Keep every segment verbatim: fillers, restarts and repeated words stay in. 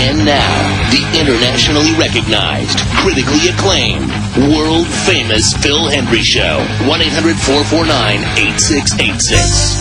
And now, the internationally recognized, critically acclaimed, world-famous Phil Hendrie Show. one eight hundred four four nine eight six eight six.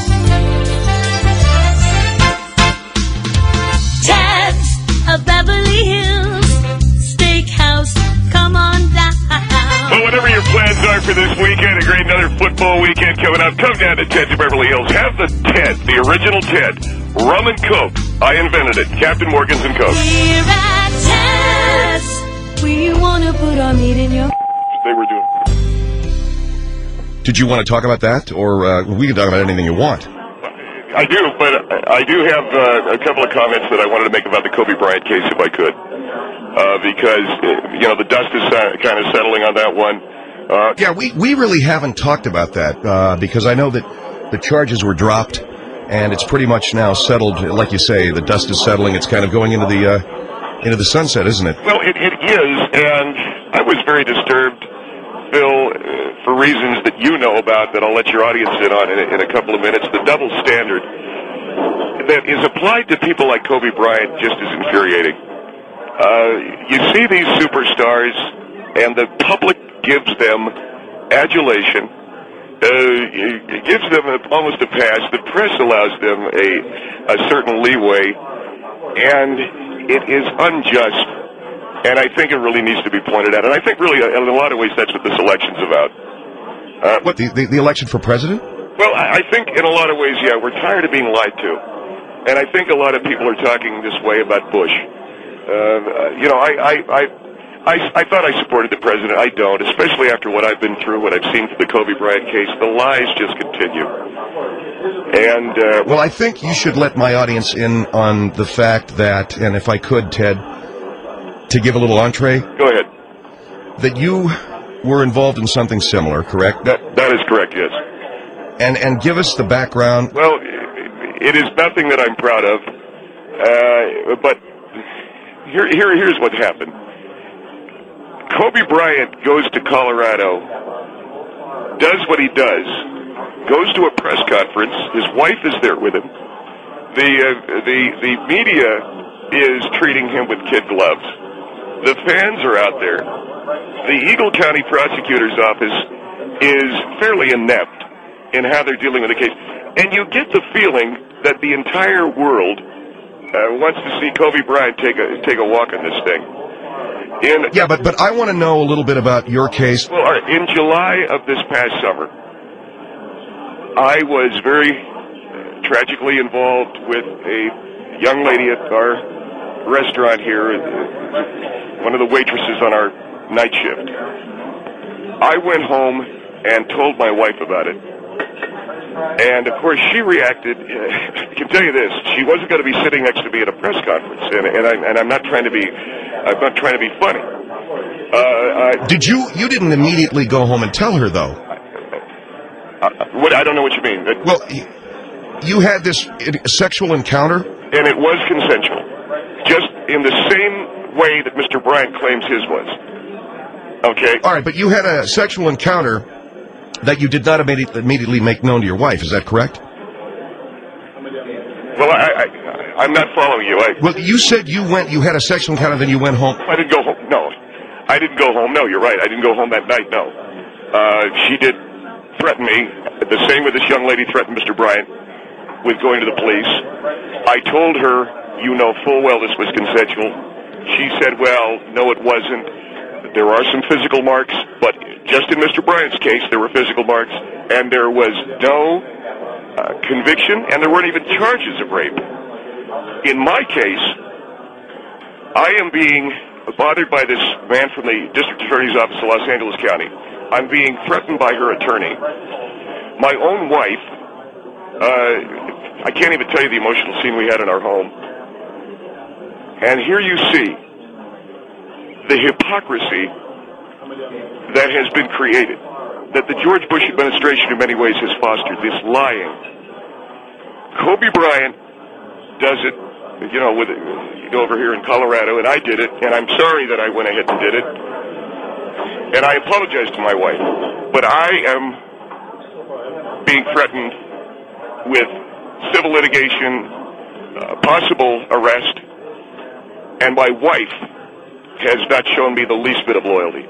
Ted's of Beverly Hills Steakhouse. Come on down. Well, whatever your plans are for this weekend, a great another football weekend coming up, come down to Ted's of Beverly Hills. Have the Ted, the original Ted, rum and Coke. I invented it. Captain Morgan's and Coke. Here at Ted's, we want to put our meat in your... They were doing. Did you want to talk about that, or uh, we can talk about anything you want? I do, but I do have uh, a couple of comments that I wanted to make about the Kobe Bryant case, if I could. Uh, because, you know, the dust is uh, kind of settling on that one. Uh, yeah, we, we really haven't talked about that, uh, because I know that the charges were dropped, and it's pretty much now settled. Like you say, the dust is settling. It's kind of going into the uh, into the sunset, isn't it? Well, it, it is, and I was very disturbed, Phil, uh, for reasons that you know about that I'll let your audience in on in a, in a couple of minutes. The double standard that is applied to people like Kobe Bryant just is infuriating. Uh, you see these superstars, and the public gives them adulation, uh, it gives them a, almost a pass. The press allows them a, a certain leeway, and it is unjust, and I think it really needs to be pointed out. And I think really, in a lot of ways, that's what this election's about. Uh, what, the, the, the election for president? Well, I, I think in a lot of ways, yeah, we're tired of being lied to. And I think a lot of people are talking this way about Bush. Uh, you know, I, I, I, I, I thought I supported the president. I don't, especially after what I've been through, what I've seen through the Kobe Bryant case. The lies just continue. And uh, well, I think you should let my audience in on the fact that, and if I could, Ted, to give a little entree. Go ahead. That you were involved in something similar, correct? That that is correct. Yes. And and give us the background. Well, it is nothing that I'm proud of, uh, but. Here, here, here's what happened. Kobe Bryant goes to Colorado, does what he does, goes to a press conference. His wife is there with him. The uh, the the media is treating him with kid gloves. The fans are out there. The Eagle County Prosecutor's Office is fairly inept in how they're dealing with the case, and you get the feeling that the entire world Uh, wants to see Kobe Bryant take a take a walk on this thing. In, yeah, but but I want to know a little bit about your case. Well, all right, in July of this past summer, I was very uh, tragically involved with a young lady at our restaurant here, uh, one of the waitresses on our night shift. I went home and told my wife about it. And, of course, she reacted. I can tell you this. She wasn't going to be sitting next to me at a press conference. And, and, I, and I'm not trying to be I'm not trying to be funny. Uh, I, Did you – you didn't immediately go home and tell her, though? I, what, I don't know what you mean. Well, you had this sexual encounter? And it was consensual. Just in the same way that Mister Bryant claims his was. Okay? All right, but you had a sexual encounter that you did not immediately make known to your wife. Is that correct? Well, I, I, I'm not following you. I, well, you said you went, you had a sexual encounter, then you went home. I didn't go home. No, I didn't go home. No, you're right. I didn't go home that night. No, uh, she did threaten me. The same way this young lady threatened Mister Bryant with going to the police. I told her, you know full well this was consensual. She said, well, no, it wasn't. There are some physical marks, but just in Mister Bryant's case, there were physical marks, and there was no uh, conviction, and there weren't even charges of rape. In my case, I am being bothered by this man from the District Attorney's Office of Los Angeles County. I'm being threatened by her attorney. My own wife, uh, I can't even tell you the emotional scene we had in our home. And here you see the hypocrisy that has been created, that the George Bush administration in many ways has fostered, this lying. Kobe Bryant does it, you know, with over here in Colorado, and I did it, and I'm sorry that I went ahead and did it. And I apologize to my wife, but I am being threatened with civil litigation, uh, possible arrest, and my wife has not shown me the least bit of loyalty.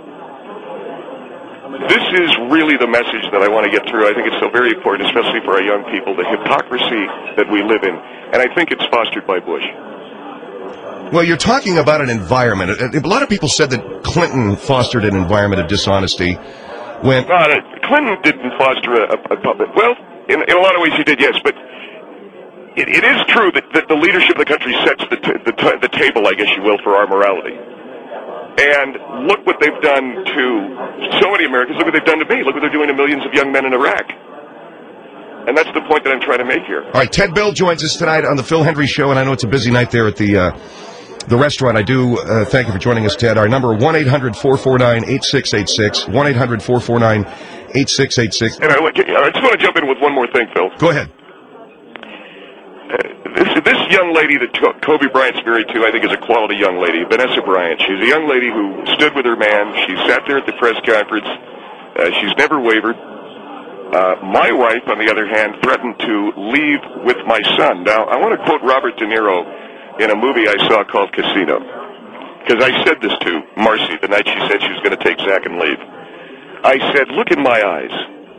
This is really the message that I want to get through. I think it's so very important, especially for our young people, the hypocrisy that we live in. And I think it's fostered by Bush. Well, you're talking about an environment. A lot of people said that Clinton fostered an environment of dishonesty. When uh, Clinton didn't foster a, a public. Well, in, in a lot of ways he did, yes. But it, it is true that, that the leadership of the country sets the, t- the, t- the table, I guess you will, for our morality. And look what they've done to so many Americans. Look what they've done to me. Look what they're doing to millions of young men in Iraq. And that's the point that I'm trying to make here. All right, Ted Bill joins us tonight on the Phil Hendrie Show, and I know it's a busy night there at the uh, the restaurant. I do uh, thank you for joining us, Ted. Our number, one eight hundred four four nine eight six eight six, one eight hundred four four nine eight six eight six. And I, I just want to jump in with one more thing, Phil. Go ahead. Uh, this, this young lady that Kobe Bryant's married to, I think, is a quality young lady, Vanessa Bryant. She's a young lady who stood with her man. She sat there at the press conference. Uh, she's never wavered. Uh, my wife, on the other hand, threatened to leave with my son. Now, I want to quote Robert De Niro in a movie I saw called Casino, because I said this to Marcy the night she said she was going to take Zach and leave. I said, look in my eyes.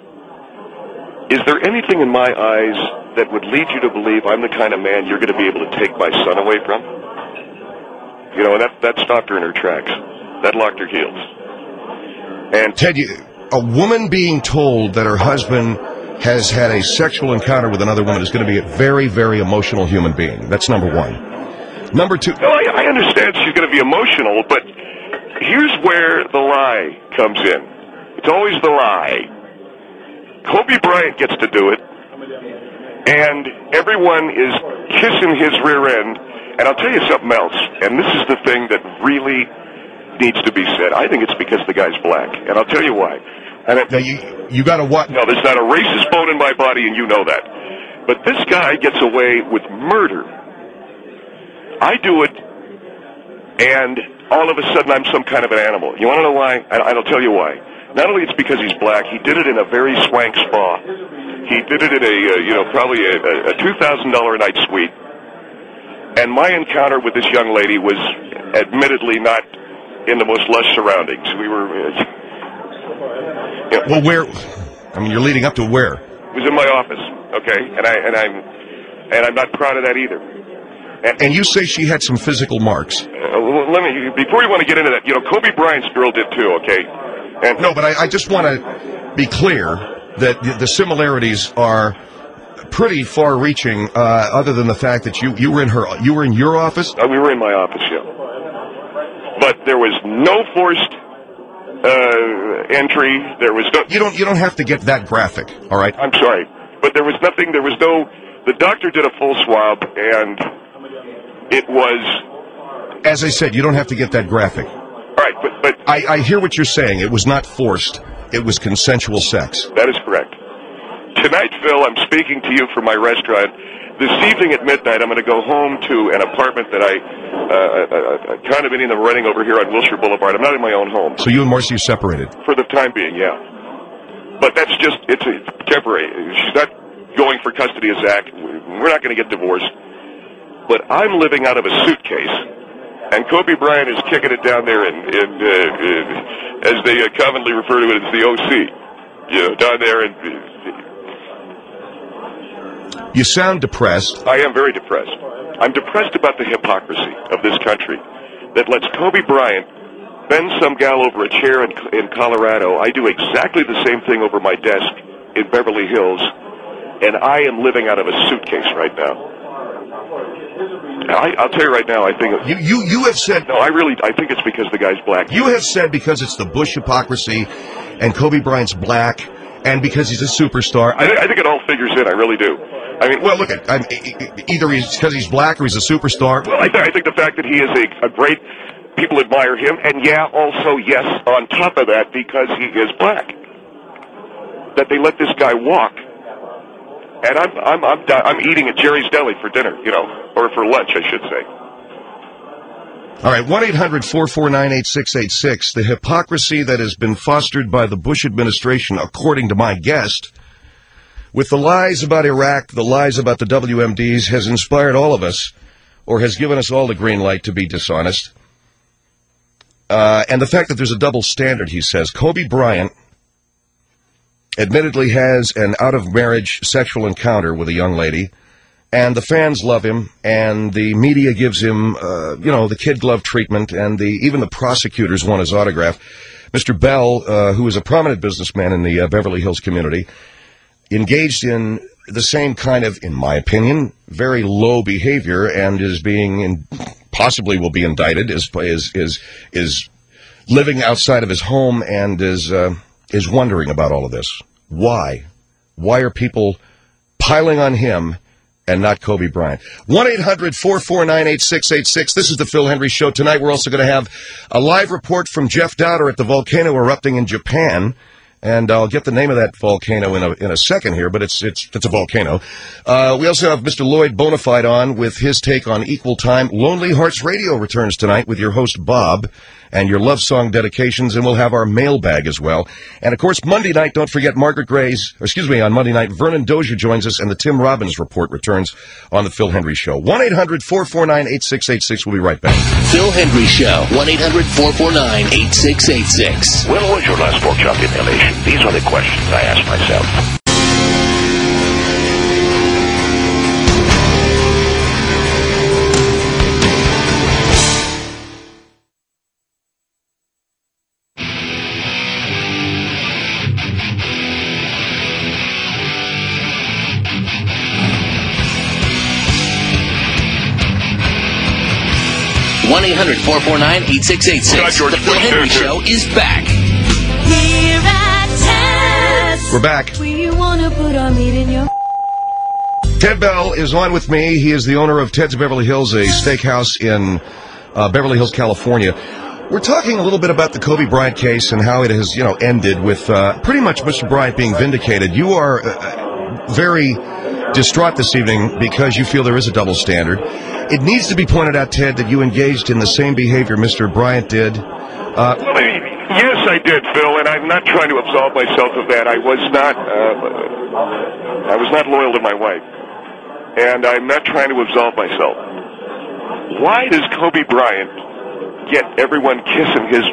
Is there anything in my eyes that would lead you to believe I'm the kind of man you're going to be able to take my son away from? You know, and that, that stopped her in her tracks. That locked her heels. And Ted, you, a woman being told that her husband has had a sexual encounter with another woman is going to be a very, very emotional human being. That's number one. Number two. No, I, I understand she's going to be emotional, but here's where the lie comes in. It's always the lie. Kobe Bryant gets to do it, and everyone is kissing his rear end. And I'll tell you something else, and this is the thing that really needs to be said. I think it's because the guy's black, and I'll tell you why. And it, now you you got to what? No, there's not a racist bone in my body, and you know that. But this guy gets away with murder. I do it, and all of a sudden I'm some kind of an animal. You want to know why? And I'll tell you why. Not only it's because he's black, he did it in a very swank spa. He did it in a, uh, you know, probably a, a two thousand dollars a night suite. And my encounter with this young lady was admittedly not in the most lush surroundings. We were... Uh, you know, well, where... I mean, you're leading up to where? It was in my office, okay? And, I, and, I'm, and I'm not proud of that either. And, and you say she had some physical marks. Uh, let me... Before you want to get into that, you know, Kobe Bryant's girl did too, okay? And no, but I, I just want to be clear that the, the similarities are pretty far-reaching. Uh, other than the fact that you, you were in her, you were in your office. Uh, we were in my office, yeah. But there was no forced uh, entry. There was no. You don't. You don't have to get that graphic. All right. I'm sorry, but there was nothing. There was no. The doctor did a full swab, and it was. As I said, you don't have to get that graphic. All right, but, but I, I hear what you're saying. It was not forced. It was consensual sex. That is correct. Tonight, Phil, I'm speaking to you from my restaurant. This evening at midnight, I'm going to go home to an apartment that I, uh, a, a condominium I'm renting over here on Wilshire Boulevard. I'm not in my own home. So you and Marcy are separated? For the time being, yeah. But that's just, it's a temporary. She's not going for custody of Zach. We're not going to get divorced. But I'm living out of a suitcase. And Kobe Bryant is kicking it down there in, in, uh, in as they uh, commonly refer to it as the O C. You know, down there in... You sound depressed. I am very depressed. I'm depressed about the hypocrisy of this country that lets Kobe Bryant bend some gal over a chair in, in Colorado. I do exactly the same thing over my desk in Beverly Hills, and I am living out of a suitcase right now. I, I'll tell you right now, I think... You, you, you have said... No, I really... I think it's because the guy's black. You have said because it's the Bush hypocrisy, and Kobe Bryant's black, and because he's a superstar. I, I think it all figures in. I really do. I mean... Well, look, at I'm, either he's because he's black or he's a superstar. Well, I, th- I think the fact that he is a, a great... People admire him, and yeah, also, yes, on top of that, because he is black. That they let this guy walk. And I'm I'm I'm I'm eating at Jerry's Deli for dinner, you know, or for lunch, I should say. All right, one eight hundred four four nine eight six eight six. The hypocrisy that has been fostered by the Bush administration, according to my guest, with the lies about Iraq, the lies about the W M Ds, has inspired all of us. or has given us all the green light to be dishonest. Uh, and the fact that there's a double standard, he says. Kobe Bryant admittedly has an out-of-marriage sexual encounter with a young lady, and the fans love him, and the media gives him, uh, you know, the kid glove treatment, and the even the prosecutors want his autograph. Mister Bell, uh, who is a prominent businessman in the uh, Beverly Hills community, engaged in the same kind of, in my opinion, very low behavior, and is being, in, possibly will be indicted, is is is is living outside of his home, and is uh, is wondering about all of this. Why? Why are people piling on him and not Kobe Bryant? one eight hundred four four nine eight six eight six. This is the Phil Hendry Show. Tonight we're also going to have a live report from Jeff Dowder at the volcano erupting in Japan. And I'll get the name of that volcano in a in a second here, but it's it's it's a volcano. Uh, we also have Mister Lloyd Bonafide on with his take on equal time. Lonely Hearts Radio returns tonight with your host Bob and your love song dedications, and we'll have our mailbag as well. And of course, Monday night, don't forget Margaret Gray's, or excuse me, on Monday night, Vernon Dozier joins us, and the Tim Robbins Report returns on the Phil Hendry Show. one eight hundred four four nine eight six eight six. We'll be right back. Phil Hendry Show. one eight hundred four four nine eight six eight six. When was your last pork chop inhalation? These are the questions I ask myself. one eight hundred four four nine eight six eight six. The Phil Hendry Show is back. Here at Ted's, We're back. we want to put our meat in your... Ted Bell is on with me. He is the owner of Ted's Beverly Hills, a steakhouse in uh, Beverly Hills, California. We're talking a little bit about the Kobe Bryant case and how it has, you know, ended with uh, pretty much Mister Bryant being vindicated. You are uh, very distraught this evening because you feel there is a double standard. It needs to be pointed out, Ted, that you engaged in the same behavior Mister Bryant did. Uh, yes, I did, Phil, and I'm not trying to absolve myself of that. I was not, uh, I was not loyal to my wife, and I'm not trying to absolve myself. Why does Kobe Bryant get everyone kissing his?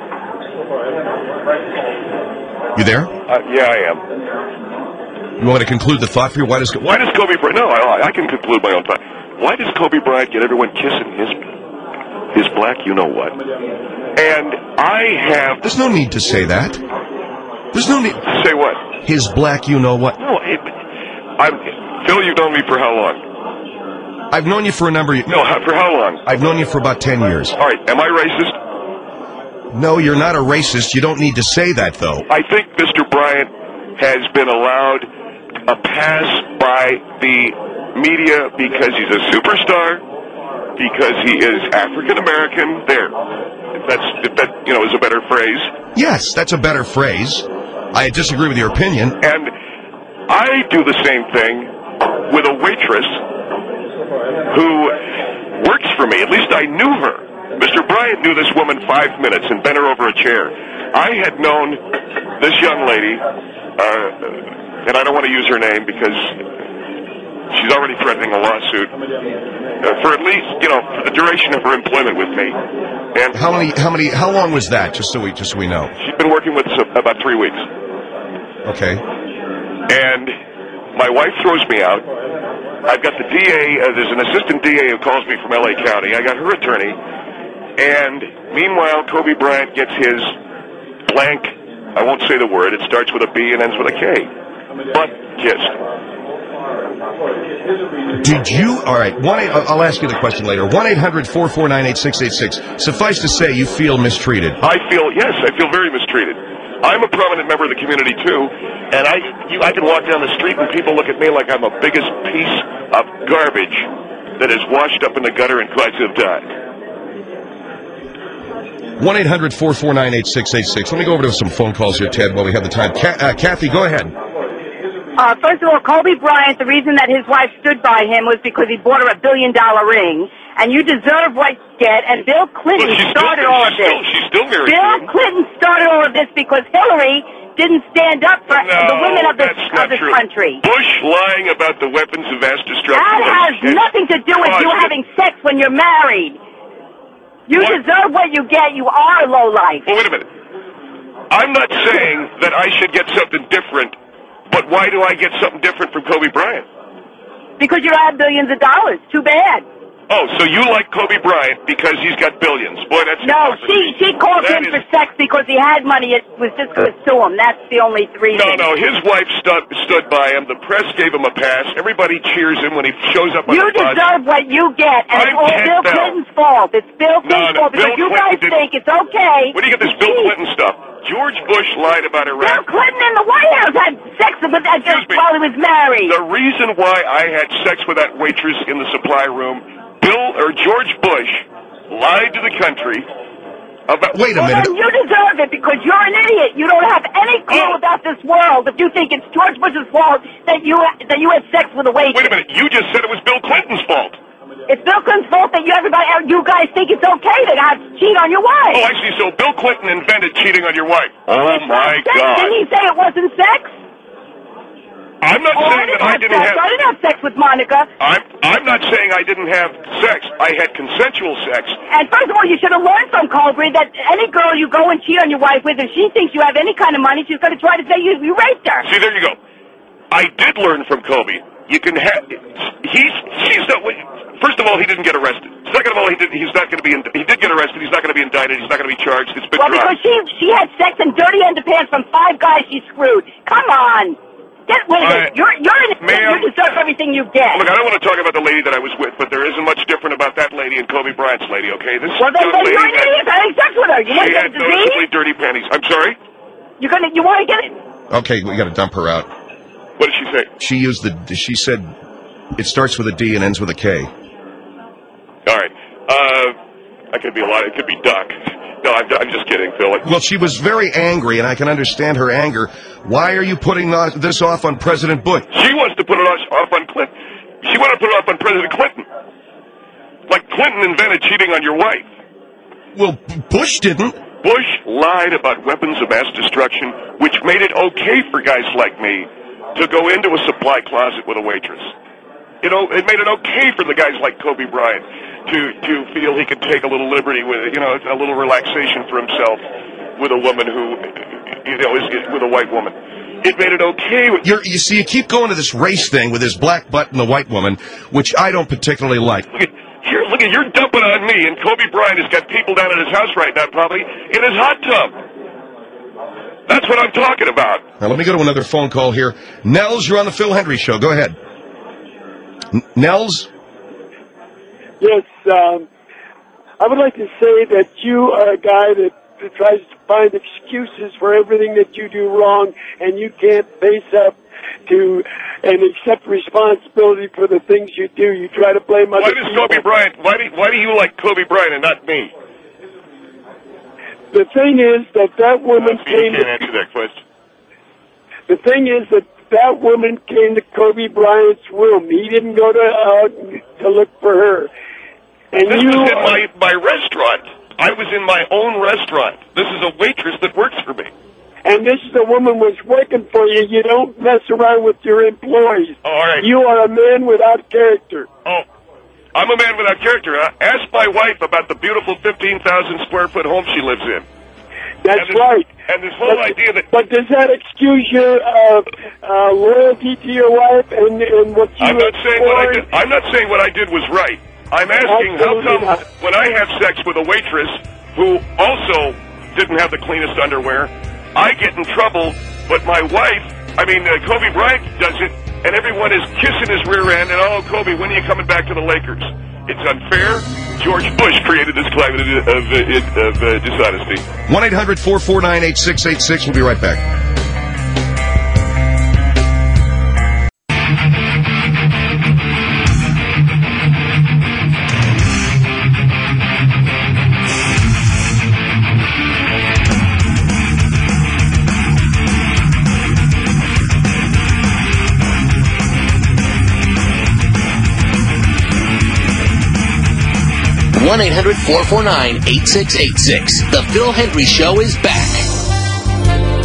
You there? Uh, yeah, I am. You want me to conclude the thought for you? Why does Why does Kobe Bryant? No, I, I can conclude my own thought. Why does Kobe Bryant get everyone kissing his his black you-know-what? And I have... There's no need to say that. There's no need... Say what? His black you-know-what. No, it, I'm... Phil, you've known me for how long? I've known you for a number of... No, how, for how long? I've known you for about ten years. All right, am I racist? No, you're not a racist. You don't need to say that, though. I think Mister Bryant has been allowed a pass by the media because he's a superstar, because he is African-American. There. If that's, if that, you know, is a better phrase. Yes, that's a better phrase. I disagree with your opinion. And I do the same thing with a waitress who works for me. At least I knew her. Mister Bryant knew this woman five minutes and bent her over a chair. I had known this young lady, uh, and I don't want to use her name because she's already threatening a lawsuit uh, for at least, you know, for the duration of her employment with me. And how many? How many? How long was that? Just so we, just so we know. She's been working with us about three weeks. Okay. And my wife throws me out. I've got the D A. Uh, there's an assistant D A who calls me from L A County. I got her attorney. And meanwhile, Kobe Bryant gets his blank. I won't say the word. It starts with a B and ends with a K. Butt kissed. Did you? All right. One. I'll ask you the question later. One eight hundred four four nine eight six eight six. Suffice to say, you feel mistreated. I feel yes. I feel very mistreated. I'm a prominent member of the community too, and I you, I can walk down the street and people look at me like I'm the biggest piece of garbage that is washed up in the gutter and cries to have died. one eight hundred four four nine eight six eight six. Let me go over to some phone calls here, Ted, while we have the time. Ca- uh, Kathy, go ahead. Uh, first of all, Kobe Bryant, the reason that his wife stood by him was because he bought her a billion-dollar ring, and you deserve what you get, and Bill Clinton well, started still, all of she's this. Still, she's still married Bill to him. Clinton started all of this because Hillary didn't stand up for No, the women of this, that's not of this true. country. Bush lying about the weapons of mass destruction. That has is- nothing to do with caused you it. having sex when you're married. You What? deserve what you get. You are low life. Well, wait a minute. I'm not saying that I should get something different, but why do I get something different from Kobe Bryant? Because you have billions of dollars. Too bad. Oh, so you like Kobe Bryant because he's got billions. Boy, that's No, hypocrisy. she she called That him is- for sex because he had money. It was just going to sue him. That's the only reason. No, no, his wife stood, stood by him. The press gave him a pass. Everybody cheers him when he shows up on You the bus. deserve what you get, and I'm it's all Ted Bill Bell. Clinton's fault. It's Bill No, Clinton's no, fault because Bill you Clinton guys didn't- think it's okay. Where do you get this Bill Clinton stuff? George Bush lied about Bill Iraq. Clinton in the White House had sex with that just Excuse me. while he was married. The reason why I had sex with that waitress in the supply room, Bill or George Bush lied to the country about. Wait a Well, minute. then you deserve it because you're an idiot. You don't have any clue Oh. about this world. If you think it's George Bush's fault that you that you had sex with a waitress. Wait a minute. You just said it was Bill Clinton's fault. It's Bill Clinton's fault that you everybody you guys think it's okay to have cheat on your wife. Oh, I see. So Bill Clinton invented cheating on your wife. Oh It's not my sex. God! Didn't he say it wasn't sex? I'm not Oh, I saying didn't that I have didn't sex. have. I didn't have sex with Monica. I'm I'm not saying I didn't have sex. I had consensual sex. And first of all, you should have learned from Colbert that any girl you go and cheat on your wife with, if she thinks you have any kind of money, she's going to try to say you, you raped her. See, there you go. I did learn from Kobe. You can have. He's. She's not. First of all, he didn't get arrested. Second of all, he did. He's not going to be. In, he did get arrested. He's not going to be indicted. He's not going to be charged. It's been Well, because dropped. she she had sex in dirty underpants from five guys she screwed. Come on. Get rid of I- it. You're, you're an Ma'am. You deserve everything you get. Look, I don't want to talk about the lady that I was with, but there isn't much different about that lady and Kobe Bryant's lady. Okay, this Well, then, young then lady you're an had- idiot for having sex with her. You want she to get had a noticeably disease? dirty panties. I'm sorry. You're gonna, you want to get it? Okay, we got to dump her out. What did she say? She used the. She said it starts with a D and ends with a K. All right. Uh, I could be a lot. It could be Duck. No, I'm, I'm just kidding, Phil. Well, she was very angry, and I can understand her anger. Why are you putting not- this off on President Bush? She wants to put it off on Clinton. She wanted to put it off on President Clinton. Like Clinton invented cheating on your wife. Well, Bush didn't. Bush lied about weapons of mass destruction, which made it okay for guys like me to go into a supply closet with a waitress. You know, it made it okay for the guys like Kobe Bryant to, to feel he could take a little liberty with, you know, a little relaxation for himself with a woman who, you know, is, is with a white woman. It made it okay. With, You're, you see, you keep going to this race thing with this black butt and the white woman, which I don't particularly like. look at, here, look at, you're dumping on me, and Kobe Bryant has got people down at his house right now, probably in his hot tub. That's what I'm talking about. Now, let me go to another phone call here. Nels, you're on the Phil Hendry Show. Go ahead. N- Nels? Yes, um, I would like to say that you are a guy that tries to find excuses for everything that you do wrong, and you can't face up to and accept responsibility for the things you do. You try to blame other Why does people. Kobe Bryant? Why do Why do you like Kobe Bryant and not me? The thing is that that woman You came. can't To, answer that question. the thing is that that woman came to Kobe Bryant's room. He didn't go to out to look for her. And This you, was in my my restaurant. I was in my own restaurant. This is a waitress that works for me. and this is the woman was working for you. You don't mess around with your employees. Oh, all right. You are a man without character. Oh, I'm a man without character. Huh? Ask my wife about the beautiful fifteen thousand square foot home she lives in. That's And this- right. and this whole but, idea that- But does that excuse your uh, uh, loyalty to your wife and, and what you? I'm not saying what I explored? did. I'm not saying what I did was right. I'm asking how Absolutely come not. when I have sex with a waitress who also didn't have the cleanest underwear, I get in trouble, but my wife, I mean uh, Kobe Bryant does it, and everyone is kissing his rear end, and oh Kobe, when are you coming back to the Lakers? It's unfair. George Bush created this climate of, of, of, of uh, dishonesty. one eight hundred four four nine eight six eight six. We'll be right back. one eight hundred four four nine eight six eight six. The Phil Hendry Show is back.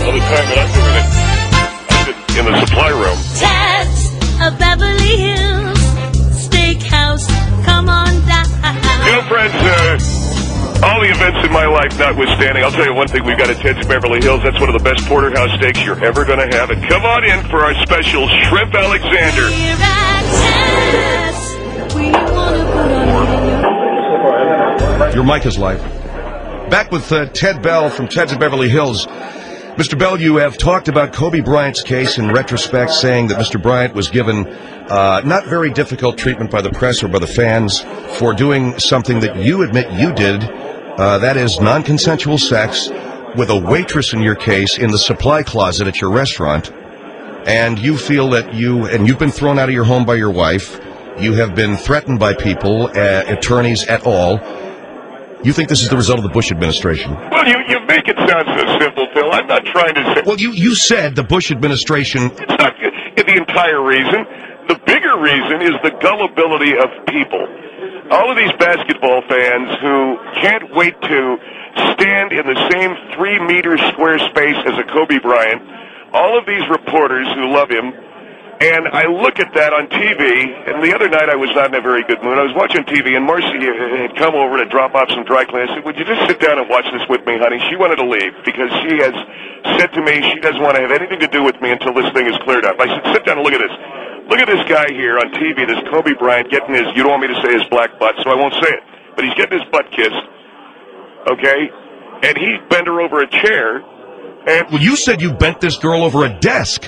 The only time that I'm doing it, I sit in the supply room. Ted's of Beverly Hills Steakhouse. Come on down. You know, friends, uh, all the events in my life notwithstanding, I'll tell you one thing. We've got at Ted's Beverly Hills. That's one of the best porterhouse steaks you're ever going to have. And come on in for our special Shrimp Alexander. Here at Ted's, we want to put our meat in your... Your mic is live. Back with uh, Ted Bell from Ted's of Beverly Hills. Mister Bell, you have talked about Kobe Bryant's case in retrospect, saying that Mister Bryant was given uh, not very difficult treatment by the press or by the fans for doing something that you admit you did, uh, that is non-consensual sex with a waitress in your case in the supply closet at your restaurant. And you feel that you, and you've been thrown out of your home by your wife, you have been threatened by people, uh, attorneys at all. You think this is the result of the Bush administration? Well, you, you make it sound so simple, Phil. I'm not trying to say... Well, you, you said the Bush administration... It's not the entire reason. The bigger reason is the gullibility of people. All of these basketball fans who can't wait to stand in the same three-meter square space as a Kobe Bryant, all of these reporters who love him, and I look at that on T V, and the other night I was not in a very good mood. I was watching T V, and Marcy had come over to drop off some dry cleaning. I said, would you just sit down and watch this with me, honey? She wanted to leave because she has said to me she doesn't want to have anything to do with me until this thing is cleared up. I said, sit down and look at this. Look at this guy here on T V, this Kobe Bryant, getting his, you don't want me to say his black butt, so I won't say it, but he's getting his butt kissed, okay? And he bent her over a chair, and... Well, you said you bent this girl over a desk.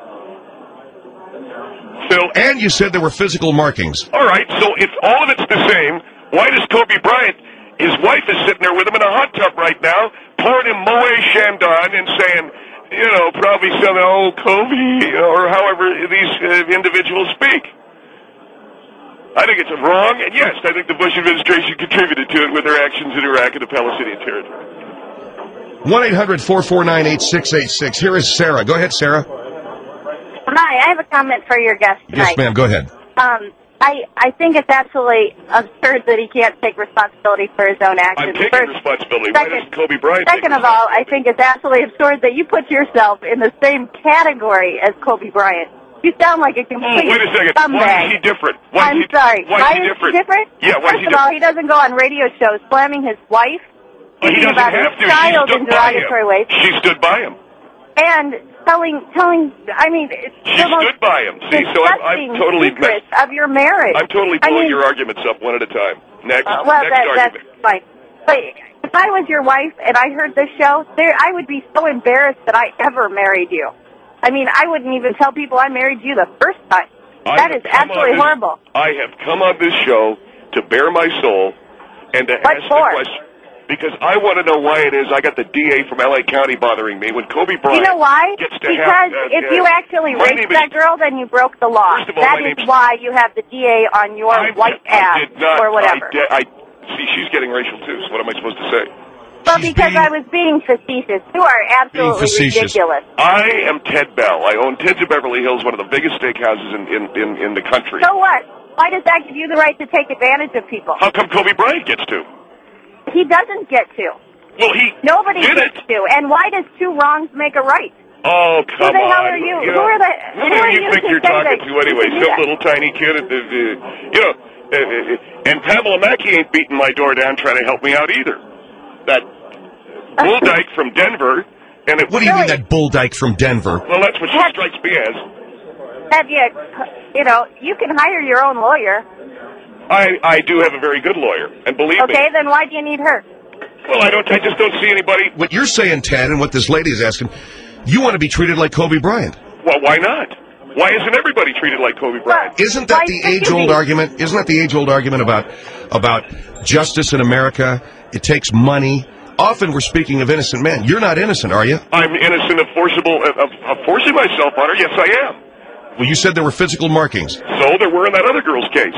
Phil, and you said there were physical markings. All right, so if all of it's the same, why does Kobe Bryant, his wife is sitting there with him in a hot tub right now, pouring him Moet Chandon and saying, you know, probably something, oh, Kobe, or however these uh, individuals speak. I think it's wrong, and yes, I think the Bush administration contributed to it with their actions in Iraq and the Palestinian territory. one eight hundred four four nine eight six eight six. Here is Sarah. Go ahead, Sarah. Hi, I have a comment for your guest tonight. Yes, ma'am. Go ahead. Um, I I think it's absolutely absurd that he can't take responsibility for his own actions. I'm taking First, responsibility. Second, Why doesn't Kobe Bryant Second take of all, I think it's absolutely absurd that you put yourself in the same category as Kobe Bryant. You sound like a complete Wait a second. scumbag. Why is he different? Why I'm is he, sorry. Why, why is he is different? he different? Yeah, why First is he of all, different? he doesn't go on radio shows slamming his wife, Well, he speaking doesn't about his have to. child She in stood by him. derogatory ways, She stood by him. and telling, telling. I mean, it's She the most stood by him. See, so I'm, I'm disgusting totally secrets of your marriage. I'm totally I blowing mean, your arguments up one at a time. Next, Uh, well, next that, argument. that's fine. But if I was your wife and I heard this show, there I would be so embarrassed that I ever married you. I mean, I wouldn't even tell people I married you the first time. I That have is come absolutely on this- horrible. I have come on this show to bare my soul and to What ask for? the question. Because I want to know why it is I got the D A from L A County bothering me when Kobe Bryant You know why? gets to Because have... uh, if uh, you actually my raped name is- that girl, then you broke the law. First of all, That my is name's- why you have the D A on your I, white I ass did not, or whatever. I, did, I See, she's getting racial too, so what am I supposed to say? Well, She's because being- I was being facetious. You are absolutely facetious. ridiculous. I am Ted Bell. I own Ted's of Beverly Hills, one of the biggest steakhouses in, in, in, in the country. So what? Why does that give you the right to take advantage of people? How come Kobe Bryant gets to? He doesn't get to. Well, he Nobody did gets it. to. And why does two wrongs make a right? Oh, come the hell on. are you? you Who know, are the- Who, who do are you you think to you're say talking that to anyway? you can do Some that? little tiny kid at the, the you know, uh, uh, and Pamela Mackey ain't beating my door down trying to help me out either. That bull dyke from Denver, and it What do you mean Really? that bull dyke from Denver? well, that's what she Have- strikes me as. Have you, you know, you can hire your own lawyer. I I do have a very good lawyer, and believe Okay, me. then why do you need her? Well, I don't. I just don't see anybody. What you're saying, Ted, and what this lady is asking, you want to be treated like Kobe Bryant. Well, why not? Why isn't everybody treated like Kobe Bryant? Isn't that Why the should you age-old be? argument? Isn't that the age-old argument about about justice in America? It takes money. Often we're speaking of innocent men. You're not innocent, are you? I'm innocent of forcible of, of, of forcing myself on her. Yes, I am. Well, you said there were physical markings. So there were in that other girl's case.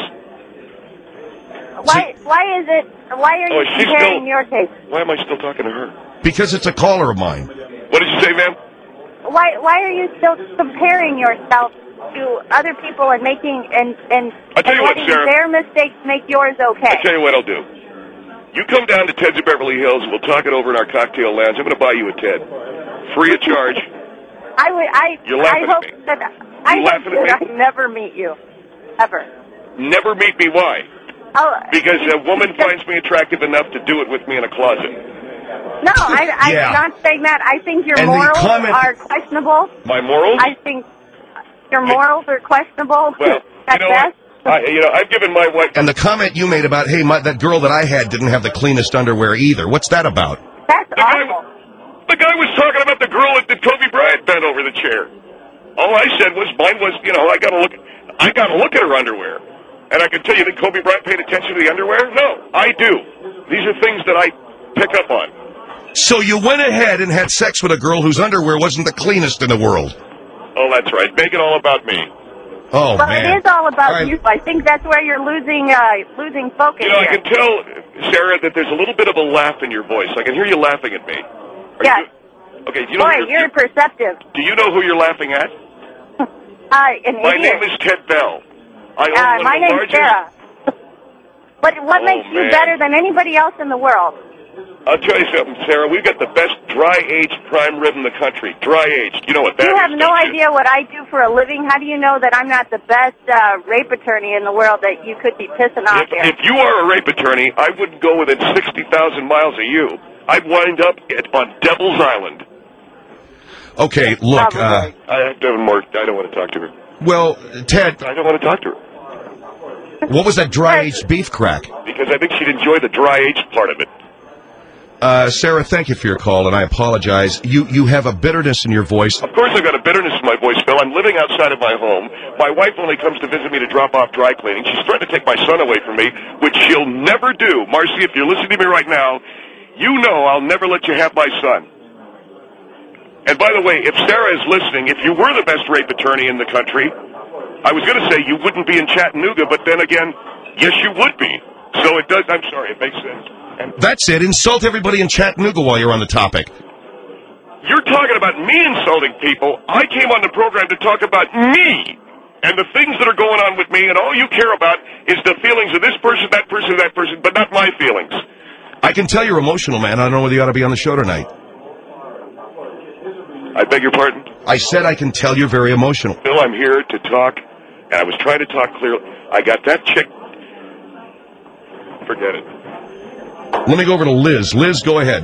Why? Why is it? Why are you Oh, she's comparing still- your case? Why am I still talking to her? Because it's a caller of mine. What did you say, ma'am? Why? Why are you still comparing yourself to other people and making and and, I'll tell and you what, letting Sarah. their mistakes make yours okay? I tell you what I'll do. You come down to Ted's of Beverly Hills, and we'll talk it over in our cocktail lounge. I'm going to buy you a Ted. free of charge. I would. I. You're laughing I hope at me. that I You hope laughing at that me? I never meet you, ever. Never meet me. Why? Oh, Because a woman finds me attractive enough to do it with me in a closet. No, I, I'm Yeah. not saying that. I think your And the morals comment- are questionable. My morals? I think your morals are questionable Well, at you know best. what? I, you know, I've given my wife. And the comment you made about, hey, my, that girl that I had didn't have the cleanest underwear either. What's that about? That's The guy, awful. the guy was talking about the girl that Kobe Bryant bent over the chair. All I said was, mine was, you know, I got to look. I got to look at her underwear, and I can tell you that Kobe Bryant paid attention to the underwear. No, I do. These are things that I pick up on. So you went ahead and had sex with a girl whose underwear wasn't the cleanest in the world. Oh, that's right. Make it all about me. Oh, Well, man. it is all about All right. you. I think that's where you're losing uh, losing focus You know, I here. can tell, Sarah, that there's a little bit of a laugh in your voice. I can hear you laughing at me. Are Yes. You, okay. Do you know Boy, who you're perceptive. Do you know who you're laughing at? Uh, an My idiot. name is Ted Bell. I own uh, one my of the name's largest. Sarah. What what Oh, makes you man. better than anybody else in the world? I'll tell you something, Sarah. We've got the best dry-aged prime rib in the country. Dry-aged. You know what that You is, have no don't you? idea what I do for a living. How do you know that I'm not the best uh, rape attorney in the world that you could be pissing off If, here? if you are a rape attorney, I wouldn't go within sixty thousand miles of you. I'd wind up at, on Devil's Island. Okay, look, uh, Probably. I have Devin more. I don't want to talk to her. well, Ted, I don't want to talk to her what was that dry-aged beef crack? because I think she'd enjoy the dry-aged part of it. Uh, Sarah, thank you for your call, and I apologize. You you have a bitterness in your voice. Of course, I've got a bitterness in my voice, Phil. I'm living outside of my home. My wife only comes to visit me to drop off dry cleaning. She's trying to take my son away from me, which she'll never do. Marcy, if you're listening to me right now, you know I'll never let you have my son. And by the way, if Sarah is listening, if you were the best rape attorney in the country, I was going to say you wouldn't be in Chattanooga, but then again, yes, you would be. So it does. I'm sorry, it makes sense. And That's it. Insult everybody in Chattanooga while you're on the topic. you're talking about me insulting people. I came on the program to talk about me and the things that are going on with me, and all you care about is the feelings of this person, that person, that person, but not my feelings. I can tell you're emotional, man. I don't know whether you ought to be on the show tonight. I beg your pardon? I said I can tell you're very emotional. Bill, I'm here to talk, and I was trying to talk clearly. I got that chick. Forget it. Let me go over to Liz. Liz, go ahead.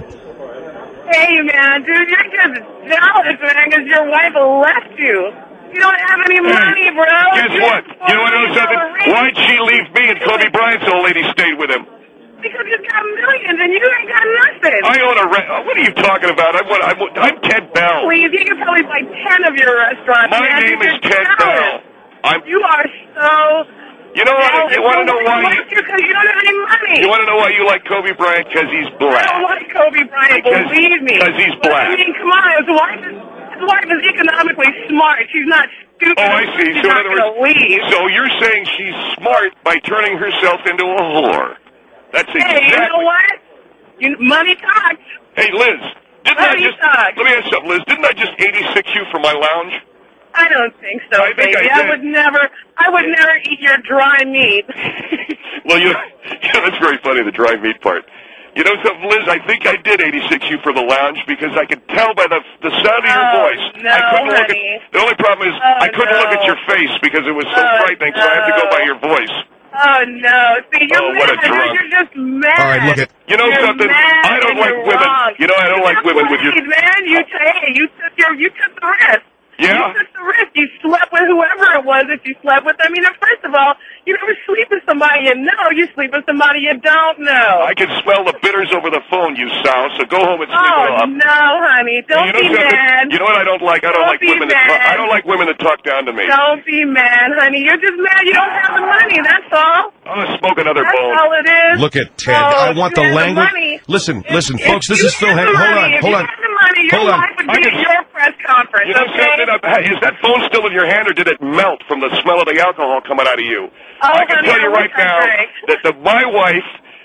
Hey, man, dude, you're just jealous, man, because your wife left you. You don't have any money, bro. Guess what? You want to know something? Why'd she leave me and Kobe Bryant's old lady stayed with him? Because you've got millions and you ain't got nothing. I own a re- What are you talking about? I'm, what, I'm, I'm Ted Bell. Please, you could probably buy ten of your restaurants. My man. name is You're Ted jealous. Bell. I'm. You are so. You know what? You want to know why? You, because you don't have any money. You want to know why you like Kobe Bryant? Because he's I black. don't like Kobe Bryant. Because- Believe me. because he's But, black. I mean, come on. His wife is. His wife is economically smart. She's not stupid. Oh, I see. She's So in not other going to words, leave. so you're saying she's smart by turning herself into a whore? That's exactly. Hey, you know what? You, money talks. Hey, Liz, didn't I Money just? talks. Let me ask you something, Liz. Didn't I just eighty-six you for my lounge? I don't think so, I think baby. I did. would never. I would never eat your dry meat. Well, you, you know, that's very funny, the dry meat part. You know something, Liz? I think I did eighty-six you for the lounge because I could tell by the the sound of your Oh, voice. no, I couldn't look honey. at. The only problem is Oh, I couldn't look at no. your face because it was so Oh, frightening. So I have to go no. by your voice. Oh no! See, you're Oh, what a mad. drunk. You're just mad. All right, look at- You know You're something? mad I don't and like you're women. wrong. You know, I don't like You're women with your- played, man. You t- hey, you took your you took the risk. Yeah? You took the risk. You slept with whoever it was that you slept with. I mean, first of all, you never sleep with somebody you know. You sleep with somebody you don't know. I can smell the bitters over the phone, you sow. So go home and sleep oh it off. no, honey! Don't you know be something? mad. You know what I don't like? I don't Don't like be women that talk, mad. I don't like women that talk down to me. Don't be mad, honey. You're just mad you don't have the money. That's all. I'm gonna smoke another That's bone. all it is. Look at Ted. Oh, I want if the you had language. money, Listen, if- listen, if folks. This you is Phil had Henry. the Hold on, money, if hold you on. had the money, your Hold on. wife would I be can- at your press conference. You know okay? something? Uh, Is that phone still in your hand, or did it melt from the smell of the alcohol coming out of you? Oh, I can honey, tell you I right wish I now drank. that the, my wife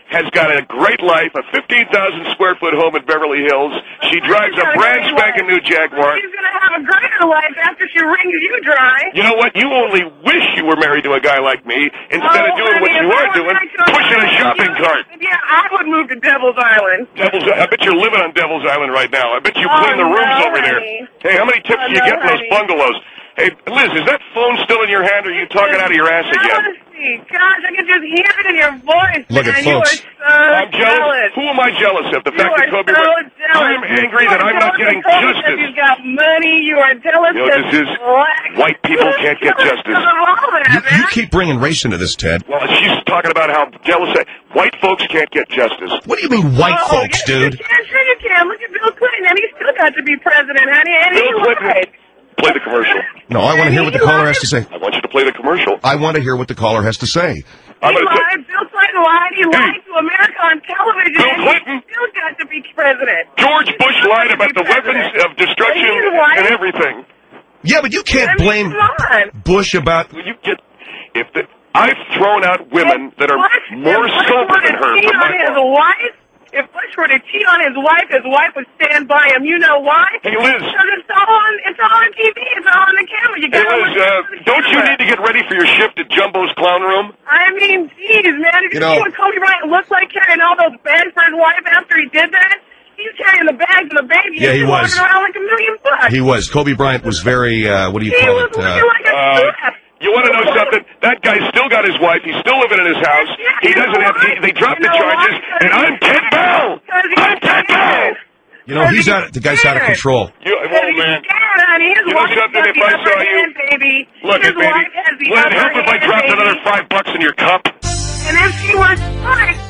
has got a great life, a fifteen thousand square foot home in Beverly Hills. She drives a brand spanking new Jaguar. She's going to have a greater life after she wrings you dry. You know what? You only wish you were married to a guy like me instead oh, of doing honey, what you if I are was doing, married to a pushing a guy shopping like you, cart. Yeah, I would move to Devil's Island. Devil's, I bet you're living on Devil's Island right now. I bet you Oh, clean the rooms no, over there. honey. Hey, how many tips Oh, do you no, get in those honey. bungalows? Hey, Liz, is that phone still in your hand, or are you talking out of your ass again? Jealousy. Gosh, I can just hear it in your voice. Look at man. folks. You are so I'm jealous. Who am I jealous of? The You fact are that Kobe so Bryant. jealous. I'm angry You that are I'm not jealous getting of Kobe because justice. He's got money. You are jealous. You know, of this is black. white people can't get Jealous justice. of all that, You, you man. keep bringing race into this, Ted. Well, she's talking about how jealous I, white folks can't get justice. What do you mean, white Oh, folks, yes, dude? You can, sure you can. Look at Bill Clinton, and he still got to be president, honey. And Bill he Clinton. lied. Play the commercial. No, I want to hear what the caller has to say. I want you to play the commercial. I want to hear what the caller has to say. I'm He gonna lied. t- Bill Clinton lied. He lied to America on television. Bill and Clinton? He still got to be president. George Bush lied about the weapons of destruction And he's white. and everything. Yeah, but you can't I mean, blame come on. Bush about... Well, you get if the I've thrown out women If that are Bush- more if Bush sober were than to her cheat from on my his farm. wife, if Bush were to cheat on his wife, his wife would stand by him. You know why? Hey, Liz. Because it's all on, it's all on T V. It's all on the camera. You Hey, got Liz, uh, don't you need to get ready for your shift at Jumbo's Clown Room? I mean, geez, man. If You you, know- see what Kobe Bryant looked like carrying all those bags for his wife after he did that, he's carrying the bags and the baby. Yeah, he and he's was. walking around like a million bucks. He was. Kobe Bryant was very, uh, what do you He call was it? looking Uh, like a Uh, strap. you want to know something? That guy's still got his wife. He's still living in his house. Yeah, He you know doesn't have. why? He, they dropped You the know charges, why? and I'm Ted Bell. Because he's I'm Ted Bell. scared. you know, he's out. The guy's out of control. You, Because oh he's man. scared, honey. His You know wife something? has If the I upper saw you- hand, baby. Look His at baby. wife has the Would it upper help if I hand, dropped baby. another five bucks in your cup? And if she was right,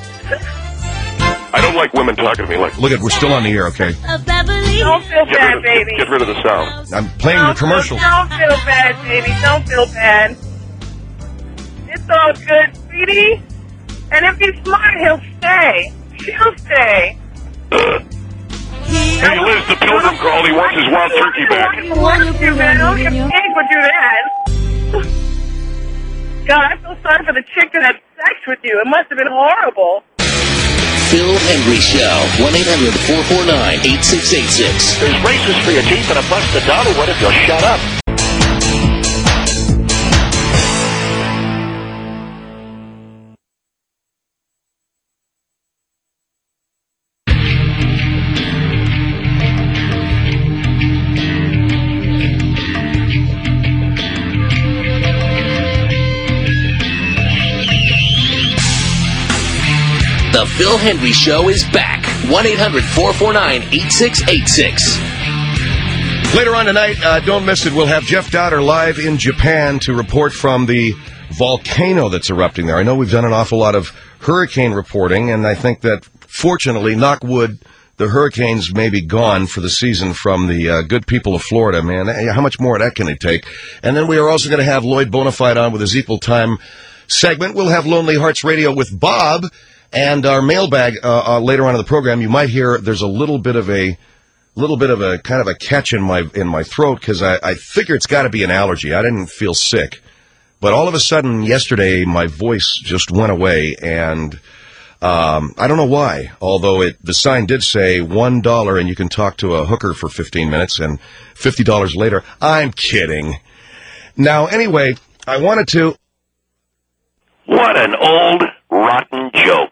I don't like women talking to me like. Look at, we're still on the air, okay? A Beverly don't feel Get rid bad, of, baby. get rid of the sound. I'm playing your Don't commercial. Feel, don't feel bad, baby. Don't feel bad. It's all good, sweetie. And if he's smart, he'll stay. She'll stay. Hey, Liz, the pilgrim crawled. He wants his wild turkey back. Wants you, man. Only a pig would do that. God, I feel sorry for the chick that had sex with you. It must have been horrible. Phil Hendry Show. one eight hundred four four nine eight six eight six. There's braces for your teeth and a busted dollar. What if you'll shut up? The Phil Hendry Show is back. one eight hundred four four nine eight six eight six. Later on tonight, uh, don't miss it, we'll have Jeff Dowder live in Japan to report from the volcano that's erupting there. I know we've done an awful lot of hurricane reporting, and I think that, fortunately, knock wood, the hurricanes may be gone for the season from the uh, good people of Florida, man. How much more of that can it take? And then we are also going to have Lloyd Bonafide on with his Equal Time segment. We'll have Lonely Hearts Radio with Bob, and our mailbag uh, uh, later on in the program. You might hear there's a little bit of a little bit of a kind of a catch in my in my throat because I, I figure it's got to be an allergy. I didn't feel sick, but all of a sudden yesterday my voice just went away, and um, I don't know why. Although it the sign did say one dollar and you can talk to a hooker for fifteen minutes, and fifty dollars later. I'm kidding. Now anyway, I wanted to. What an old, rotten joke.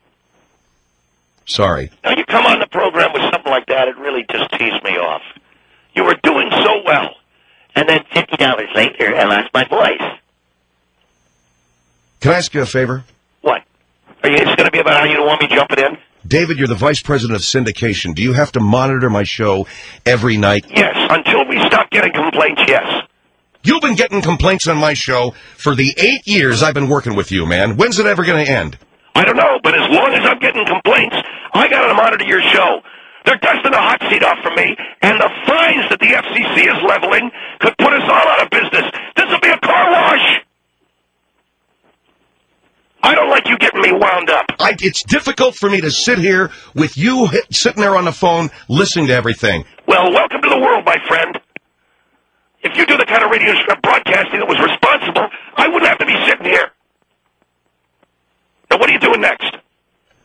Sorry. Now, you come on the program with something like that, it really just teased me off. You were doing so well. And then fifty dollars later, I lost my voice. Can I ask you a favor? What? Are you, it's going to be about how you don't want me jumping in? David, you're the vice president of syndication. Do you have to monitor my show every night? Yes, until we stop getting complaints, yes. You've been getting complaints on my show for the eight years I've been working with you, man. When's it ever going to end? I don't know, but as long as I'm getting complaints, I got to monitor your show. They're dusting the hot seat off for me, and the fines that the F C C is leveling could put us all out of business. This will be a car wash. I don't like you getting me wound up. I, it's difficult for me to sit here with you hit, sitting there on the phone listening to everything. Well, welcome to the world, my friend. If you do the kind of radio broadcasting that was responsible, I wouldn't have to be sitting here. Now, what are you doing next?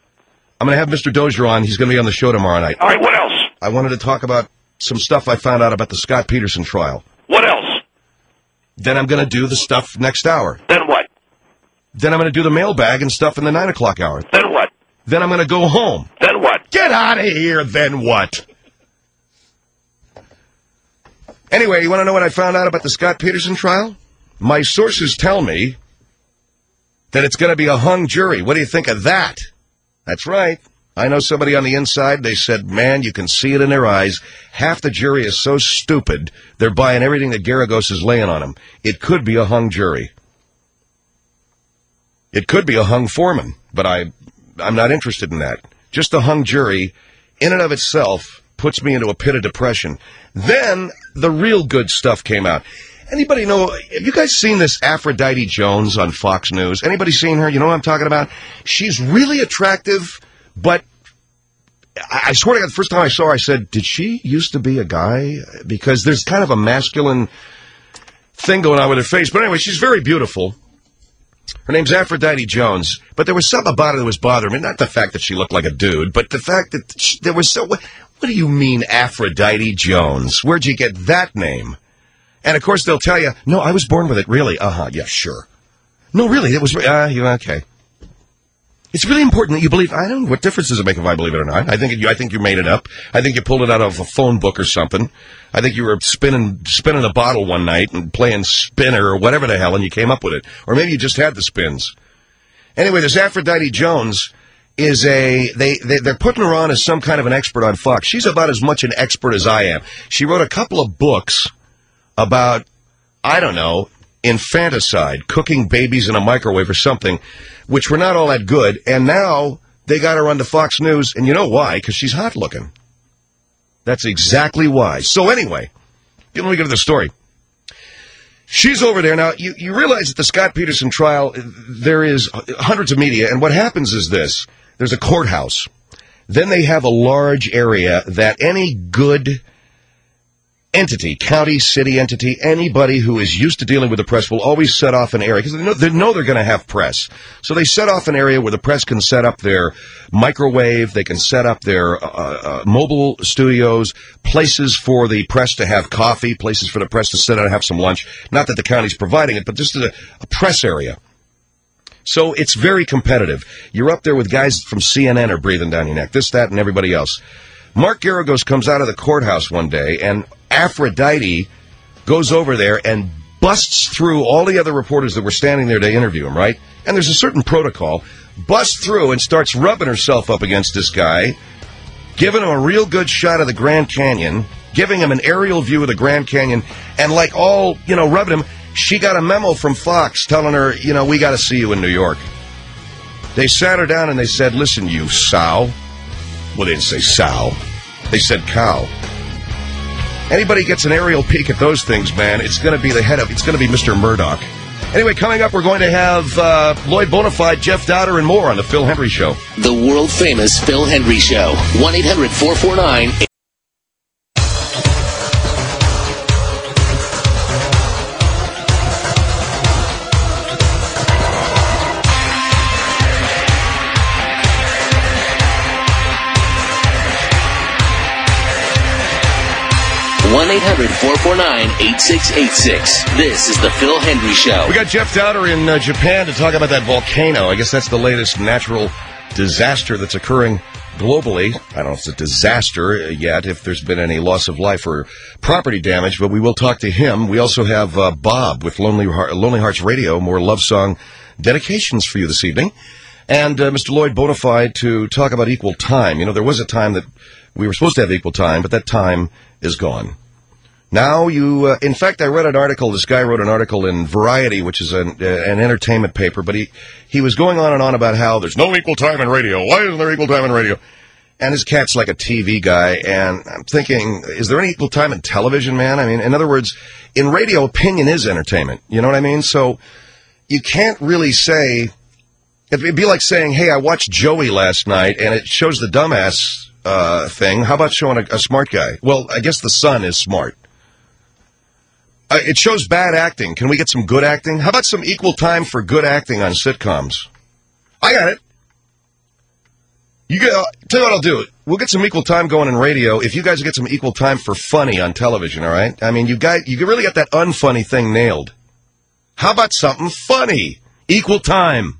I'm going to have Mister Dozier on. He's going to be on the show tomorrow night. All right, what else? I wanted to talk about some stuff I found out about the Scott Peterson trial. What else? Then I'm going to do the stuff next hour. Then what? Then I'm going to do the mailbag and stuff in the nine o'clock hour. Then what? Then I'm going to go home. Then what? Get out of here, then what? Anyway, you want to know what I found out about the Scott Peterson trial? My sources tell me that it's going to be a hung jury. What do you think of that? That's right. I know somebody on the inside. They said, man, you can see it in their eyes. Half the jury is so stupid, they're buying everything that Garagos is laying on them. It could be a hung jury. It could be a hung foreman, but I, I'm not interested in that. Just a hung jury, in and of itself, puts me into a pit of depression. Then the real good stuff came out. Anybody know, have you guys seen this Aphrodite Jones on Fox News? Anybody seen her? You know what I'm talking about? She's really attractive, but I, I swear to God, the first time I saw her, I said, did she used to be a guy? Because there's kind of a masculine thing going on with her face. But anyway, she's very beautiful. Her name's Aphrodite Jones, but there was something about her that was bothering me. Not the fact that she looked like a dude, but the fact that she, there was so... What, what do you mean, Aphrodite Jones? Where'd you get that name? And, of course, they'll tell you, no, I was born with it, really. Uh-huh, yeah, sure. No, really, it was... Uh, yeah, okay. It's really important that you believe... I don't know, what difference does it make if I believe it or not? I think it, I think you made it up. I think you pulled it out of a phone book or something. I think you were spinning spinning a bottle one night and playing spinner or whatever the hell, and you came up with it. Or maybe you just had the spins. Anyway, this Aphrodite Jones is a... They, they, they're putting her on as some kind of an expert on Fox. She's about as much an expert as I am. She wrote a couple of books about, I don't know, infanticide, cooking babies in a microwave or something, which were not all that good. And now they got her onto Fox News, and you know why? Because she's hot looking. That's exactly why. So anyway, let me get to the story. She's over there. Now, you, you realize at the Scott Peterson trial, there is hundreds of media, and what happens is this. There's a courthouse. Then they have a large area that any good entity, county, city entity, anybody who is used to dealing with the press will always set off an area, because they know, they know they're going to have press. So they set off an area where the press can set up their microwave, they can set up their uh, uh, mobile studios, places for the press to have coffee, places for the press to sit down and have some lunch. Not that the county's providing it, but just a, a press area. So it's very competitive. You're up there with guys from C N N are breathing down your neck, this, that, and everybody else. Mark Garagos comes out of the courthouse one day, and Aphrodite goes over there and busts through all the other reporters that were standing there to interview him, right? And there's a certain protocol. Busts through and starts rubbing herself up against this guy, giving him a real good shot of the Grand Canyon, giving him an aerial view of the Grand Canyon, and like all, you know, rubbing him, she got a memo from Fox telling her, you know, we got to see you in New York. They sat her down and they said, listen, you sow. Well, they didn't say sow. They said cow. Anybody gets an aerial peek at those things, man, it's going to be the head of, it's going to be Mister Murdoch. Anyway, coming up, we're going to have uh, Lloyd Bonafide, Jeff Dowder, and more on The Phil Hendrie Show. The world-famous Phil Hendrie Show. one eight hundred four four nine one eight hundred four four nine eight six eight six. This is the Phil Hendrie Show. We got Jeff Dowder in uh, Japan to talk about that volcano. I guess that's the latest natural disaster that's occurring globally. I don't know if it's a disaster yet, if there's been any loss of life or property damage, but we will talk to him. We also have uh, Bob with Lonely, Heart, Lonely Hearts Radio, more love song dedications for you this evening. And uh, Mister Lloyd Bonafide to talk about equal time. You know, there was a time that we were supposed to have equal time, but that time is gone. Now you, uh, in fact, I read an article, this guy wrote an article in Variety, which is an, uh, an entertainment paper, but he, he was going on and on about how there's no equal time in radio. Why isn't there equal time in radio? And his cat's like a T V guy, and I'm thinking, is there any equal time in television, man? I mean, in other words, in radio, opinion is entertainment. You know what I mean? So you can't really say, it'd be like saying, hey, I watched Joey last night, and it shows the dumbass uh, thing. How about showing a, a smart guy? Well, I guess the sun is smart. Uh, it shows bad acting. Can we get some good acting? How about some equal time for good acting on sitcoms? I got it. You get, uh, tell you what I'll do. We'll get some equal time going in radio if you guys get some equal time for funny on television, all right? I mean, you got, you really got that unfunny thing nailed. How about something funny? Equal time.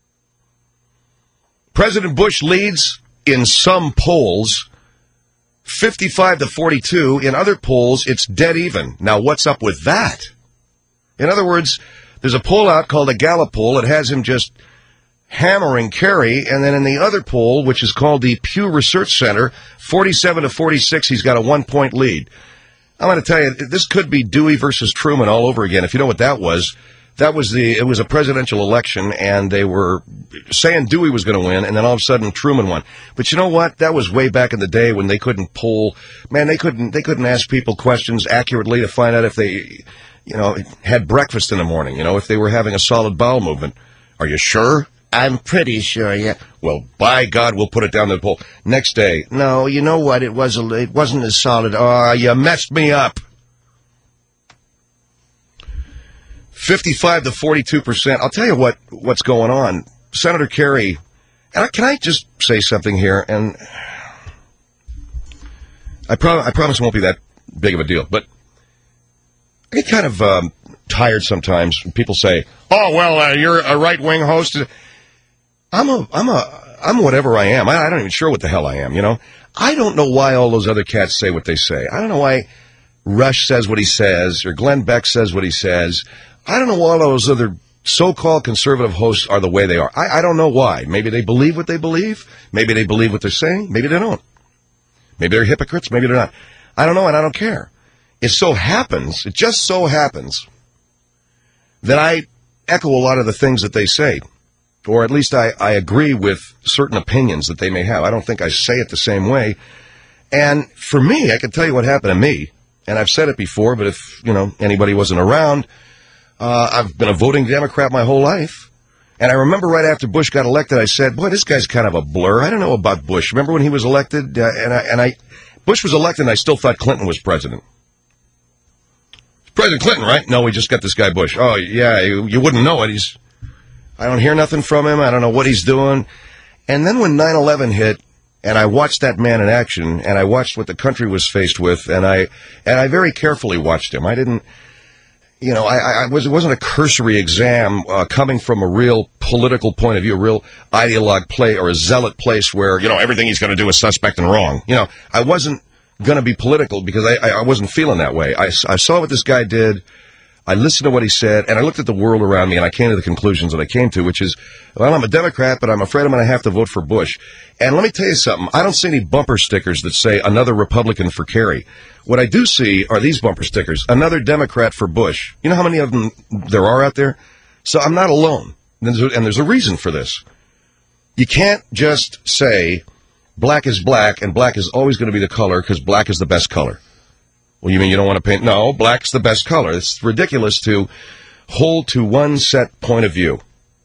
President Bush leads in some polls, fifty-five to forty-two. In other polls, it's dead even. Now, what's up with that? In other words, there's a poll out called a Gallup poll. It has him just hammering Kerry, and then in the other poll, which is called the Pew Research Center, forty-seven to forty-six, he's got a one-point lead. I'm going to tell you, this could be Dewey versus Truman all over again. If you know what that was, that was the, it was a presidential election, and they were saying Dewey was going to win, and then all of a sudden Truman won. But you know what? That was way back in the day when they couldn't poll, man, they couldn't, they couldn't ask people questions accurately to find out if they, you know, had breakfast in the morning, you know, if they were having a solid bowel movement. Are you sure? I'm pretty sure, yeah. Well, by God, we'll put it down the poll. Next day, no, you know what? It was a, it wasn't as solid. Oh, you messed me up. fifty-five to forty-two percent. I'll tell you what, what's going on. Senator Kerry, and I, can I just say something here? And I, pro- I promise it won't be that big of a deal, but I get kind of um, tired sometimes when people say, "Oh, well, uh, you're a right-wing host." I'm a, I'm a, I'm whatever I am. I, I don't even sure what the hell I am, you know? I don't know why all those other cats say what they say. I don't know why Rush says what he says, or Glenn Beck says what he says. I don't know why all those other so-called conservative hosts are the way they are. I, I don't know why. Maybe they believe what they believe. Maybe they believe what they're saying. Maybe they don't. Maybe they're hypocrites. Maybe they're not. I don't know, and I don't care. It so happens, it just so happens, that I echo a lot of the things that they say. Or at least I, I agree with certain opinions that they may have. I don't think I say it the same way. And for me, I can tell you what happened to me. And I've said it before, but if, you know, anybody wasn't around, uh, I've been a voting Democrat my whole life. And I remember right after Bush got elected, I said, boy, this guy's kind of a blur. I don't know about Bush. Remember when he was elected? Uh, and I, and I, Bush was elected, and I still thought Clinton was president. President Clinton, right? No, we just got this guy Bush. Oh, yeah, you, you wouldn't know it. He's... I don't hear nothing from him. I don't know what he's doing. And then when nine eleven hit, and I watched that man in action, and I watched what the country was faced with, and I and I very carefully watched him. I didn't, you know, I, I was it wasn't a cursory exam uh, coming from a real political point of view, a real ideologue play or a zealot place where, you know, everything he's going to do is suspect and wrong. You know, I wasn't going to be political because I, I wasn't feeling that way. I, I saw what this guy did. I listened to what he said, and I looked at the world around me, and I came to the conclusions that I came to, which is, well, I'm a Democrat, but I'm afraid I'm going to have to vote for Bush. And let me tell you something. I don't see any bumper stickers that say another Republican for Kerry. What I do see are these bumper stickers, another Democrat for Bush. You know how many of them there are out there? So I'm not alone, and there's a, and there's a reason for this. You can't just say black is black, and black is always going to be the color because black is the best color. Well, you mean you don't want to paint? No, black's the best color. It's ridiculous to hold to one set point of view.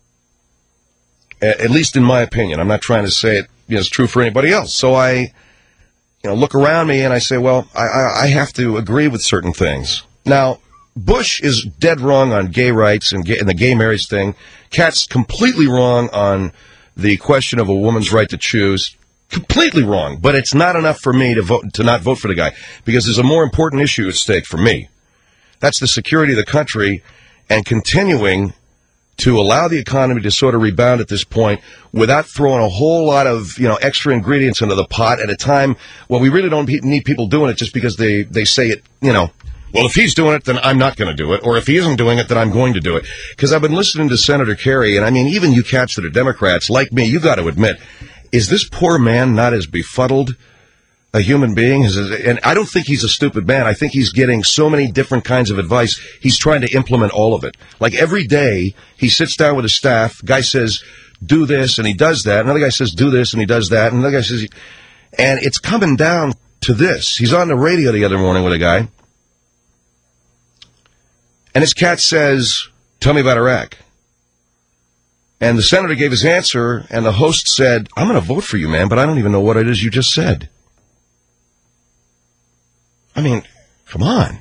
At least in my opinion. I'm not trying to say it, you know, it's true for anybody else. So I, you know, look around me and I say, well, I, I, I have to agree with certain things. Now, Bush is dead wrong on gay rights and, gay, and the gay marriage thing. Kat's completely wrong on the question of a woman's right to choose. Completely wrong, but it's not enough for me to vote to not vote for the guy because there's a more important issue at stake for me. That's the security of the country and continuing to allow the economy to sort of rebound at this point without throwing a whole lot of, you know, extra ingredients into the pot at a time when we really don't need people doing it just because they, they say it, you know, well, if he's doing it, then I'm not going to do it. Or if he isn't doing it, then I'm going to do it. Because I've been listening to Senator Kerry, and I mean, even you cats that are Democrats, like me, you got to admit, is this poor man not as befuddled a human being? And I don't think he's a stupid man. I think he's getting so many different kinds of advice. He's trying to implement all of it. Like every day, he sits down with his staff. Guy says, do this, and he does that. Another guy says, do this, and he does that. And another guy says, and it's coming down to this. He's on the radio the other morning with a guy. And his cat says, tell me about Iraq. And the senator gave his answer, and the host said, I'm going to vote for you, man, but I don't even know what it is you just said. I mean, come on.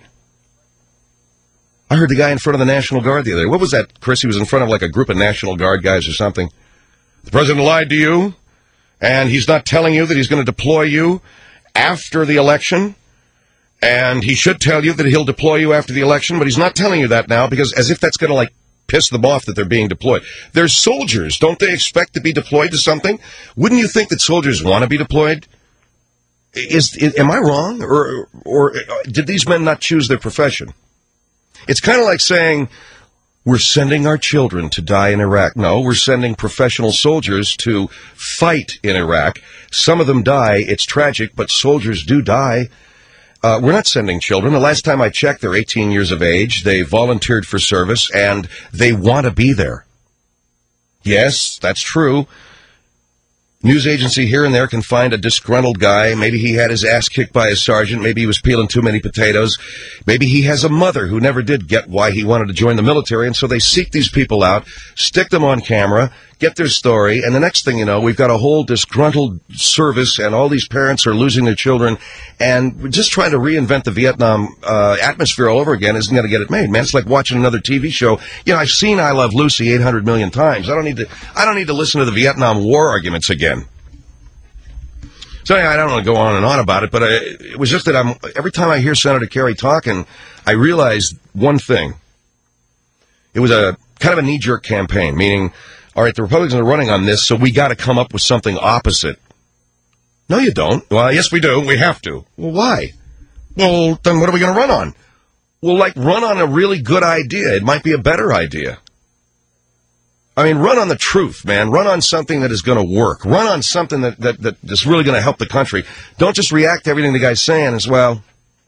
I heard the guy in front of the National Guard the other day. What was that, Chris? He was in front of like a group of National Guard guys or something. The president lied to you, And he's not telling you that he's going to deploy you after the election. And he should tell you that he'll deploy you after the election, but he's not telling you that now because as if that's going to, like, piss them off that they're being deployed. They're soldiers. Don't they expect to be deployed to something? Wouldn't you think that soldiers want to be deployed? Is, is am I wrong? Or, or did these men not choose their profession? It's kind of like saying, we're sending our children to die in Iraq. No, we're sending professional soldiers to fight in Iraq. Some of them die. It's tragic, but soldiers do die. Uh, we're not sending children. The last time I checked, they're eighteen years of age. They volunteered for service, and they want to be there. Yes, that's true. News agency here and there can find a disgruntled guy. Maybe he had his ass kicked by a sergeant. Maybe he was peeling too many potatoes. Maybe he has a mother who never did get why he wanted to join the military, and so they seek these people out, stick them on camera, get their story, and the next thing you know, we've got a whole disgruntled service, and all these parents are losing their children, and we're just trying to reinvent the Vietnam uh, atmosphere all over again isn't going to get it made, man. It's like watching another T V show. You know, I've seen I Love Lucy eight hundred million times. I don't need to. I don't need to listen to the Vietnam War arguments again. So anyway, I don't want to go on and on about it, but I, it was just that I'm every time I hear Senator Kerry talking, I realize one thing. It was a kind of a knee-jerk campaign, meaning, all right, the Republicans are running on this, so we got to come up with something opposite. No, you don't. Well, yes, we do. We have to. Well, why? Well, then what are we going to run on? Well, like, run on a really good idea. It might be a better idea. I mean, run on the truth, man. Run on something that is going to work. Run on something that, that, that is really going to help the country. Don't just react to everything the guy's saying as well.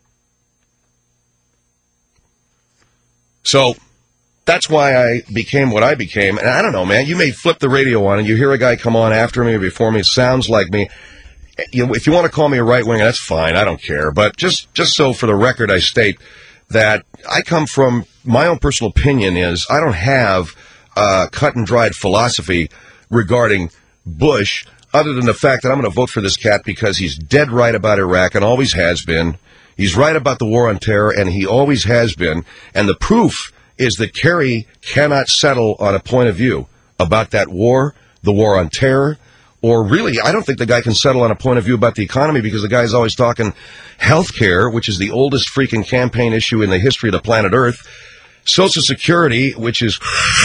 So, that's why I became what I became. And I don't know, man. You may flip the radio on and you hear a guy come on after me or before me. It sounds like me. You know, if you want to call me a right-winger, that's fine. I don't care. But just, just so for the record, I state that I come from, my own personal opinion is I don't have Uh, cut-and-dried philosophy regarding Bush, other than the fact that I'm going to vote for this cat because he's dead right about Iraq and always has been. He's right about the war on terror, and he always has been. And the proof is that Kerry cannot settle on a point of view about that war, the war on terror, or really, I don't think the guy can settle on a point of view about the economy because the guy's always talking health care, which is the oldest freaking campaign issue in the history of the planet Earth. Social Security, which is...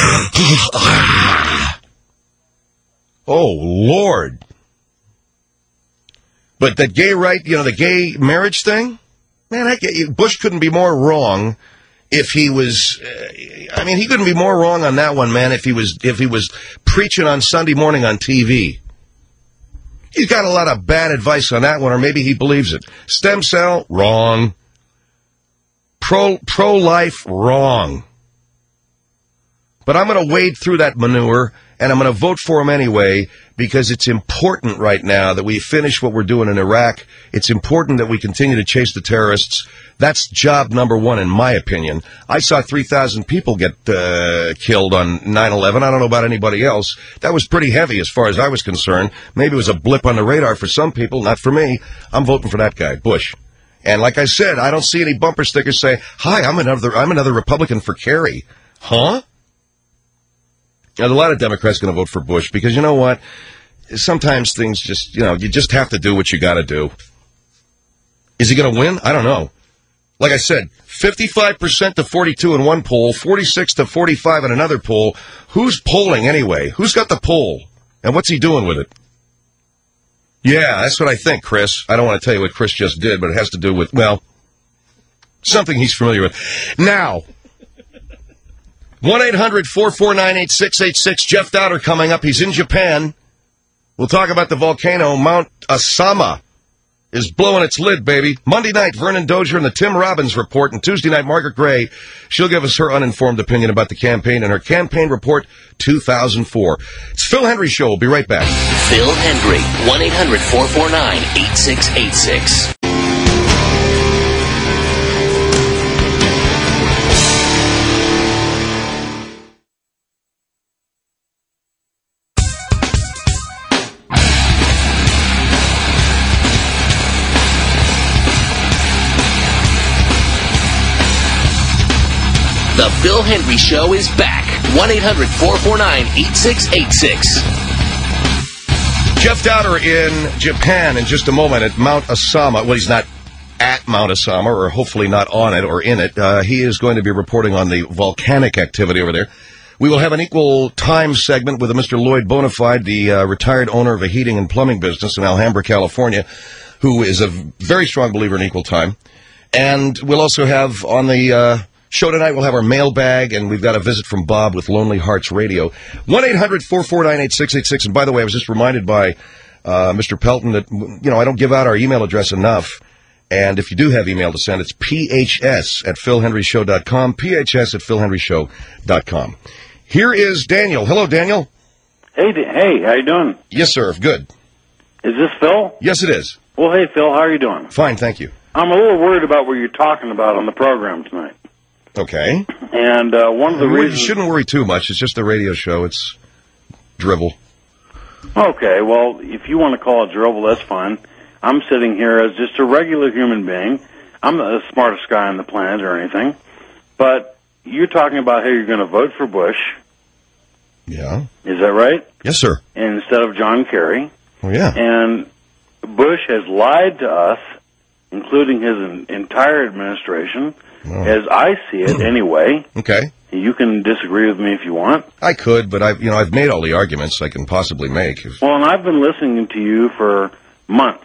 oh, Lord. But that gay right, you know, the gay marriage thing? Man, I get, Bush couldn't be more wrong if he was... Uh, I mean, he couldn't be more wrong on that one, man, if he was if he was preaching on Sunday morning on T V. He's got a lot of bad advice on that one, or maybe he believes it. Stem cell, wrong. Pro, pro-life, wrong. But I'm going to wade through that manure, and I'm going to vote for him anyway, because it's important right now that we finish what we're doing in Iraq. It's important that we continue to chase the terrorists. That's job number one, in my opinion. I saw three thousand people get uh, killed on nine eleven. I don't know about anybody else. That was pretty heavy as far as I was concerned. Maybe it was a blip on the radar for some people, not for me. I'm voting for that guy, Bush. And like I said, I don't see any bumper stickers say, hi, I'm another I'm another Republican for Kerry. Huh? Now, a lot of Democrats are going to vote for Bush because, you know what? Sometimes things just, you know, you just have to do what you got to do. Is he going to win? I don't know. Like I said, fifty-five percent to forty-two in one poll, forty-six to forty-five in another poll. Who's polling anyway? Who's got the poll? And what's he doing with it? Yeah, that's what I think, Chris. I don't want to tell you what Chris just did, but it has to do with, well, something he's familiar with. Now, one eight hundred four four nine eight six eight six. Jeff Dowder coming up. He's in Japan. We'll talk about the volcano. Mount Asama is blowing its lid, baby. Monday night, Vernon Dozier and the Tim Robbins Report. And Tuesday night, Margaret Gray. She'll give us her uninformed opinion about the campaign and her campaign report two thousand four. It's Phil Hendry Show. We'll be right back. Phil Hendry, one eight hundred four four nine eight six eight six. The Phil Hendry Show is back. one eight hundred four four nine eight six eight six. Jeff Dowder in Japan in just a moment at Mount Asama. Well, he's not at Mount Asama, or hopefully not on it or in it. Uh, he is going to be reporting on the volcanic activity over there. We will have an equal time segment with a Mister Lloyd Bonafide, the uh, retired owner of a heating and plumbing business in Alhambra, California, who is a very strong believer in equal time. And we'll also have on the uh, show tonight, we'll have our mailbag, and we've got a visit from Bob with Lonely Hearts Radio. one eight hundred four four nine eight six eight six. And by the way, I was just reminded by uh, Mister Pelton that, you know, I don't give out our email address enough. And if you do have email to send, it's P H S at phil henry show dot com, P H S at phil henry show dot com. Here is Daniel. Hello, Daniel. Hey, D- hey, how you doing? Yes, sir. Good. Is this Phil? Yes, it is. Well, hey, Phil, how are you doing? Fine, thank you. I'm a little worried about what you're talking about on the program tonight. Okay. And uh, one of the we reasons... You shouldn't worry too much. It's just a radio show. It's drivel. Okay, well, if you want to call it drivel, that's fine. I'm sitting here as just a regular human being. I'm not the smartest guy on the planet or anything. But you're talking about how you're going to vote for Bush. Yeah. Is that right? Yes, sir. Instead of John Kerry. Oh, yeah. And Bush has lied to us, including his entire administration, oh. as I see it anyway. Okay. You can disagree with me if you want. I could, but I've, you know, I've made all the arguments I can possibly make. Well, and I've been listening to you for months.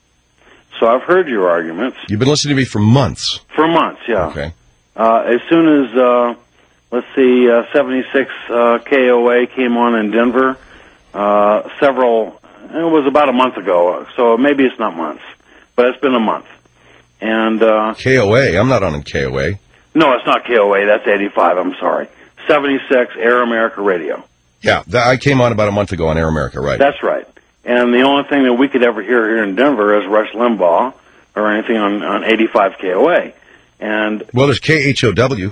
So I've heard your arguments. You've been listening to me for months? For months, yeah. Okay. Uh, as soon as, uh, let's see, uh, seventy-six uh, K O A came on in Denver, uh, several, it was about a month ago, so maybe it's not months, but it's been a month. And uh, K O A, I'm not on in K O A. No, it's not K O A, that's eighty-five, I'm sorry. seventy-six, Air America Radio. Yeah, th- I came on about a month ago on Air America, right? That's right. And the only thing that we could ever hear here in Denver is Rush Limbaugh or anything on, on eighty-five K O A. And well, there's K H O W.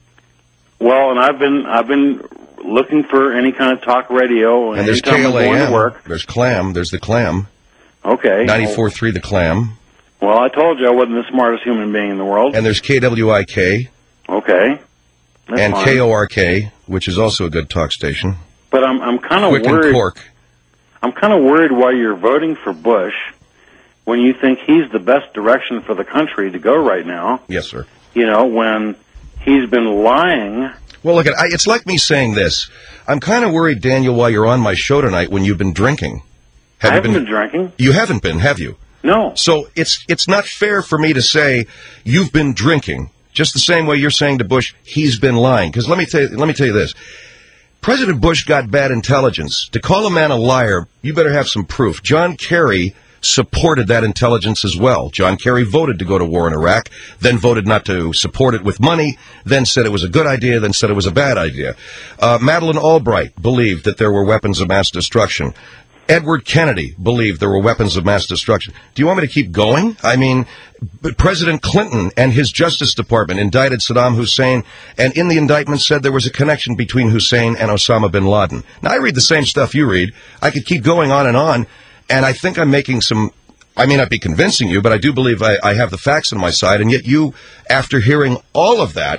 Well, and I've been I've been looking for any kind of talk radio. And there's K L A M. There's Clam. There's the Clam. Okay. ninety-four point three the Clam. Well, I told you I wasn't the smartest human being in the world. And there's K W I K. Okay. That's and fine. K O R K, which is also a good talk station. But I'm I'm kind of Quick worried. And Cork. I'm kind of worried why you're voting for Bush when you think he's the best direction for the country to go right now. Yes, sir. You know, when he's been lying. Well, look, I, it's like me saying this. I'm kind of worried, Daniel, while you're on my show tonight when you've been drinking. Have I you haven't been, been drinking. You haven't been, have you? No. So it's it's not fair for me to say you've been drinking, just the same way you're saying to Bush he's been lying. Because let me tell you, let me tell you this. President Bush got bad intelligence. To call a man a liar, you better have some proof. John Kerry supported that intelligence as well. John Kerry voted to go to war in Iraq, then voted not to support it with money, then said it was a good idea, then said it was a bad idea. Uh, Madeleine Albright believed that there were weapons of mass destruction. Edward Kennedy believed there were weapons of mass destruction. Do you want me to keep going? I mean, President Clinton and his Justice Department indicted Saddam Hussein, and in the indictment said there was a connection between Hussein and Osama bin Laden. Now, I read the same stuff you read. I could keep going on and on, and I think I'm making some, I may not be convincing you, but I do believe I, I have the facts on my side, and yet you, after hearing all of that,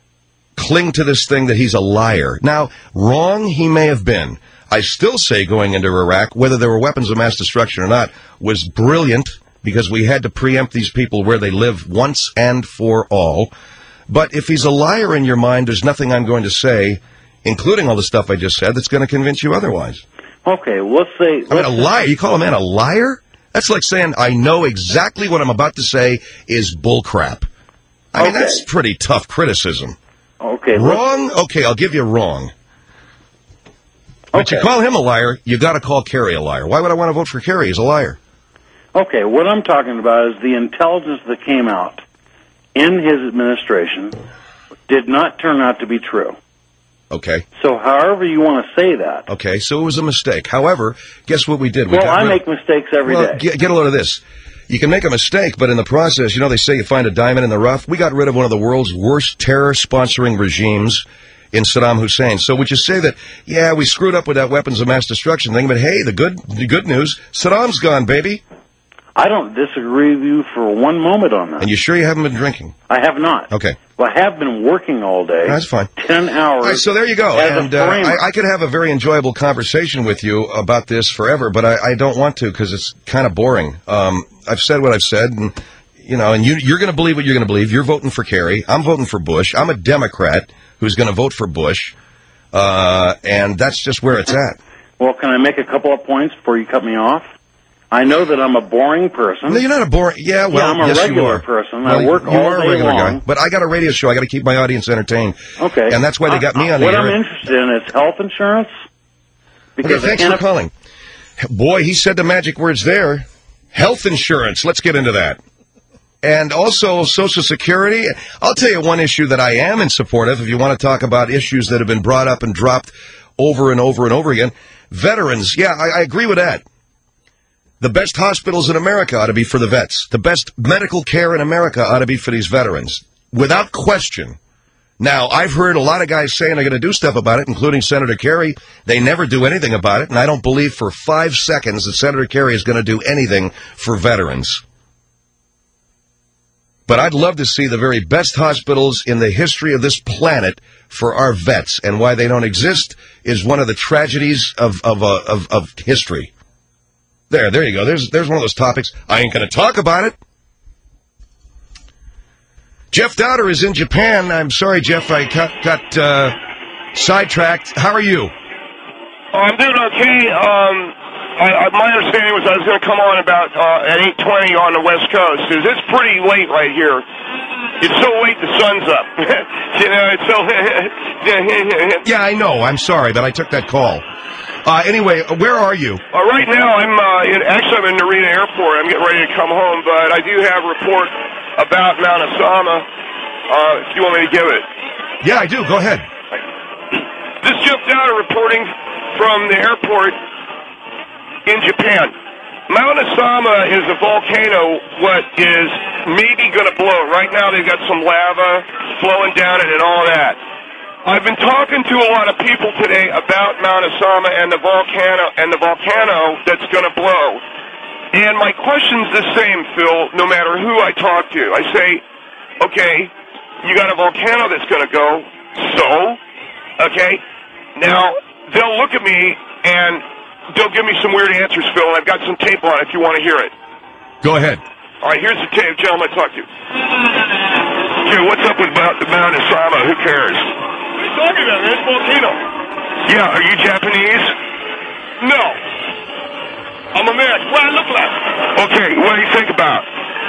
cling to this thing that he's a liar. Now, wrong he may have been. I still say going into Iraq, whether there were weapons of mass destruction or not, was brilliant because we had to preempt these people where they live once and for all. But if he's a liar in your mind, there's nothing I'm going to say, including all the stuff I just said, that's going to convince you otherwise. Okay, let's say... Let's I mean, a liar? You call a man a liar? That's like saying, I know exactly what I'm about to say is bullcrap. I okay. mean, that's pretty tough criticism. Okay. Wrong? Okay, I'll give you wrong. But okay. you call him a liar, you got to call Kerry a liar. Why would I want to vote for Kerry? He's a liar. Okay, what I'm talking about is the intelligence that came out in his administration did not turn out to be true. Okay. So however you want to say that. Okay, so it was a mistake. However, guess what we did? We well, got I rid- make mistakes every well, day. Get, get a load of this. You can make a mistake, but in the process, you know, they say you find a diamond in the rough. We got rid of one of the world's worst terror-sponsoring regimes in Saddam Hussein. So would you say that, yeah, we screwed up with that weapons of mass destruction thing, but hey, the good the good news, Saddam's gone, baby. I don't disagree with you for one moment on that. And you sure you haven't been drinking? I have not. Okay. Well, I have been working all day. That's fine. Ten hours. All right, so there you go. as a And uh, framer. I, I could have a very enjoyable conversation with you about this forever, but I, I don't want to because it's kind of boring. Um, I've said what I've said, and you know, and you, you're going to believe what you're going to believe. You're voting for Kerry. I'm voting for Bush. I'm a Democrat who's going to vote for Bush, uh, and that's just where it's at. Well, can I make a couple of points before you cut me off? I know that I'm a boring person. No, you're not a boring. Yeah, well, yeah, I'm a yes, regular you are. person. Well, I work you all are a day regular long. guy, but I got a radio show. I got to keep my audience entertained. Okay, and that's why they got me on the what air. I'm interested in is health insurance. Okay, thanks for calling. Boy, he said the magic words there. Health insurance. Let's get into that. And also Social Security. I'll tell you one issue that I am in support of, if you want to talk about issues that have been brought up and dropped over and over and over again. Veterans. Yeah, I, I agree with that. The best hospitals in America ought to be for the vets. The best medical care in America ought to be for these veterans. Without question. Now, I've heard a lot of guys saying they're going to do stuff about it, including Senator Kerry. They never do anything about it, and I don't believe for five seconds that Senator Kerry is going to do anything for veterans. But I'd love to see the very best hospitals in the history of this planet for our vets, and why they don't exist is one of the tragedies of of uh, of, of history. There, there you go. There's there's one of those topics. I ain't going to talk about it. Jeff Dowder is in Japan. I'm sorry, Jeff, I got, got uh, sidetracked. How are you? Oh, I'm doing okay. Um, I, I, my understanding was I was going to come on about uh, at eight twenty on the West Coast. Is it's pretty late right here. It's so late the sun's up. You know, it's so... Yeah, I know. I'm sorry that I took that call. Uh, anyway, where are you? Uh, right now, I'm uh, in, actually I'm in Narita Airport. I'm getting ready to come home, but I do have a report about Mount Asama, uh, if you want me to give it. Yeah, I do. Go ahead. This is Jeff Dowder reporting from the airport in Japan. Mount Asama is a volcano what is maybe going to blow. Right now they've got some lava flowing down it and all that. I've been talking to a lot of people today about Mount Asama and the volcano and the volcano that's going to blow. And my question's the same, Phil, no matter who I talk to. I say, okay, you got a volcano that's going to go, so, okay, now they'll look at me and they'll give me some weird answers, Phil, and I've got some tape on it if you want to hear it. Go ahead. All right, here's the tape, gentlemen I talked to. Okay, what's up with Mount, Mount Asama? Who cares? What are you talking about, man? It's a volcano. Yeah, are you Japanese? No. I'm American. What I look like? Okay, what do you think about?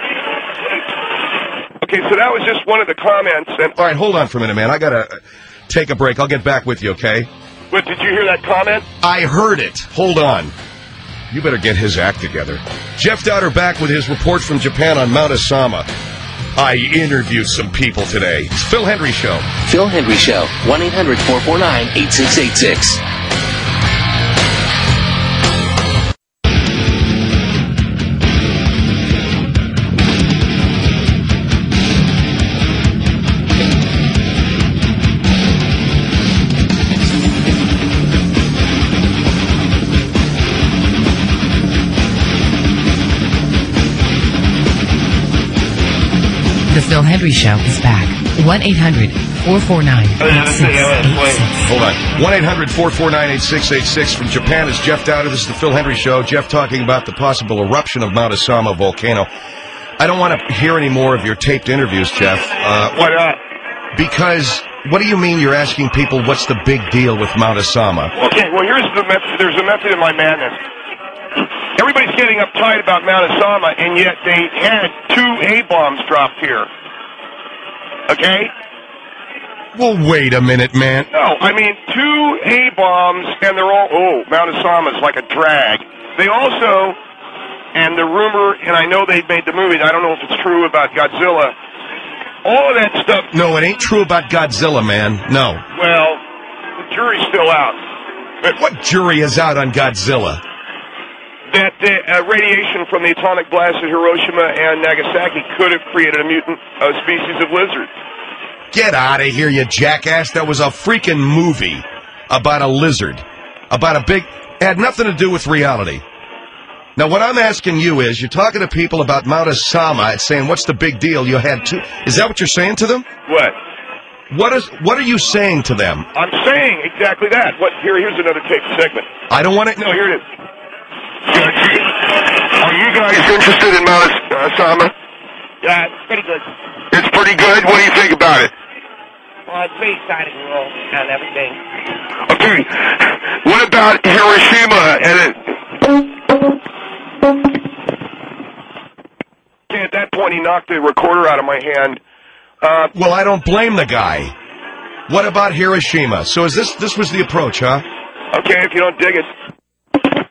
Okay, so that was just one of the comments. And all right, hold on for a minute, man. I got to take a break. I'll get back with you, okay? But did you hear that comment? I heard it. Hold on. You better get his act together. Jeff Dowder back with his report from Japan on Mount Asama. I interviewed some people today. It's Phil Hendry Show. Phil Hendry Show. one eight hundred four four nine eight six eight six. The Phil Hendry Show is back. one eight hundred four four nine eight six eight six. Hold on. one eight hundred four four nine eight six eight six. From Japan is Jeff Dowder. This is the Phil Hendry Show. Jeff talking about the possible eruption of Mount Asama volcano. I don't want to hear any more of your taped interviews, Jeff. Uh, Why not? Because, what do you mean you're asking people what's the big deal with Mount Asama? Okay, well, here's the method. There's a method in my madness. Everybody's getting uptight about Mount Asama, and yet they had two A-bombs dropped here. Okay? Well, wait a minute, man. No, I mean, two A-bombs, and they're all, oh, Mount Asama is like a drag. They also, and the rumor, and I know they made the movie, I don't know if it's true about Godzilla, all of that stuff. No, it ain't true about Godzilla, man. No. Well, the jury's still out. What jury is out on Godzilla? That the uh, radiation from the atomic blast at Hiroshima and Nagasaki could have created a mutant uh, species of lizard. Get out of here, you jackass. That was a freaking movie about a lizard. About a big... It had nothing to do with reality. Now, what I'm asking you is, you're talking to people about Mount Osama and saying, what's the big deal? You had two. Is that what you're saying to them? What? What is? What are you saying to them? I'm saying exactly that. What? Here, here's another tape segment. I don't want to. No, here it is. Are you guys interested in Mount Osama? Yeah, it's pretty good. It's pretty good. What do you think about it? Well, it's pretty exciting role and everything. Okay. What about Hiroshima and it? Okay, at that point, he knocked the recorder out of my hand. Uh, well, I don't blame the guy. What about Hiroshima? So is this this was the approach, huh? Okay, if you don't dig it.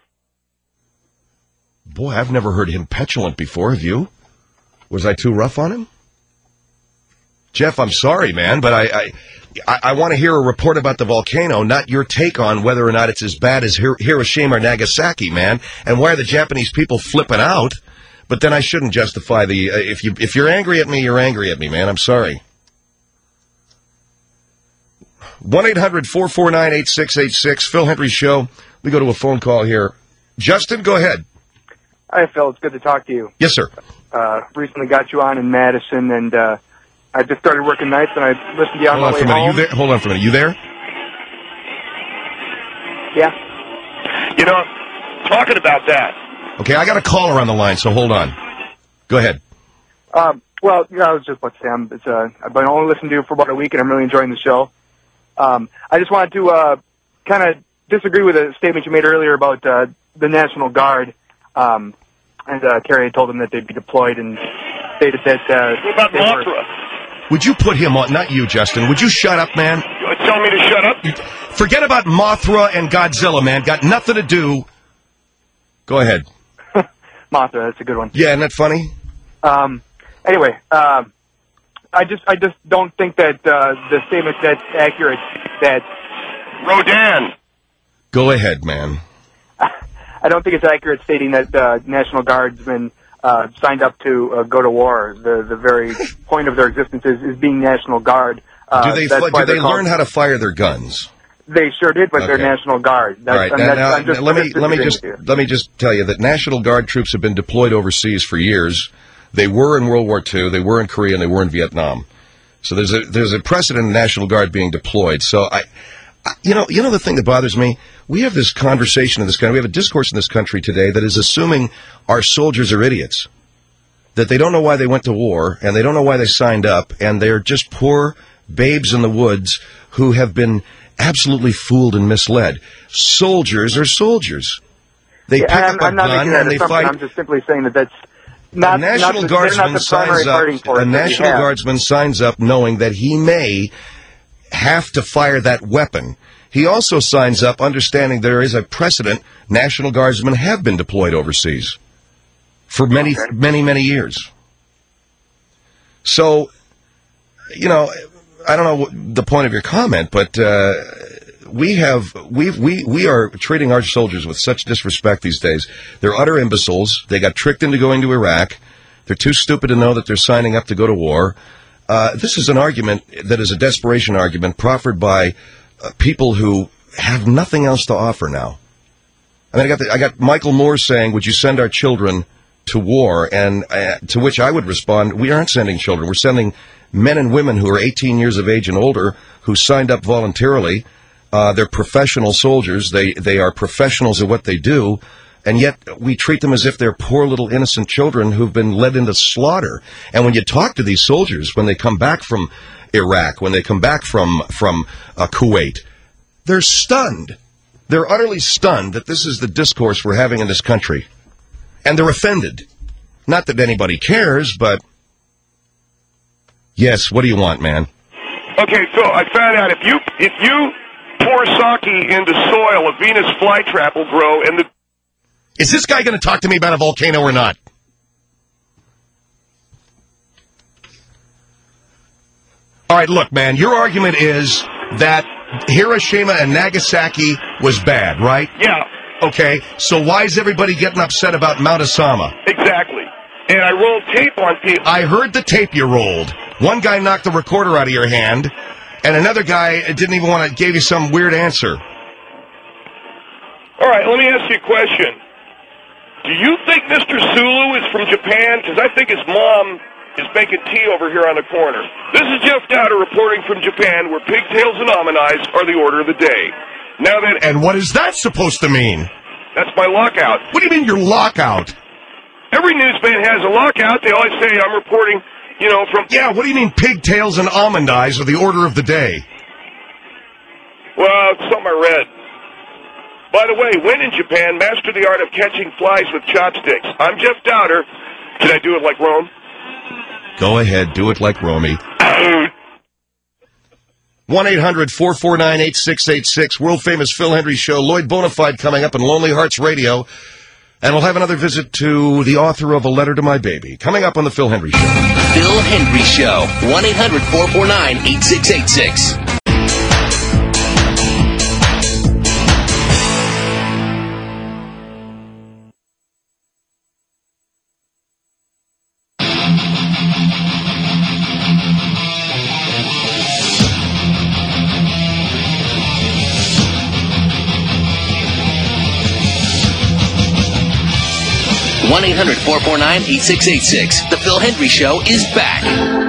Boy, I've never heard him petulant before. Have you? Was I too rough on him? Jeff, I'm sorry, man, but I I, I, I want to hear a report about the volcano, not your take on whether or not it's as bad as Hir- Hiroshima or Nagasaki, man. And why are the Japanese people flipping out? But then I shouldn't justify the... Uh, if, you, if you're angry at me, you're angry at me, man. I'm sorry. one eight hundred four four nine eight six eight six, Phil Hendry Show. We go to a phone call here. Justin, go ahead. Hi, Phil. It's good to talk to you. Yes, sir. Uh, recently got you on in Madison, and uh, I just started working nights, and I listened to you on Hold my on way for a minute. home. You there? Hold on for a minute. You there? Yeah. You know, talking about that. Okay, I got a caller on the line, so hold on. Go ahead. Um, well, you know, I was just about to say, I'm, it's, uh, I've been only listening to you for about a week, and I'm really enjoying the show. Um, I just wanted to uh, kind of disagree with a statement you made earlier about uh, the National Guard. Um, and uh, Kerry had told them that they'd be deployed and stated that... Uh, what about Mothra? Were... Would you put him on... Not you, Justin. Would you shut up, man? You tell me to shut up? You, forget about Mothra and Godzilla, man. Got nothing to do... Go ahead. Mothra, that's a good one. Yeah, isn't that funny? Um, anyway, uh, I just I just don't think that uh, the statement that's accurate that... Rodan! Go ahead, man. I don't think it's accurate stating that uh, National Guardsmen uh, signed up to uh, go to war. The the very point of their existence is, is being National Guard. Uh, do they, that's fu- why do they called... learn how to fire their guns? They sure did, but okay. they're National Guard. That's, All right, now, now, I'm just, now let I'm me just let me just let me just tell you that National Guard troops have been deployed overseas for years. They were in World War Two, they were in Korea, and they were in Vietnam. So there's a there's a precedent in National Guard being deployed. So I, I you know you know the thing that bothers me, we have this conversation in this country, we have a discourse in this country today that is assuming our soldiers are idiots, that they don't know why they went to war and they don't know why they signed up, and they're just poor babes in the woods who have been absolutely fooled and misled. Soldiers are soldiers. They yeah, pick I'm, up a I'm not gun making that and they assumption. fight. I'm just simply saying that that's not, a National not the, Guardsman not the primary signs up. fighting force A that we National have. Guardsman signs up knowing that he may have to fire that weapon. He also signs up understanding there is a precedent. National Guardsmen have been deployed overseas for many, Okay. many, many years. So, you know, I don't know what the point of your comment, but uh, we have we we we are treating our soldiers with such disrespect these days. They're utter imbeciles. They got tricked into going to Iraq. They're too stupid to know that they're signing up to go to war. Uh, this is an argument that is a desperation argument proffered by uh, people who have nothing else to offer now. I mean, I got the, I got Michael Moore saying, "Would you send our children to war?" And uh, to which I would respond, "We aren't sending children. We're sending men and women who are eighteen years of age and older who signed up voluntarily. Uh, they're professional soldiers. They they are professionals at what they do, and yet we treat them as if they're poor little innocent children who've been led into slaughter. And when you talk to these soldiers, when they come back from Iraq, when they come back from from uh, Kuwait, they're stunned. They're utterly stunned that this is the discourse we're having in this country, and they're offended. Not that anybody cares, but yes. What do you want, man? Okay, so I found out if you if you pour sake into soil, a Venus flytrap will grow, and the... Is this guy going to talk to me about a volcano or not? All right, look, man, your argument is that Hiroshima and Nagasaki was bad, right? Yeah. Okay, so why is everybody getting upset about Mount Osama? Exactly. And I rolled tape on people. I heard the tape you rolled. One guy knocked the recorder out of your hand, and another guy didn't even want to, gave you some weird answer. All right, let me ask you a question. Do you think Mister Sulu is from Japan? Because I think his mom is making tea over here on the corner. This is Jeff Dowder reporting from Japan, where pigtails and almond eyes are the order of the day. Now that And what is that supposed to mean? That's my lockout. What do you mean your lockout? Every newsman has a lockout. They always say I'm reporting, you know, from... Yeah, what do you mean pigtails and almond eyes are the order of the day? Well, it's something I read. By the way, when in Japan, master the art of catching flies with chopsticks. I'm Jeff Dowder. Can I do it like Rome? Go ahead, do it like Romy. one eight hundred four four nine eight six eight six, world-famous Phil Hendry Show. Lloyd Bonafide coming up on Lonely Hearts Radio. And we'll have another visit to the author of A Letter to My Baby. Coming up on the Phil Hendry Show. Phil Hendry Show. one eight hundred four four nine eight six eight six. one eight hundred four four nine eight six eight six. The Phil Hendry Show is back.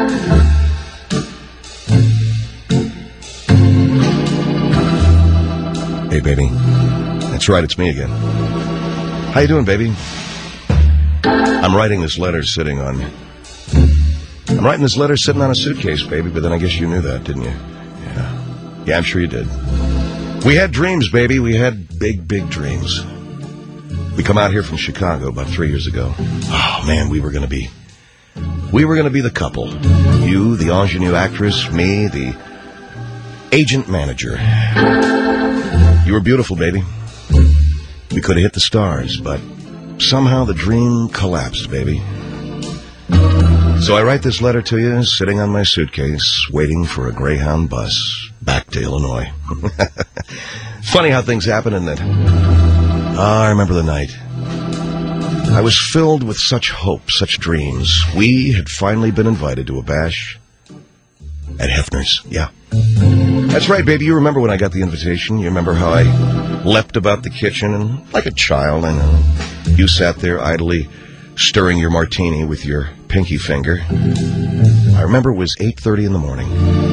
Hey, baby. That's right, it's me again. How you doing, baby? I'm writing this letter sitting on... I'm writing this letter sitting on a suitcase, baby, but then I guess you knew that, didn't you? Yeah. Yeah, I'm sure you did. We had dreams, baby. We had big, big dreams. We come out here from Chicago about three years ago. Oh, man, we were going to be... We were going to be the couple. You, the ingenue actress, me, the agent manager. You were beautiful, baby. We could have hit the stars, but somehow the dream collapsed, baby. So I write this letter to you, sitting on my suitcase, waiting for a Greyhound bus back to Illinois. Funny how things happen, isn't it? Ah, I remember the night. I was filled with such hope, such dreams. We had finally been invited to a bash at Hefner's. Yeah. That's right, baby. You remember when I got the invitation? You remember how I leapt about the kitchen and, like a child, I know, you sat there idly stirring your martini with your pinky finger. I remember it was eight thirty in the morning.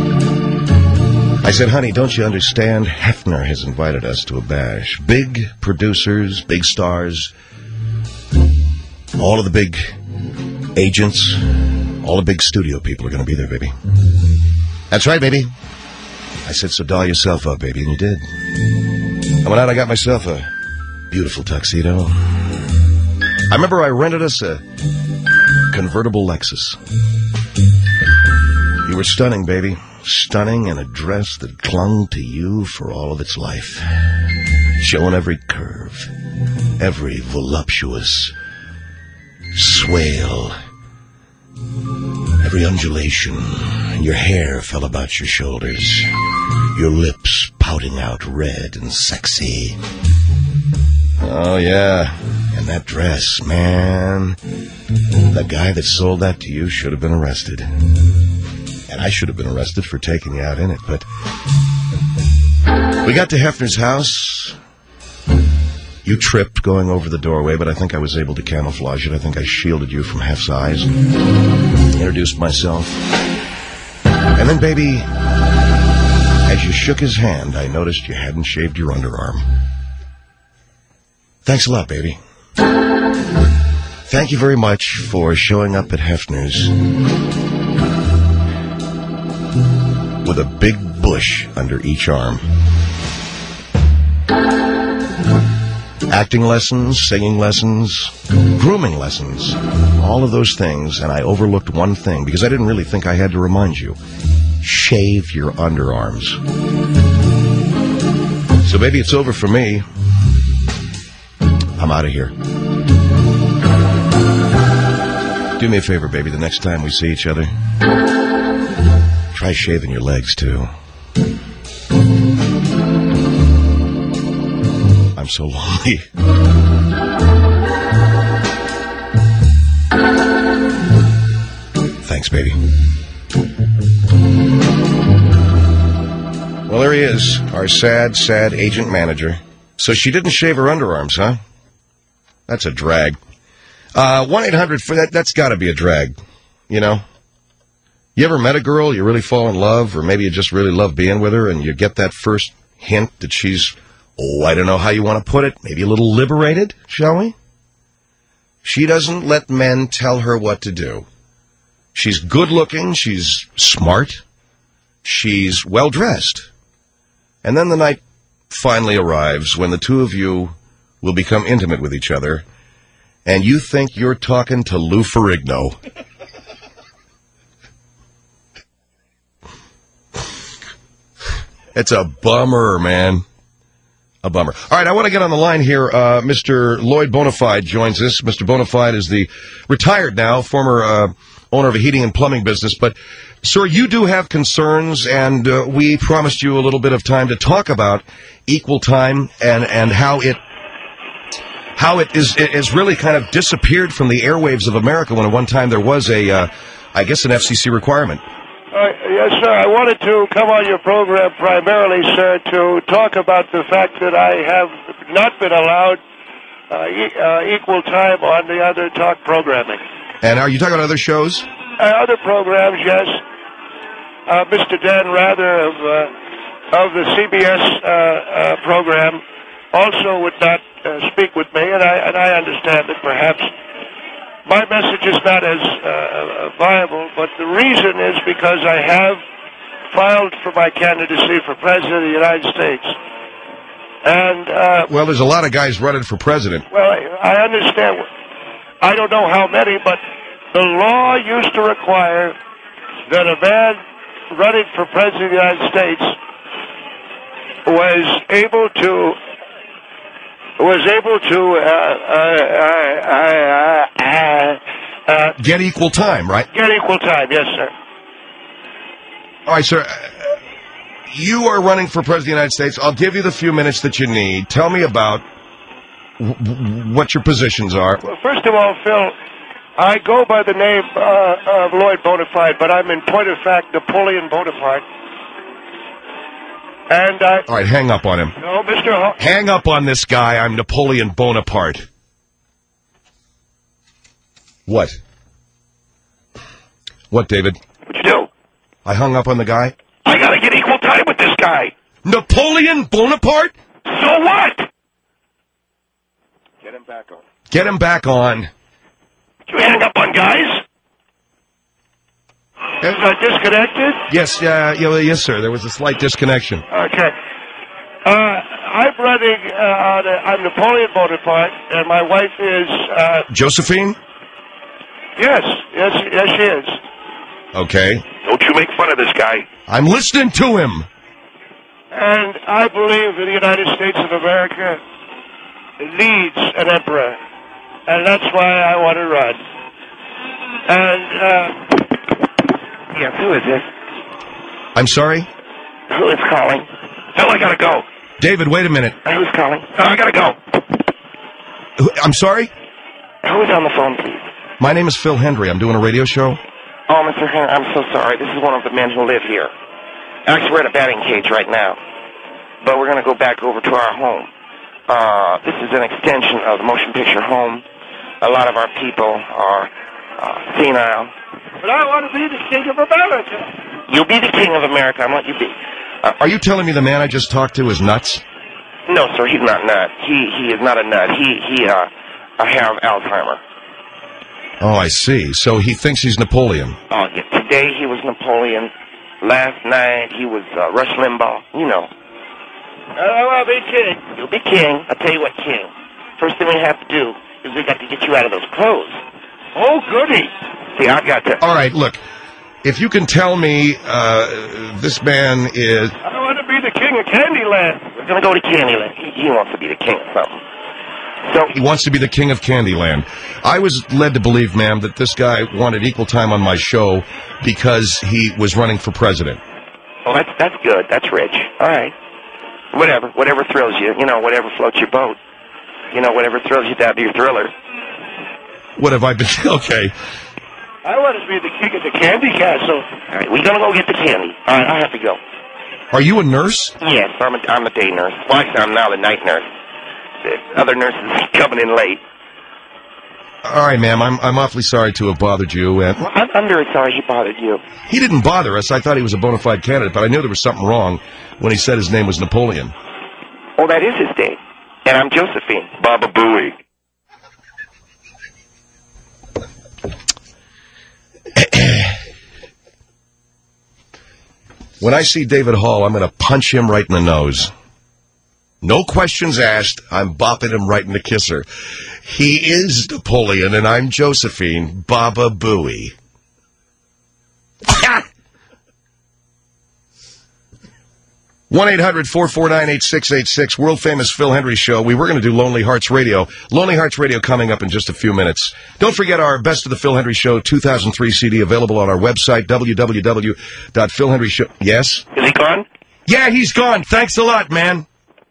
I said, honey, don't you understand? Hefner has invited us to a bash. Big producers, big stars, all of the big agents, all the big studio people are going to be there, baby. That's right, baby. I said, so doll yourself up, baby, and you did. I went out, I got myself a beautiful tuxedo. I remember I rented us a convertible Lexus. You were stunning, baby. Stunning in a dress that clung to you for all of its life. Showing every curve, every voluptuous swale, every undulation. And your hair fell about your shoulders. Your lips pouting out red and sexy. Oh, yeah. And that dress, man. The guy that sold that to you should have been arrested. And I should have been arrested for taking you out in it, but... We got to Hefner's house. You tripped going over the doorway, but I think I was able to camouflage it. I think I shielded you from Hef's eyes. Introduced myself. And then, baby, as you shook his hand, I noticed you hadn't shaved your underarm. Thanks a lot, baby. Thank you very much for showing up at Hefner's with a big bush under each arm. Acting lessons, singing lessons, grooming lessons, all of those things, and I overlooked one thing because I didn't really think I had to remind you. Shave your underarms. So, baby, it's over for me. I'm out of here. Do me a favor, baby, the next time we see each other, try shaving your legs, too. I'm so lonely. Thanks, baby. Well, there he is, our sad, sad agent manager. So she didn't shave her underarms, huh? That's a drag. Uh, one eight hundred, for that, that's got to be a drag, you know? You ever met a girl, you really fall in love, or maybe you just really love being with her, and you get that first hint that she's, oh, I don't know how you want to put it, maybe a little liberated, shall we? She doesn't let men tell her what to do. She's good-looking, she's smart, she's well-dressed. And then the night finally arrives when the two of you will become intimate with each other, and you think you're talking to Lou Ferrigno. It's a bummer, man. A bummer. All right, I want to get on the line here. Uh, Mister Lloyd Bonafide joins us. Mister Bonafide is the retired now, former uh, owner of a heating and plumbing business. But, sir, you do have concerns, and uh, we promised you a little bit of time to talk about equal time and, and how it how it is it is really kind of disappeared from the airwaves of America when at one time there was a, uh, I guess, an F C C requirement. Uh, yes, sir. I wanted to come on your program primarily, sir, to talk about the fact that I have not been allowed uh, e- uh, equal time on the other talk programming. And are you talking about other shows? Uh, other programs, yes. Uh, Mister Dan Rather of uh, of the C B S uh, uh, program also would not uh, speak with me, and I and I understand that perhaps my message is not as uh, viable, but the reason is because I have filed for my candidacy for President of the United States. And uh, well, there's a lot of guys running for president. Well, I, I understand. I don't know how many, but the law used to require that a man running for President of the United States was able to was able to uh, uh, uh, uh, uh, get equal time, right? Get equal time, yes, sir. All right, sir. You are running for President of the United States. I'll give you the few minutes that you need. Tell me about w- what your positions are. Well, first of all, Phil, I go by the name uh, of Lloyd Bonafide, but I'm in point of fact Napoleon Bonaparte. And I... All right, hang up on him. No, Mister Ho- Hang up on this guy. I'm Napoleon Bonaparte. What? What, David? What'd you do? I hung up on the guy? I gotta get equal time with this guy. Napoleon Bonaparte? So what? Get him back on. Get him back on. You hang up on guys? Is I disconnected? Yes, uh, yes, sir. There was a slight disconnection. Okay. Uh, I'm running, uh, on a, I'm Napoleon Bonaparte, and my wife is, uh... Josephine? Yes, yes, yes, she is. Okay. Don't you make fun of this guy. I'm listening to him. And I believe that the United States of America needs an emperor, and that's why I want to run. And, uh... Yes, who is this? I'm sorry? Who is calling? Phil, I gotta go. David, wait a minute. Uh, who's calling? Oh, I gotta go. Who, I'm sorry? Who is on the phone, please? My name is Phil Hendry. I'm doing a radio show. Oh, Mister Henry, I'm so sorry. This is one of the men who live here. Actually, we're at a batting cage right now. But we're gonna go back over to our home. Uh, this is an extension of the motion picture home. A lot of our people are uh, senile. But I want to be the king of America. You'll be the king of America. I'm let you be. Uh, Are you telling me the man I just talked to is nuts? No, sir. He's not nut. He he is not a nut. He he uh, I have Alzheimer. Oh, I see. So he thinks he's Napoleon. Oh, yeah. Today he was Napoleon. Last night he was uh, Rush Limbaugh. You know. I want to be king. You'll be king. I'll tell you what, king. First thing we have to do is we got to get you out of those clothes. Oh, goody. See, I got to. All right, look. If you can tell me uh, this man is... I want to be the king of Candyland. We're going to go to Candyland. He, he wants to be the king of something. So He wants to be the king of Candyland. I was led to believe, ma'am, that this guy wanted equal time on my show because he was running for president. Oh, that's, that's good. That's rich. All right. Whatever. Whatever thrills you. You know, whatever floats your boat. You know, whatever thrills you down to your thriller. What have I been... Okay. I want to be the king of the candy castle. All right, we're going to go get the candy. All right, I have to go. Are you a nurse? Yes, I'm a, I'm a day nurse. Well, actually, I'm now the night nurse. The other nurses coming in late. All right, ma'am. I'm I'm awfully sorry to have bothered you. And Well, I'm, I'm very sorry he bothered you. he didn't bother us. I thought he was a bona fide candidate, but I knew there was something wrong when he said his name was Napoleon. Oh, that is his name. And I'm Josephine. Baba Booey. When I see David Hall, I'm going to punch him right in the nose. No questions asked. I'm bopping him right in the kisser. He is Napoleon, and I'm Josephine. Baba Booey. one eight hundred four four nine eight six eight six, world-famous Phil Hendry Show. We were going to do Lonely Hearts Radio. Lonely Hearts Radio coming up in just a few minutes. Don't forget our Best of the Phil Hendry Show two thousand three C D available on our website, w w w dot phil hendry show. Yes? Is he gone? Yeah, he's gone. Thanks a lot, man.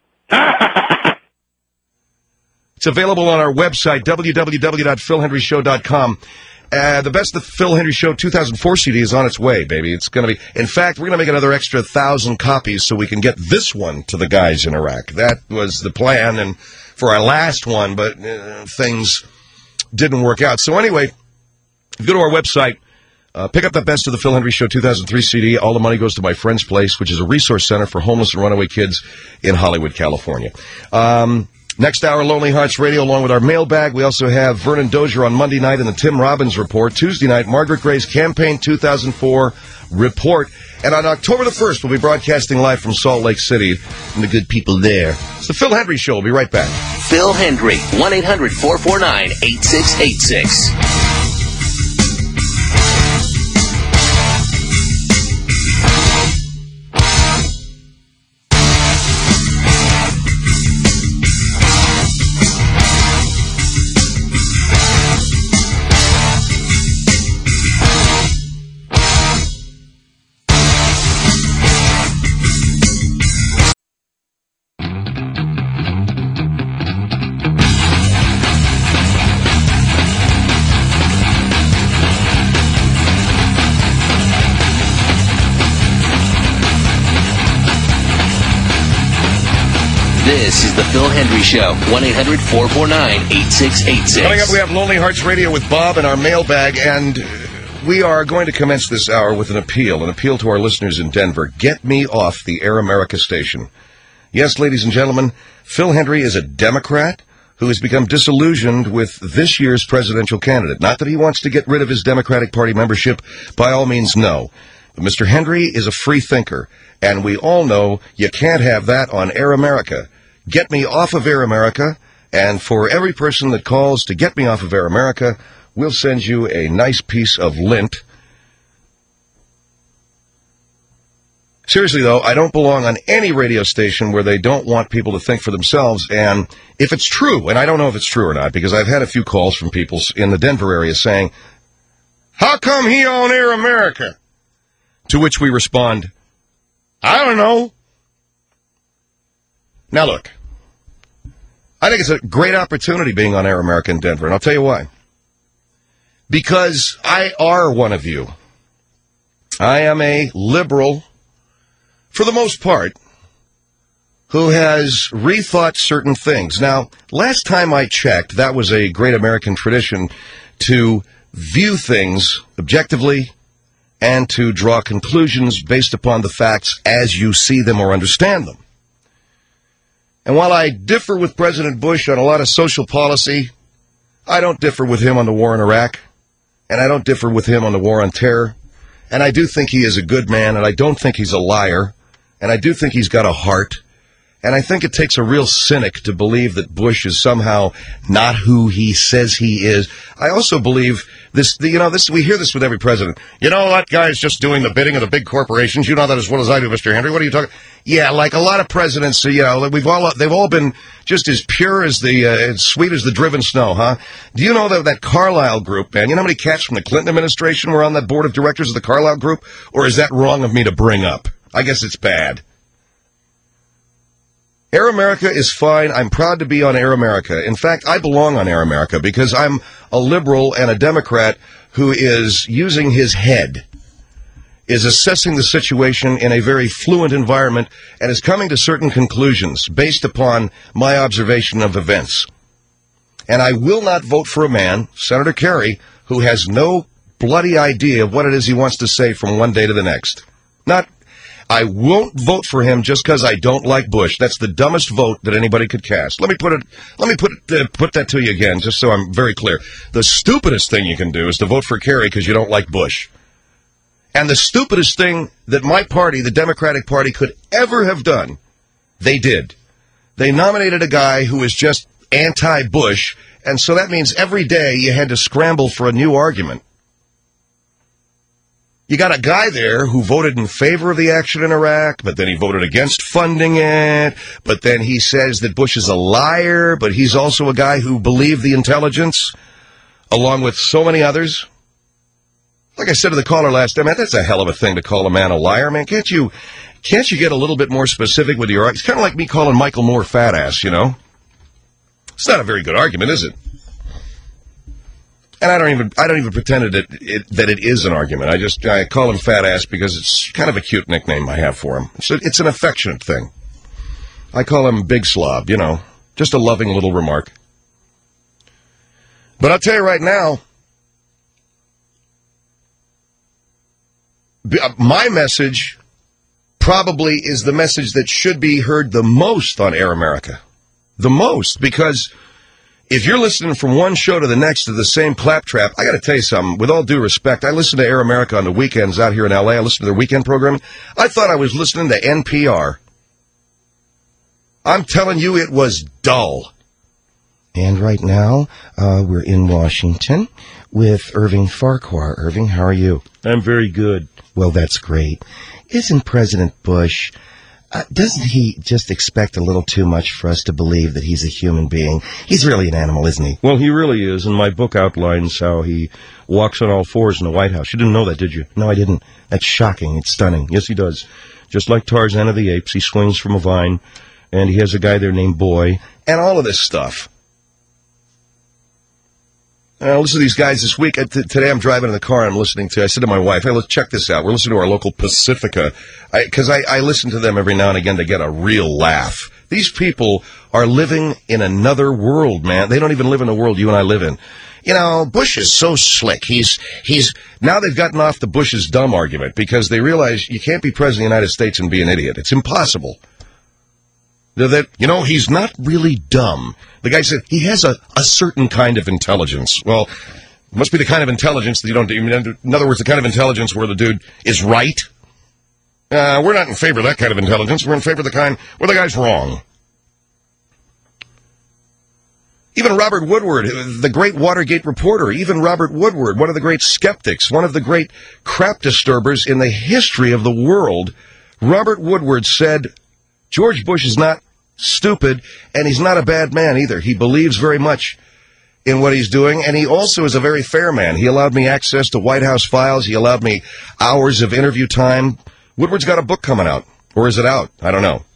It's available on our website, w w w dot phil hendry show dot com. Uh, the Best of the Phil Hendry Show two thousand four C D is on its way, baby. It's going to be... In fact, we're going to make another extra thousand copies so we can get this one to the guys in Iraq. That was the plan and for our last one, but uh, things didn't work out. So anyway, if you go to our website, uh, pick up the Best of the Phil Hendry Show two thousand three C D. All the money goes to My Friend's Place, which is a resource center for homeless and runaway kids in Hollywood, California. Um... Next hour, Lonely Hearts Radio, along with our mailbag. We also have Vernon Dozier on Monday night and the Tim Robbins Report. Tuesday night, Margaret Gray's Campaign two thousand four Report. And on October the first, we'll be broadcasting live from Salt Lake City and the good people there. It's the Phil Hendry Show. We'll be right back. Phil Hendry, one eight hundred four four nine eight six eight six. This is the Phil Hendry Show, one eight hundred four four nine eight six eight six. Coming up, we have Lonely Hearts Radio with Bob and our mailbag, and we are going to commence this hour with an appeal, an appeal to our listeners in Denver. Get me off the Air America station. Yes, ladies and gentlemen, Phil Hendry is a Democrat who has become disillusioned with this year's presidential candidate. Not that he wants to get rid of his Democratic Party membership. By all means, no. But Mister Hendry is a free thinker, and we all know you can't have that on Air America. Get me off of Air America, and for every person that calls to get me off of Air America, we'll send you a nice piece of lint. Seriously, though, I don't belong on any radio station where they don't want people to think for themselves, and if it's true, and I don't know if it's true or not, because I've had a few calls from people in the Denver area saying, how come he on Air America? To which we respond, I don't know. Now, look. I think it's a great opportunity being on Air America in Denver, and I'll tell you why. Because I are one of you. I am a liberal, for the most part, who has rethought certain things. Now, last time I checked, that was a great American tradition to view things objectively and to draw conclusions based upon the facts as you see them or understand them. And while I differ with President Bush on a lot of social policy, I don't differ with him on the war in Iraq, and I don't differ with him on the war on terror, and I do think he is a good man, and I don't think he's a liar, and I do think he's got a heart, and I think it takes a real cynic to believe that Bush is somehow not who he says he is. I also believe this, you know, this, we hear this with every president. You know, that guy's just doing the bidding of the big corporations. You know that as well as I do, Mister Hendry. What are you talking? Yeah, like a lot of presidents, you know, we've all, they've all been just as pure as the, uh, as sweet as the driven snow, huh? Do you know that, that Carlyle Group, man? You know how many cats from the Clinton administration were on that board of directors of the Carlyle Group? Or is that wrong of me to bring up? I guess it's bad. Air America is fine. I'm proud to be on Air America. In fact, I belong on Air America because I'm a liberal and a Democrat who is using his head, is assessing the situation in a very fluent environment, and is coming to certain conclusions based upon my observation of events. And I will not vote for a man, Senator Kerry, who has no bloody idea of what it is he wants to say from one day to the next. Not, I won't vote for him just because I don't like Bush. That's the dumbest vote that anybody could cast. Let me put it, let me put it, uh, put that to you again, just so I'm very clear. The stupidest thing you can do is to vote for Kerry because you don't like Bush. And the stupidest thing that my party, the Democratic Party, could ever have done, they did. They nominated a guy who is just anti-Bush, and so that means every day you had to scramble for a new argument. You got a guy there who voted in favor of the action in Iraq, but then he voted against funding it, but then he says that Bush is a liar, but he's also a guy who believed the intelligence, along with so many others. Like I said to the caller last time, man, that's a hell of a thing to call a man a liar, man. Can't you, can't you get a little bit more specific with your argument? It's kind of like me calling Michael Moore fat ass, you know? It's not a very good argument, is it? And I don't even I don't even pretend that it, it, that it is an argument. I just I call him fat ass because it's kind of a cute nickname I have for him. It's, a, it's an affectionate thing. I call him Big Slob, you know, just a loving little remark. But I'll tell you right now, my message probably is the message that should be heard the most on Air America. The most, because if you're listening from one show to the next to the same claptrap, I got to tell you something. With all due respect, I listen to Air America on the weekends out here in L A. I listen to their weekend programming. I thought I was listening to N P R. I'm telling you, it was dull. And right now, uh, we're in Washington with Irving Farquhar. Irving, how are you? I'm very good. Well, that's great. Isn't President Bush... Uh, doesn't he just expect a little too much for us to believe that he's a human being? He's really an animal, isn't he? Well, he really is, and my book outlines how he walks on all fours in the White House. You didn't know that, did you? No, I didn't. That's shocking. It's stunning. Yes, he does. Just like Tarzan of the Apes, he swings from a vine, and he has a guy there named Boy. And all of this stuff. I listen to these guys this week. T- today I'm driving in the car and I'm listening to, I said to my wife, hey, let's check this out. We're listening to our local Pacifica, because I, I, I listen to them every now and again to get a real laugh. These people are living in another world, man. They don't even live in the world you and I live in. You know, Bush is so slick. He's, he's, now they've gotten off the Bush is dumb argument because they realize you can't be president of the United States and be an idiot. It's impossible. That, you know, he's not really dumb. The guy said he has a, a certain kind of intelligence. Well, it must be the kind of intelligence that you don't... In other words, the kind of intelligence where the dude is right. Uh, we're not in favor of that kind of intelligence. We're in favor of the kind where the guy's wrong. Even Robert Woodward, the great Watergate reporter, even Robert Woodward, one of the great skeptics, one of the great crap disturbers in the history of the world, Robert Woodward said George Bush is not stupid, and he's not a bad man either. He believes very much in what he's doing, and he also is a very fair man. He allowed me access to White House files. He allowed me hours of interview time. Woodward's got a book coming out. Or is it out? I don't know.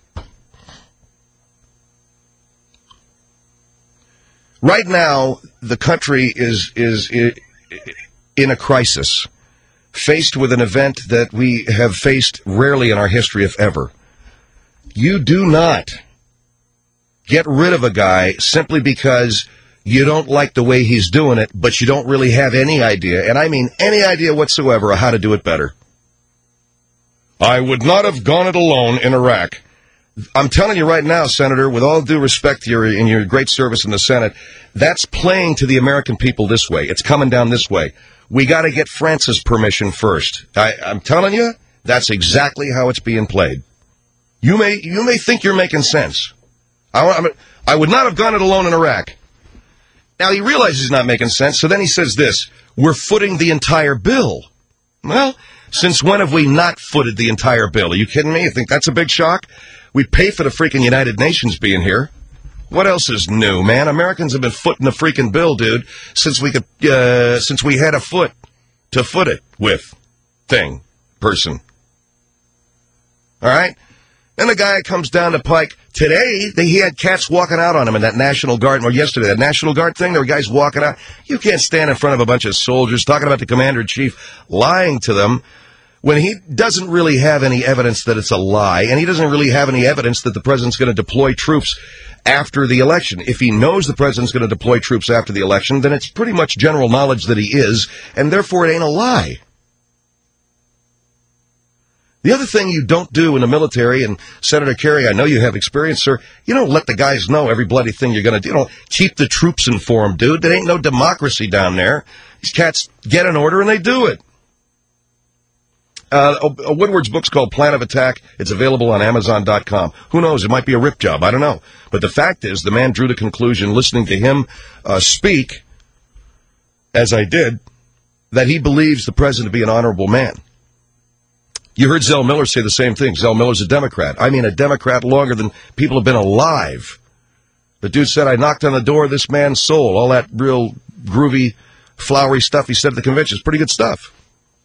Right now, the country is is in a crisis, faced with an event that we have faced rarely in our history, if ever. You do not get rid of a guy simply because you don't like the way he's doing it, but you don't really have any idea, and I mean any idea whatsoever, of how to do it better. I would not have gone it alone in Iraq. I'm telling you right now, Senator, with all due respect to your, in your great service in the Senate, that's playing to the American people this way. It's coming down this way. We got to get France's permission first. I, I'm telling you, that's exactly how it's being played. You may you may think you're making sense. I, I, mean, I would not have gone it alone in Iraq. Now, he realizes he's not making sense, so then he says this, we're footing the entire bill. Well, since when have we not footed the entire bill? Are you kidding me? You think that's a big shock? We pay for the freaking United Nations being here. What else is new, man? Americans have been footing the freaking bill, dude, since we could, uh, since we had a foot to foot it with thing, person. All right? Then the guy comes down to Pike. Today, they, he had cats walking out on him in that National Guard, or yesterday, that National Guard thing, there were guys walking out. You can't stand in front of a bunch of soldiers talking about the commander-in-chief lying to them when he doesn't really have any evidence that it's a lie, and he doesn't really have any evidence that the president's going to deploy troops after the election. If he knows the president's going to deploy troops after the election, then it's pretty much general knowledge that he is, and therefore it ain't a lie. The other thing you don't do in the military, and Senator Kerry, I know you have experience, sir, you don't let the guys know every bloody thing you're going to do. You don't keep the troops informed, dude. There ain't no democracy down there. These cats get an order and they do it. Uh, Woodward's book's called Plan of Attack. It's available on Amazon dot com. Who knows? It might be a rip job. I don't know. But the fact is, the man drew the conclusion, listening to him uh, speak, as I did, that he believes the president to be an honorable man. You heard Zell Miller say the same thing. Zell Miller's a Democrat. I mean, a Democrat longer than people have been alive. The dude said, I knocked on the door of this man's soul. All that real groovy, flowery stuff he said at the convention is pretty good stuff.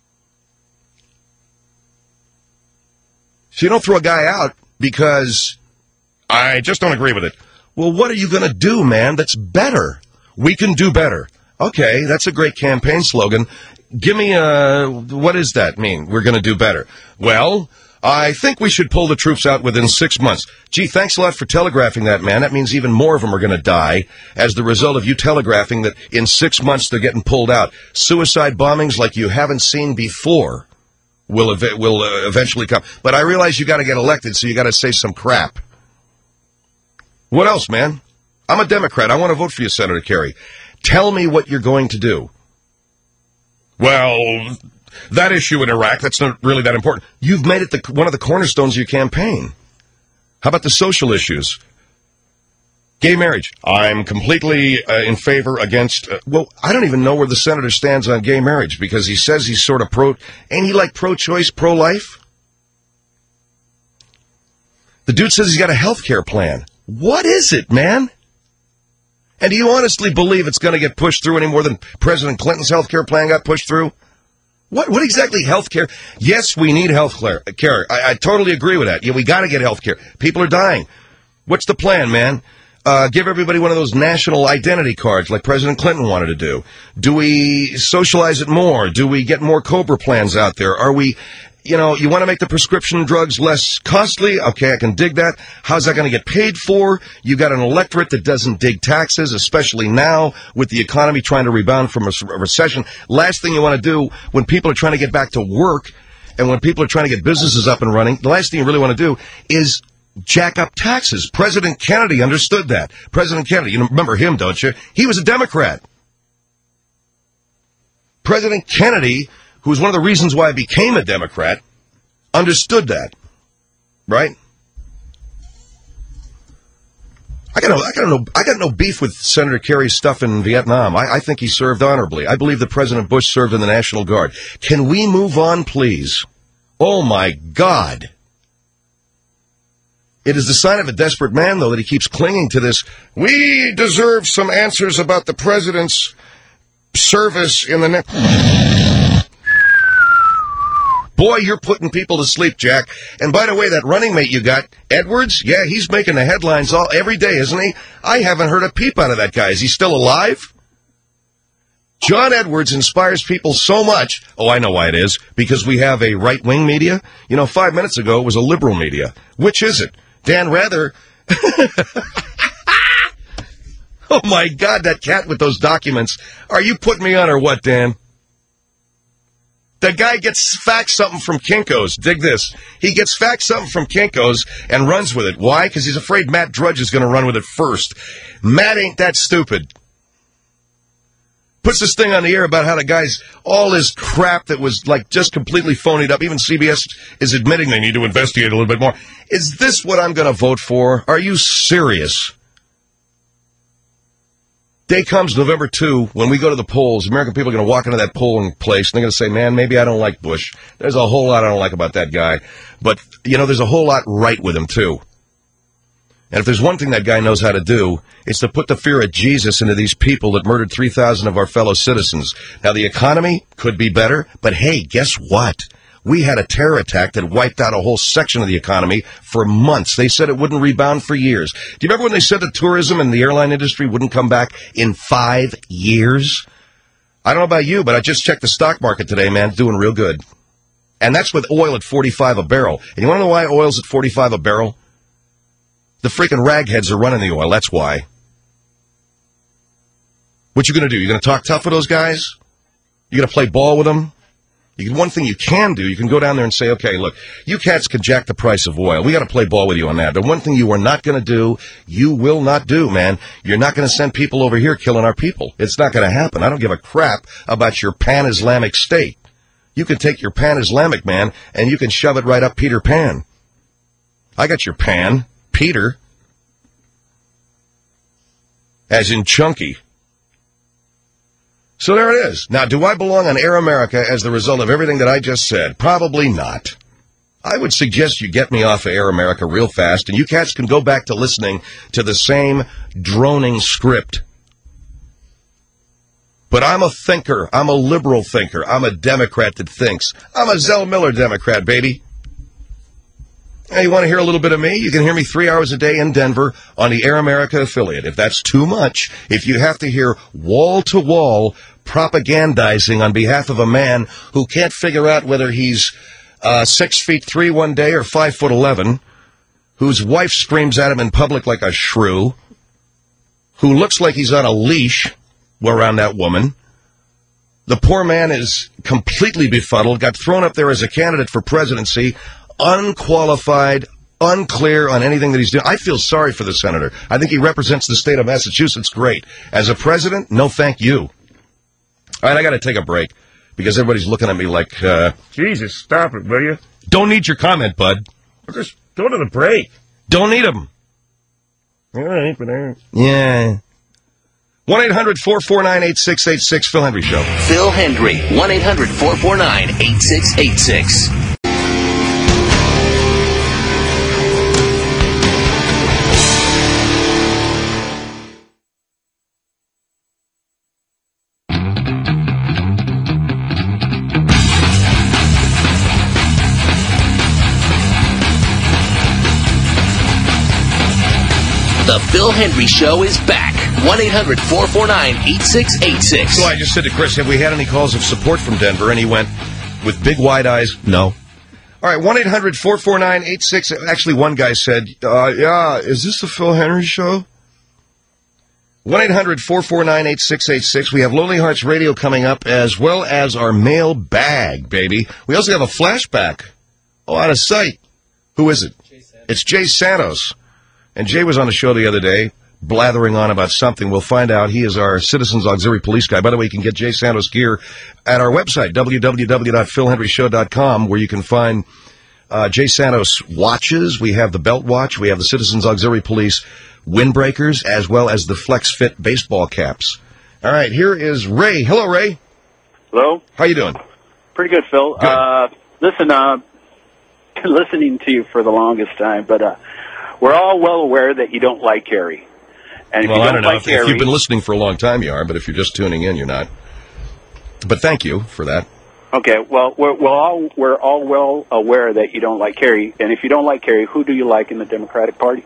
So you don't throw a guy out because I just don't agree with it. Well, what are you going to do, man, that's better? We can do better. Okay, that's a great campaign slogan. Give me a, what does that mean? We're going to do better. Well, I think we should pull the troops out within six months. Gee, thanks a lot for telegraphing that, man. That means even more of them are going to die as the result of you telegraphing that in six months they're getting pulled out. Suicide bombings like you haven't seen before will ev- will uh, eventually come. But I realize you got to get elected, so you got to say some crap. What else, man? I'm a Democrat. I want to vote for you, Senator Kerry. Tell me what you're going to do. Well, that issue in Iraq, that's not really that important. You've made it the, one of the cornerstones of your campaign. How about the social issues? Gay marriage. I'm completely uh, in favor against, uh, well, I don't even know where the senator stands on gay marriage because he says he's sort of pro, ain't he like pro-choice, pro-life? The dude says he's got a health care plan. What is it, man? And do you honestly believe it's going to get pushed through any more than President Clinton's health care plan got pushed through? What what exactly health care? Yes, we need health care. I, I totally agree with that. Yeah, we got to get health care. People are dying. What's the plan, man? Uh, give everybody one of those national identity cards like President Clinton wanted to do. Do we socialize it more? Do we get more COBRA plans out there? Are we... You know, you want to make the prescription drugs less costly? Okay, I can dig that. How's that going to get paid for? You got an electorate that doesn't dig taxes, especially now with the economy trying to rebound from a recession. Last thing you want to do when people are trying to get back to work and when people are trying to get businesses up and running, the last thing you really want to do is jack up taxes. President Kennedy understood that. President Kennedy, you remember him, don't you? He was a Democrat. President Kennedy, who was one of the reasons why I became a Democrat, understood that, right? I got no, I got no, I got no beef with Senator Kerry's stuff in Vietnam. I, I think he served honorably. I believe that President Bush served in the National Guard. Can we move on, please? Oh my God! It is the sign of a desperate man, though, that he keeps clinging to this. We deserve some answers about the president's service in the next. Boy, you're putting people to sleep, Jack. And by the way, that running mate you got, Edwards, yeah, he's making the headlines all every day, isn't he? I haven't heard a peep out of that guy. Is he still alive? John Edwards inspires people so much. Oh, I know why it is. Because we have a right-wing media. You know, five minutes ago, it was a liberal media. Which is it? Dan Rather. Oh, my God, that cat with those documents. Are you putting me on or what, Dan? The guy gets faxed something from Kinko's. Dig this. He gets faxed something from Kinko's and runs with it. Why? Because he's afraid Matt Drudge is going to run with it first. Matt ain't that stupid. Puts this thing on the air about how the guy's, all his crap that was like just completely phonied up. Even C B S is admitting they need to investigate a little bit more. Is this what I'm going to vote for? Are you serious? Day comes November second, when we go to the polls, American people are going to walk into that polling place, and they're going to say, man, maybe I don't like Bush. There's a whole lot I don't like about that guy. But, you know, there's a whole lot right with him, too. And if there's one thing that guy knows how to do, it's to put the fear of Jesus into these people that murdered three thousand of our fellow citizens. Now, the economy could be better, but hey, guess what? We had a terror attack that wiped out a whole section of the economy for months. They said it wouldn't rebound for years. Do you remember when they said that tourism and the airline industry wouldn't come back in five years? I don't know about you, but I just checked the stock market today, man. It's doing real good. And that's with oil at forty-five a barrel. And you want to know why oil's at forty-five a barrel? The freaking ragheads are running the oil. That's why. What you going to do? You going to talk tough with those guys? You going to play ball with them? You can, one thing you can do, you can go down there and say, okay, look, you cats can jack the price of oil. We got to play ball with you on that. The one thing you are not going to do, you will not do, man. You're not going to send people over here killing our people. It's not going to happen. I don't give a crap about your pan-Islamic state. You can take your pan-Islamic, man, and you can shove it right up Peter Pan. I got your pan, Peter, as in chunky. So there it is. Now, do I belong on Air America as the result of everything that I just said? Probably not. I would suggest you get me off of Air America real fast, and you cats can go back to listening to the same droning script. But I'm a thinker. I'm a liberal thinker. I'm a Democrat that thinks. I'm a Zell Miller Democrat, baby. Hey, you want to hear a little bit of me? You can hear me three hours a day in Denver on the Air America affiliate. If that's too much, if you have to hear wall-to-wall propagandizing on behalf of a man who can't figure out whether he's uh, six feet three one day or five foot eleven, whose wife screams at him in public like a shrew, who looks like he's on a leash around that woman, the poor man is completely befuddled, got thrown up there as a candidate for presidency, unqualified, unclear on anything that he's doing. I feel sorry for the senator. I think he represents the state of Massachusetts great. As a president, no thank you. All right, I got to take a break because everybody's looking at me like, uh... Jesus, stop it, will you? Don't need your comment, bud. Just go to the break. Don't need them. All right, but I... Yeah. one eight hundred four four nine eight six eight six, Phil Hendry Show. Phil Hendry, one eight hundred four four nine eight six eight six. The Phil Hendry Show is back. one eight hundred four four nine eight six eight six. So I just said to Chris, have we had any calls of support from Denver? And he went, with big wide eyes, no. All right, one eight hundred four four nine eight six. Actually, one guy said, uh, yeah, is this the Phil Hendry Show? one eight hundred four four nine eight six eight six. We have Lonely Hearts Radio coming up, as well as our mail bag, baby. We also have a flashback. Oh, out of sight. Who is it? It's Jay Santos. And Jay was on the show the other day, blathering on about something. We'll find out. He is our Citizens Auxiliary Police guy. By the way, you can get Jay Santos gear at our website, w w w dot phil hendry show dot com, where you can find uh, Jay Santos watches. We have the Belt Watch. We have the Citizens Auxiliary Police windbreakers, as well as the Flex Fit baseball caps. All right, here is Ray. Hello, Ray. Hello. How you doing? Pretty good, Phil. Good. Uh, listen, uh, listening to you for the longest time, but uh, we're all well aware that you don't like Kerry. And if well, you don't I don't know. like If, Kerry, if you've been listening for a long time, you are. But if you're just tuning in, you're not. But thank you for that. Okay, well, we're, we're all we're all well aware that you don't like Kerry. And if you don't like Kerry, who do you like in the Democratic Party?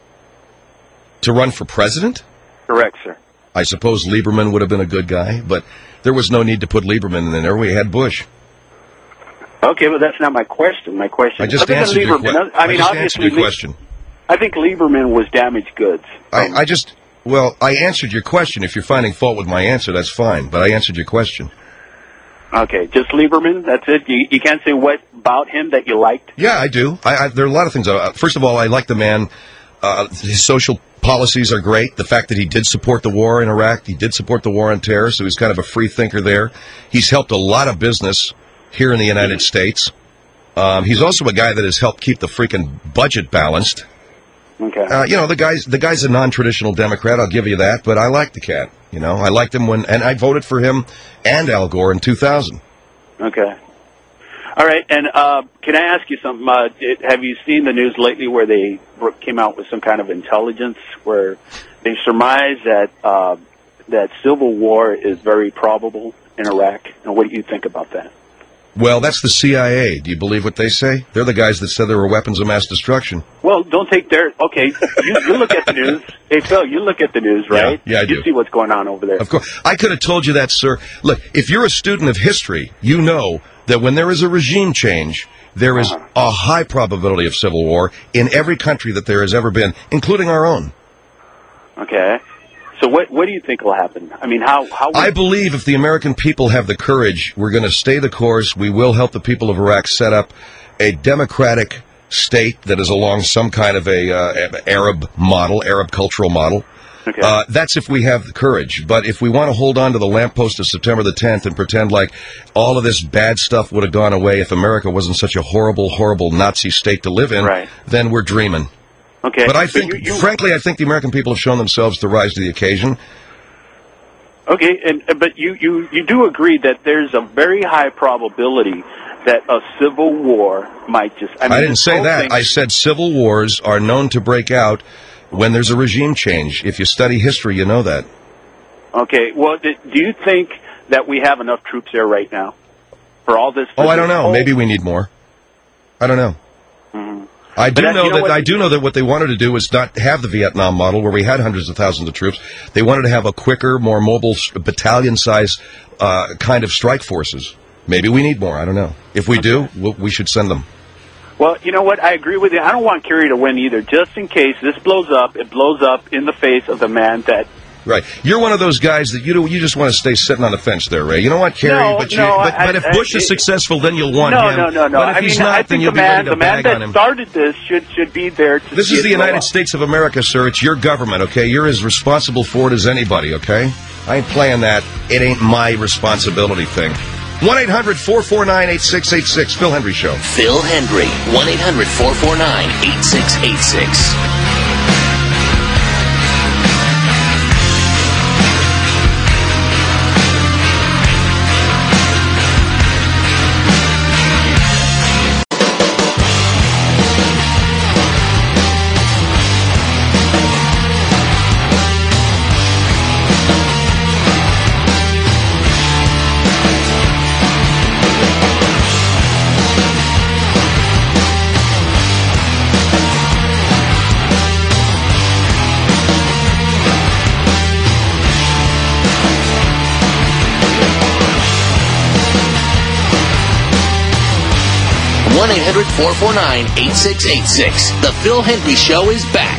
To run for president? Correct, sir. I suppose Lieberman would have been a good guy, but there was no need to put Lieberman in there. We had Bush. Okay, but that's not my question. My question. I just other than answered your, Lieberman, que- I mean, I just obviously, answered your Lie- question. I think Lieberman was damaged goods. I, I just, well, I answered your question. If you're finding fault with my answer, that's fine. But I answered your question. Okay, just Lieberman. That's it. You, you can't say what about him that you liked. Yeah, I do. I, I, there are a lot of things. Uh, first of all, I like the man. Uh, his social policies are great. The fact that he did support the war in Iraq, he did support the war on terror, so he's kind of a free thinker there. He's helped a lot of business here in the United States. Um, he's also a guy that has helped keep the freaking budget balanced. Okay. Uh, you know, the guy's the guy's a non-traditional Democrat. I'll give you that, but I like the cat. You know, I liked him when, and I voted for him and Al Gore in two thousand. Okay. All right, and uh, can I ask you something? Uh, did, have you seen the news lately where they came out with some kind of intelligence where they surmise that uh, that civil war is very probable in Iraq? And what do you think about that? Well, that's the C I A. Do you believe what they say? They're the guys that said there were weapons of mass destruction. Well, don't take their... Okay, you, you look at the news. Hey, Phil, you look at the news, right? Yeah, yeah, I you do. see what's going on over there. Of course. I could have told you that, sir. Look, if you're a student of history, you know that when there is a regime change, there is a high probability of civil war in every country that there has ever been, including our own. Okay. So what what do you think will happen? I mean, how... how I believe if the American people have the courage, we're going to stay the course. We will help the people of Iraq set up a democratic state that is along some kind of a uh, Arab model, Arab cultural model. Okay. Uh, that's if we have the courage. But if we want to hold on to the lamppost of September the tenth and pretend like all of this bad stuff would have gone away if America wasn't such a horrible, horrible Nazi state to live in, right. then we're dreaming. Okay. But I So think, you- you- frankly, I think the American people have shown themselves to rise to the occasion. Okay, and but you, you, you do agree that there's a very high probability that a civil war might just... I, I, mean, didn't this say whole that. thing- I said civil wars are known to break out when there's a regime change. If you study history, you know that. Okay, well, do do you think that we have enough troops there right now for all this? Oh, I don't this know. whole- Maybe we need more. I don't know. Mhm. I do But that- know you know that what- I do know that what they wanted to do was not have the Vietnam model where we had hundreds of thousands of troops. They wanted to have a quicker, more mobile battalion-size uh, kind of strike forces. Maybe we need more. I don't know. If we do, we'll, we should send them. Well, you know what? I agree with you. I don't want Kerry to win either. Just in case this blows up, it blows up in the face of the man that... Right. You're one of those guys that you do, you just want to stay sitting on the fence there, Ray. You know what, Kerry? No, but, you, no, but, I- but if I- Bush is it- successful, then you'll want no, him. no, no, no. But if I he's mean, not, I then think you'll the be man, ready to the man bag that on him. started this should should be there to This see is it the blow United up. States of America, sir. It's your government, okay? You're as responsible for it as anybody, okay? I ain't playing that. It ain't my responsibility thing. one eight hundred four four nine eight six eight six, Phil Hendry Show. Phil Hendry, one eight hundred four four nine eight six eight six. one eight hundred four four nine eight six eight six. The Phil Hendry Show is back.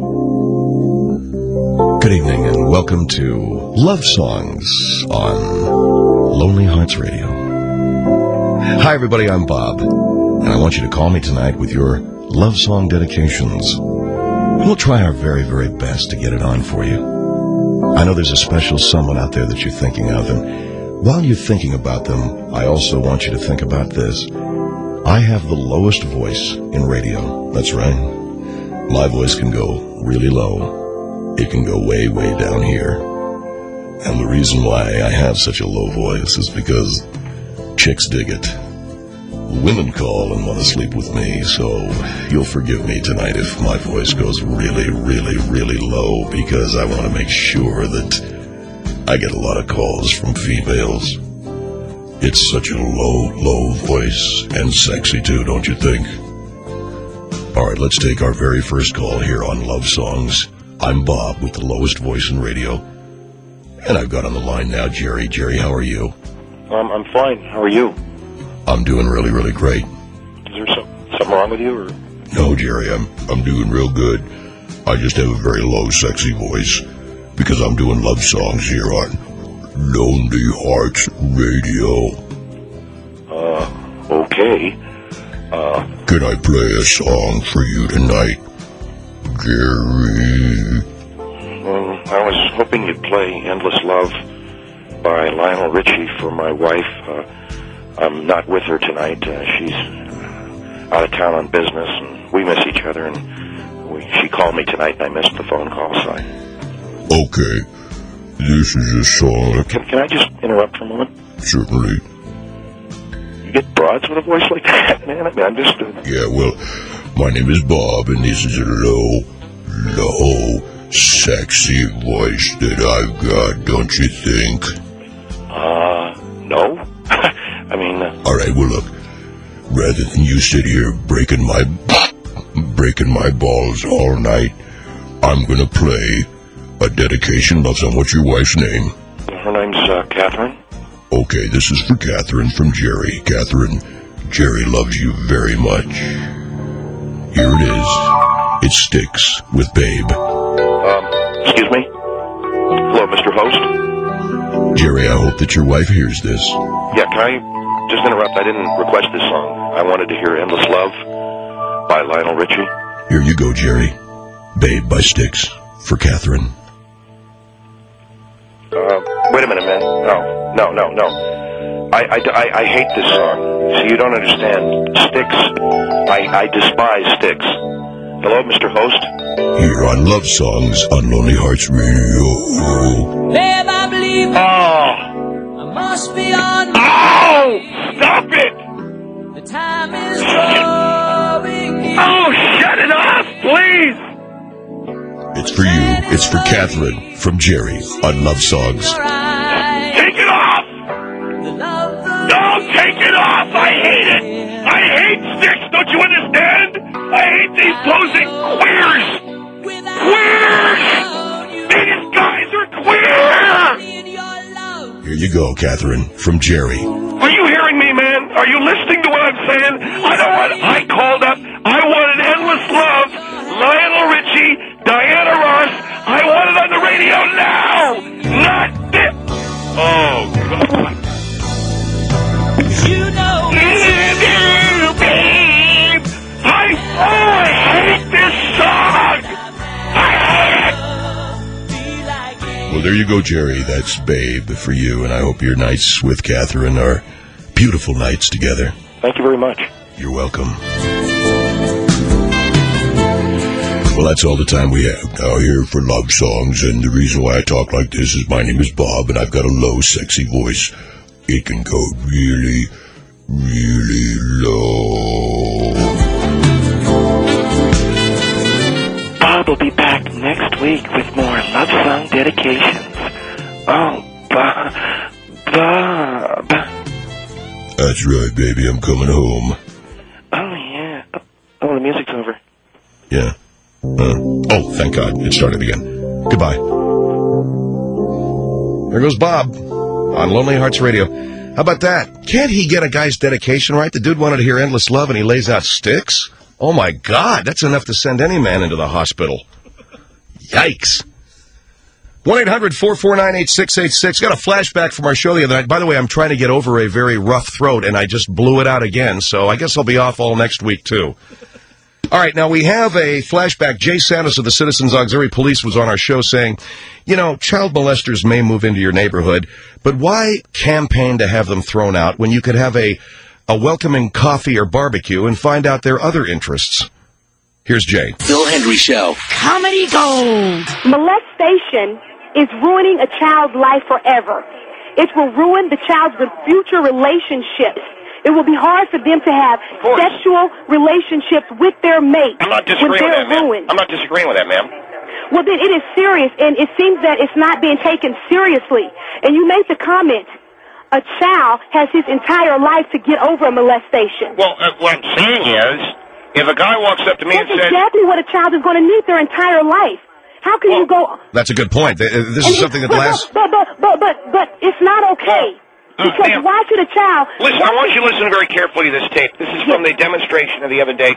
Good evening and welcome to Love Songs on Lonely Hearts Radio. Hi, everybody. I'm Bob, and I want you to call me tonight with your love song dedications. We'll try our very, very best to get it on for you. I know there's a special someone out there that you're thinking of, and while you're thinking about them, I also want you to think about this. I have the lowest voice in radio. That's right. My voice can go really low. It can go way, way down here. And the reason why I have such a low voice is because chicks dig it. Women call and want to sleep with me, so you'll forgive me tonight if my voice goes really, really, really low, because I want to make sure that I get a lot of calls from females. It's such a low, low voice, and sexy too, don't you think? All right, let's take our very first call here on Love Songs. I'm Bob with the lowest voice in radio. And I've got on the line now Jerry. Jerry, how are you? Um, I'm fine. How are you? I'm doing really, really great. Is there some, something wrong with you? Or? No, Jerry, I'm I'm doing real good. I just have a very low, sexy voice because I'm doing love songs here on Lonely Hearts Radio. Uh, okay. Uh, Can I play a song for you tonight, Jerry? well, I was hoping you'd play Endless Love by Lionel Richie for my wife. Uh, I'm not with her tonight. Uh, she's out of town on business, and we miss each other, and we, she called me tonight, and I missed the phone call, so I... Okay, this is a song. Can, can I just interrupt for a moment? Certainly. You get broads with a voice like that, man? I mean, I'm just... Uh, Yeah, well, my name is Bob, and this is a low, low, sexy voice that I've got, don't you think? uh no. I mean... Uh, All right, well, look, rather than you sit here breaking my, breaking my balls all night, I'm gonna play a dedication love song. What's your wife's name? her name's uh, Catherine. Okay, this is for Catherine from Jerry. Catherine, Jerry loves you very much. Here it is. It Sticks with Babe. Um, excuse me? Hello, Mister Host? Jerry, I hope that your wife hears this. Yeah, can I just interrupt? I didn't request this song. I wanted to hear Endless Love by Lionel Richie. Here you go, Jerry. Babe by Sticks for Catherine. Uh, wait a minute, man. No, no, no, no. I, I, I, I hate this song. See, you don't understand. Sticks. I, I despise Sticks. Hello, Mister Host? Here on Love Songs on Lonely Hearts Radio. Babe, I believe Oh! I must be on. Oh! Stop it! The time is drawing near. Oh, shut it off, please! It's for you. It's for Catherine from Jerry on Love Songs. Take it off! Don't take it off! I hate it! I hate Sticks! Don't you understand? I hate these posing queers! Queers! These guys are queer! Here you go, Catherine from Jerry. Are you hearing me, man? Are you listening to what I'm saying? I know what I called up. I wanted Endless Love, Lionel Richie, Diana Ross. I want it on the radio now! Not this! Oh, God. You know You, babe! I, oh, I hate this song! I hate it! Well, there you go, Jerry. That's Babe for you, and I hope your nights with Catherine are beautiful nights together. Thank you very much. You're welcome. Well, that's all the time we have now here for Love Songs, and the reason why I talk like this is my name is Bob, and I've got a low, sexy voice. It can go really, really low. Bob will be back next week with more love song dedications. Oh, Bob. Bob. That's right, baby. I'm coming home. Oh, yeah. Oh, the music's over. Yeah. Uh, oh, thank God. It started again. Goodbye. There goes Bob on Lonely Hearts Radio. How about that? Can't he get a guy's dedication right? The dude wanted to hear Endless Love, and he lays out Sticks? Oh, my God. That's enough to send any man into the hospital. Yikes. one eight hundred four four nine eight six eight six. Got a flashback from our show the other night. By the way, I'm trying to get over a very rough throat, and I just blew it out again, so I guess I'll be off all next week, too. All right, now we have a flashback. Jay Santos of the Citizens Auxiliary Police was on our show saying, you know, child molesters may move into your neighborhood, but why campaign to have them thrown out when you could have a, a welcoming coffee or barbecue and find out their other interests? Here's Jay. Phil Hendry Show. Comedy gold. Molestation is ruining a child's life forever. It will ruin the child's future relationships. It will be hard for them to have sexual relationships with their mate. I'm not disagreeing when with they're that, ma'am. ruined. I'm not disagreeing with that, ma'am. Well, then it is serious, and it seems that it's not being taken seriously. And you made the comment, a child has his entire life to get over a molestation. Well, uh, what I'm saying is, if a guy walks up to me That's and says... exactly what a child is going to need their entire life. How can you go... That's a good point. Th- This is something that but, lasts... But, but, but, but, but it's not okay. Uh, Because ma'am. why should a child... Listen, I want you to listen very carefully to this tape. This is from the demonstration of the other day.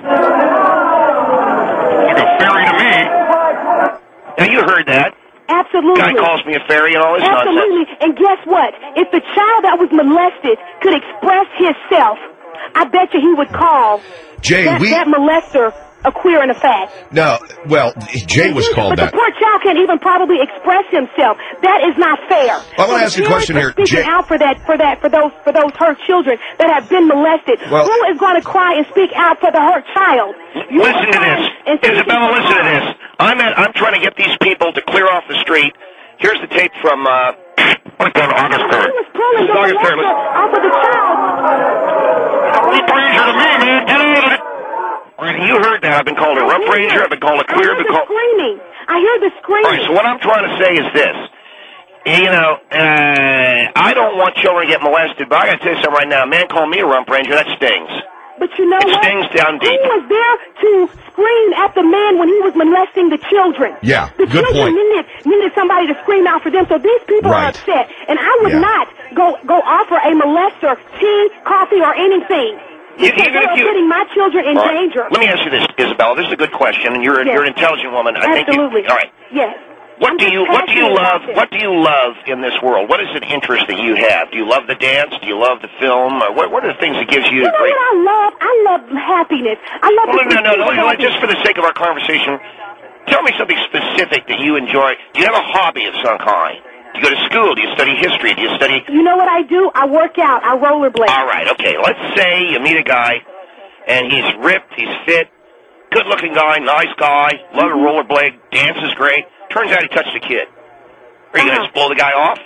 Like a fairy to me. Now, you heard that. Absolutely. Guy calls me a fairy and all this Absolutely. nonsense. And guess what? If the child that was molested could express himself, I bet you he would call Jay, that, we- that molester a queer and a fag. No, well, Jay was called but that. the poor child can't even probably express himself. That is not fair. I wanna So ask you a the question parents here, are speaking Jay- out for that, for that, for those, for those hurt children that have been molested. Well- Who is going to cry and speak out for the hurt child? You Listen to this. and speak Isabella, out. listen to this. I'm at, I'm trying to get these people to clear off the street. Here's the tape from, uh, what's that, August third. He was pulling This is the August third. molester off of the child. Rough Ranger to me, man. Get out of it. All right, you heard that. I've been called a rough ranger. I've been called a I queer. hear I've been the called... screaming. I hear the screaming. All right, so what I'm trying to say is this. You know, uh, I don't want children to get molested, but I got to tell you something right now. A man called me a rump ranger, that stings. But you know It what? stings down deep. Who was there to scream at the man when he was molesting the children? Yeah, The good children point. needed, needed somebody to scream out for them, so these people are Right. upset. And I would Yeah. not go go offer a molester tea, coffee, or anything. You- Because even they if are you- putting my children in All right. danger. Let me ask you this, Isabella. This is a good question, and you're, Yes. you're an intelligent woman. I think you, Absolutely. all right. Yes. What I'm do just you What do you passionate love? about this. What do you love in this world? What is an interest that you have? Do you love the dance? Do you love the film? Or what What are the things that gives you? You know great... what I love? I love happiness. I love Well, to no, see no, no, people no. happy. Just for the sake of our conversation, tell me something specific that you enjoy. Do you have a hobby of some kind? Do you go to school? Do you study history? Do you study? You know what I do? I work out. I rollerblade. All right, okay. Let's say you meet a guy, and he's ripped, he's fit, good-looking guy, nice guy, love to rollerblade, dances great. Turns out he touched a kid. Are you going to just blow the guy off?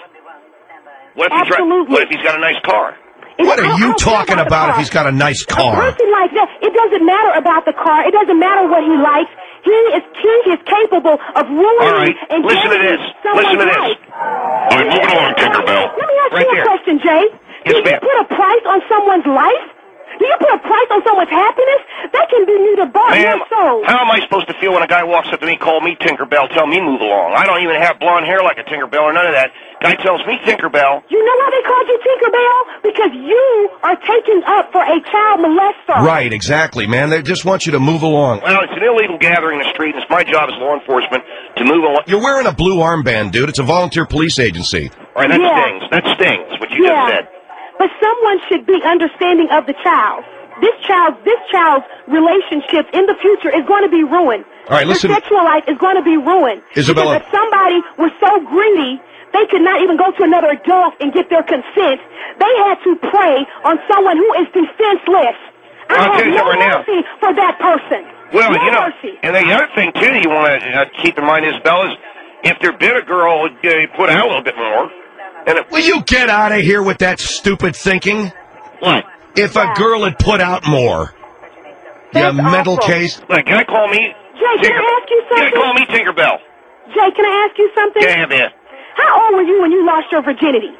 What if, he dri- Absolutely. what if he's got a nice car? What are I- I you don't care talking about the about if car. he's got a nice A car? person like that, it doesn't matter about the car. It doesn't matter what he likes. He is he is capable of ruining All right, and listen to damaging this. someone's Listen to this. life. All right, moving along, Tinkerbell. Let me ask Right you there. a question, Jay. Yes, Do you ma'am. put a price on someone's life? Do you put a price on someone's happiness? That can be neither bought Ma'am, nor sold. how am I supposed to feel when a guy walks up to me, call me Tinkerbell, tell me move along? I don't even have blonde hair like a Tinkerbell or none of that. Guy tells me Tinkerbell. You know why they called you Tinkerbell? Because you are taking up for a child molester. Right, exactly, man. They just want you to move along. Well, it's an illegal gathering in the street, and it's my job as law enforcement to move along. You're wearing a blue armband, dude. It's a volunteer police agency. All right, that Yeah. stings. That stings, what you Yeah. just said. But someone should be understanding of the child. This child, this child's relationships in the future is going to be ruined. All right, listen- Their sexual life is going to be ruined. Isabella- Because if somebody was so greedy, they could not even go to another adult and get their consent. They had to prey on someone who is defenseless. I I'll have tell you no something right now. mercy for that person. Well, no you know, mercy. and the other thing, too, you want to uh, keep in mind, Isabel, is if there been a girl would uh, put out a little bit more. And it, Will you get out of here with that stupid thinking? What? If a girl had put out more. That's you mental awful. case. Like, can I call me? Jay, can I ask you Can I something? call me Tinkerbell? Jay, can I ask you something? Yeah, man. How old were you when you lost your virginity?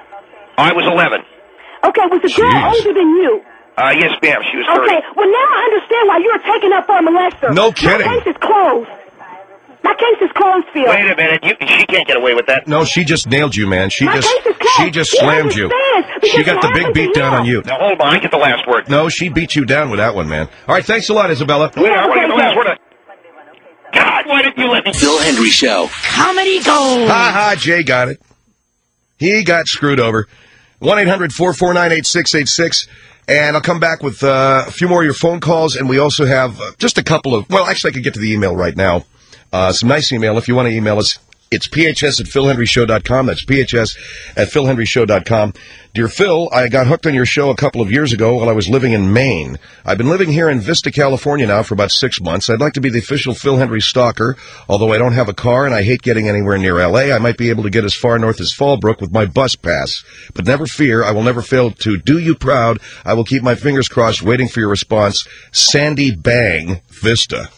I was eleven. Okay, was the girl Jeez. older than you? Uh, yes, ma'am. She was thirty. Okay, well now I understand why you're taking up for a molester. No kidding. My case is closed. My case is closed, Phil. Wait a minute. You, she can't get away with that. No, she just nailed you, man. She My just case is closed. she just He slammed you. understands because She got it the big happened beat to down him. on you. Now, hold on. I get the last word. No, she beat you down with that one, man. All right, thanks a lot, Isabella. Wait, I want to get the last word. God, why didn't you let me? Phil Hendry Show. Comedy gold. Ha ha, Jay got it. He got screwed over. one eight hundred four four nine eight six eight six. And I'll come back with uh, a few more of your phone calls, and we also have uh, just a couple of, well, actually I could get to the email right now. Uh, some nice email. If you want to email us, it's P H S at phil henry show dot com. That's P H S at phil henry show dot com. Dear Phil, I got hooked on your show a couple of years ago while I was living in Maine. I've been living here in Vista, California now for about six months. I'd like to be the official Phil Hendry stalker, although I don't have a car and I hate getting anywhere near L A. I might be able to get as far north as Fallbrook with my bus pass. But never fear, I will never fail to do you proud. I will keep my fingers crossed waiting for your response. Sandy Bang, Vista.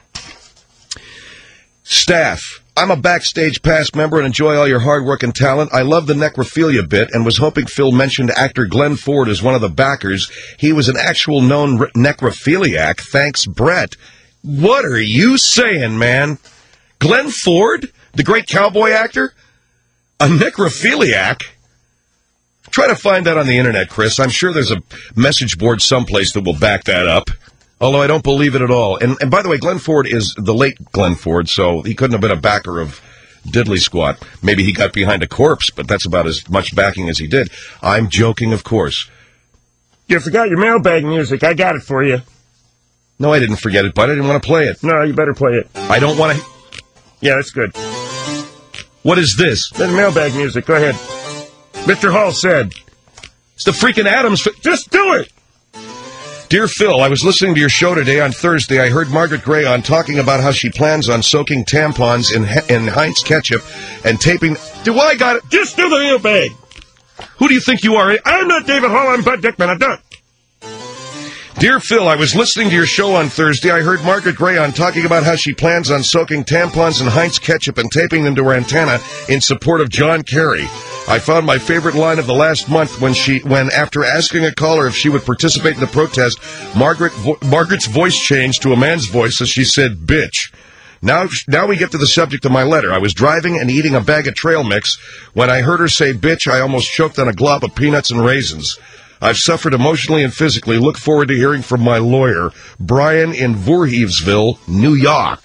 Staff, I'm a Backstage Pass member and enjoy all your hard work and talent. I love the necrophilia bit and was hoping Phil mentioned actor Glenn Ford as one of the backers. He was an actual known re- necrophiliac. Thanks, Brett. What are you saying, man? Glenn Ford, the great cowboy actor? A necrophiliac? Try to find that on the internet, Chris. I'm sure there's a message board someplace that will back that up. Although I don't believe it at all. And, and by the way, Glenn Ford is the late Glenn Ford, so he couldn't have been a backer of Diddley Squat. Maybe he got behind a corpse, but that's about as much backing as he did. I'm joking, of course. You forgot your mailbag music. I got it for you. No, I didn't forget it, but I didn't want to play it. No, you better play it. I don't want to... Yeah, that's good. What is this? That's mailbag music. Go ahead. Mister Hall said. It's the freaking Adams... F- Just do it! Dear Phil, I was listening to your show today on Thursday. I heard Margaret Gray on talking about how she plans on soaking tampons in in Heinz ketchup and taping... Do I got it? Just do the mailbag. Who do you think you are? I'm not David Hall. I'm Bud Dickman. I'm done. Dear Phil, I was listening to your show on Thursday. I heard Margaret Gray on talking about how she plans on soaking tampons in Heinz ketchup and taping them to her antenna in support of John Kerry. I found my favorite line of the last month when she, when after asking a caller if she would participate in the protest, Margaret, vo- Margaret's voice changed to a man's voice as she said, bitch. Now, now we get to the subject of my letter. I was driving and eating a bag of trail mix. When I heard her say bitch, I almost choked on a glob of peanuts and raisins. I've suffered emotionally and physically. Look forward to hearing from my lawyer, Brian in Voorheesville, New York.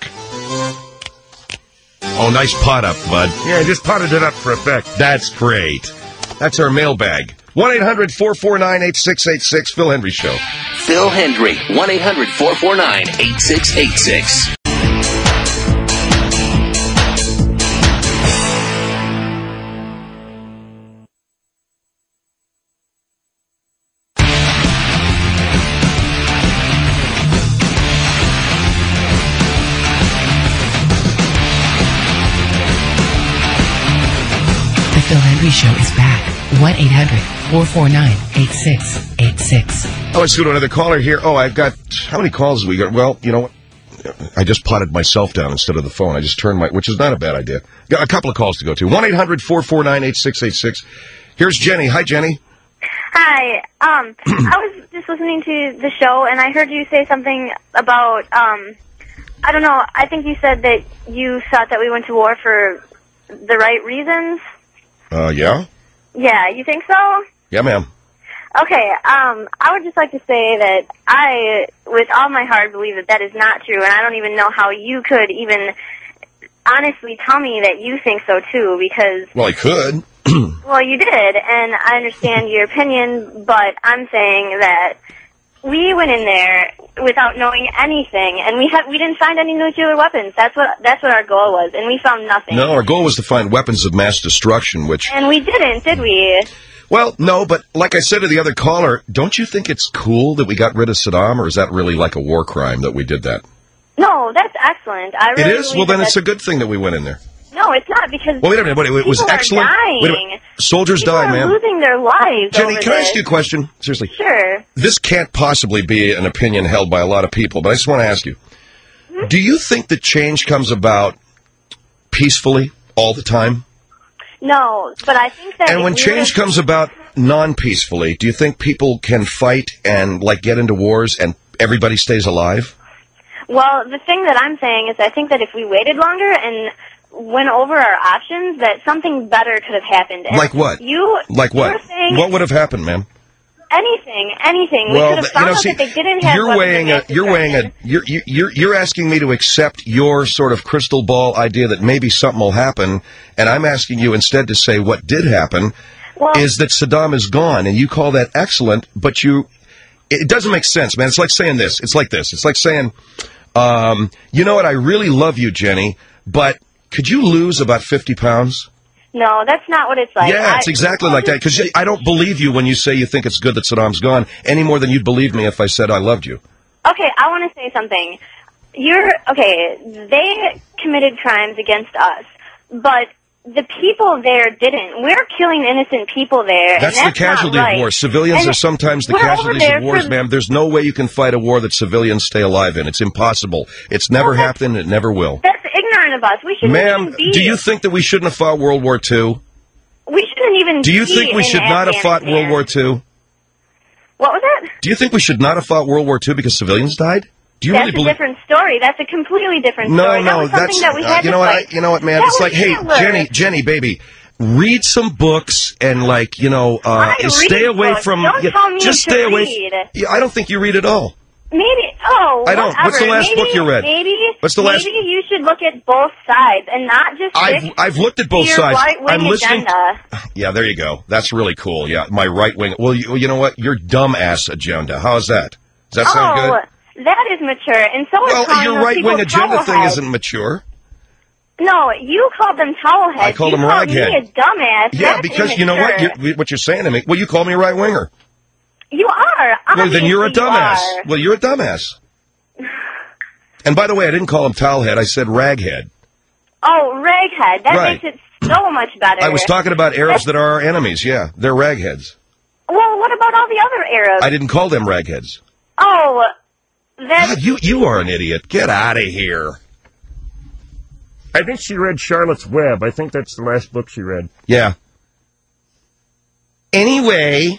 Oh, nice pot up, bud. Yeah, I just potted it up for effect. That's great. That's our mailbag. one eight hundred four four nine eight six eight six, Phil Hendry Show. Phil Hendry, one eight hundred four four nine eight six eight six. The Phil Hendry Show is back. one eight hundred four four nine eight six eight six. Oh, let's go to another caller here. Oh, I've got... How many calls have we got? Well, you know what? I just potted myself down instead of the phone. I just turned my... Which is not a bad idea. Got a couple of calls to go to. one eight hundred four four nine eight six eight six. Here's Jenny. Hi, Jenny. Hi. Um, I was just listening to the show, and I heard you say something about... Um, I don't know. I think you said that you thought that we went to war for the right reasons. Uh, yeah? Yeah, you think so? Yeah, ma'am. Okay, um, I would just like to say that I, with all my heart, believe that that is not true, and I don't even know how you could even honestly tell me that you think so, too, because... Well, I could. Well, you did, and I understand your opinion, but I'm saying that we went in there without knowing anything, and we have we didn't find any nuclear weapons. That's what that's what our goal was, and we found nothing. No, our goal was to find weapons of mass destruction, which... And we didn't, did we? Well, no, but like I said to the other caller, don't you think it's cool that we got rid of Saddam, or is that really like a war crime that we did that? No, that's excellent. I really It is? Well, believe then that it's a good thing that we went in there. No, it's not, because Well, wait a minute, wait, it was people are excellent. dying. Wait a minute. Soldiers People die, are man. losing their lives Jenny, over can I this. ask you a question? Seriously. Sure. This can't possibly be an opinion held by a lot of people, but I just want to ask you. Hmm? Do you think that change comes about peacefully all the time? No, but I think that... And if when we change would've- comes about non-peacefully, do you think people can fight and, like, get into wars and everybody stays alive? Well, the thing that I'm saying is I think that if we waited longer and went over our options, that something better could have happened. And Like what? You, Like you what? were saying What would have happened, ma'am? anything, anything. we Well, could have th- found you know, out see, that they didn't have you're weapons weighing of a, mass you're weighing destruction. a, you're, you- you're, you're asking me to accept your sort of crystal ball idea that maybe something will happen, and I'm asking you instead to say what did happen Well- is that Saddam is gone, and you call that excellent, but you, it doesn't make sense, man. It's like saying this. It's like this. It's like saying, um, you know what, I really love you, Jenny, but could you lose about fifty pounds? No, that's not what it's like. Yeah, it's I- exactly like that, because I don't believe you when you say you think it's good that Saddam's gone, any more than you'd believe me if I said I loved you. Okay, I want to say something. You're okay. They committed crimes against us, but the people there didn't. We're killing innocent people there. That's, and that's the casualty not right. of war. Civilians And are sometimes the we're over casualties there of wars, for- ma'am. There's no way you can fight a war that civilians stay alive in. It's impossible. It's never happened. It never will. That's ignorant of us. We shouldn't Ma'am, even be. do you think that we shouldn't have fought World War Two? We shouldn't even. Do you be think we in should not have fought Afghanistan. World War Two? What was that? Do you think we should not have fought World War Two because civilians died? Do you that's really a believe? different story. That's a completely different No, story. that no, was something that's that we uh, had you to know what? fight. I, you know what, man? That It's was like, hey, Hitler. Jenny, Jenny, baby, read some books and like, you know, uh, I stay read away books. from. Don't yeah, tell me just to stay away. read. Yeah, I don't think you read at all. Maybe. Oh, I don't. What's the whatever. last maybe, book you read? Maybe. What's the last- Maybe you should look at both sides and not just. I've stick I've looked at both to your sides. right-wing I'm listening. agenda. Yeah, there you go. That's really cool. Yeah, my right wing. Well, you, you know what? Your dumbass agenda. How's that? Does that sound oh, good? that is mature, and so is Well, calling your those right people wing agenda thing towelheads. isn't mature. No, you called them towelheads. I called you them called raghead. me a dumbass. Yeah, That's because you know what? immature. You're, what you're saying to me. Well, you call me a right winger. You are. Well, then you're a Obviously you dumbass. are. Well, you're a dumbass. And by the way, I didn't call him towelhead. I said raghead. Oh, raghead. That Right. makes it so much better. I was talking about Arabs that are our enemies. Yeah, they're ragheads. Well, what about all the other Arabs? I didn't call them ragheads. Oh, that's... God, you, you are an idiot. Get out of here. I think she read Charlotte's Web. I think that's the last book she read. Yeah. Anyway,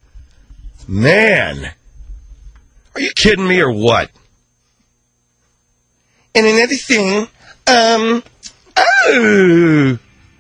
man, are you kidding me or what? And another thing, um, oh,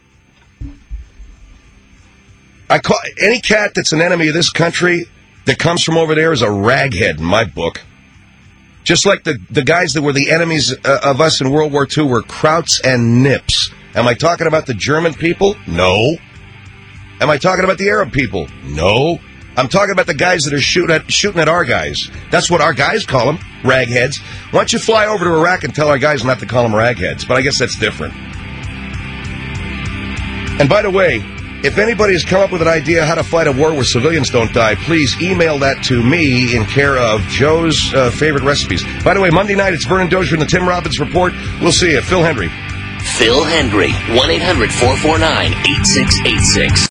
I call any cat that's an enemy of this country that comes from over there is a raghead in my book. Just like the, the guys that were the enemies uh, of us in World War Two were Krauts and Nips. Am I talking about the German people? No. Am I talking about the Arab people? No. I'm talking about the guys that are shoot at, shooting at our guys. That's what our guys call them, ragheads. Why don't you fly over to Iraq and tell our guys not to call them ragheads? But I guess that's different. And by the way, if anybody has come up with an idea how to fight a war where civilians don't die, please email that to me in care of Joe's uh, favorite recipes. By the way, Monday night, it's Vernon Dozier and the Tim Robbins Report. We'll see you. Phil Hendry. Phil Hendry, one eight hundred four four nine eight six eight six.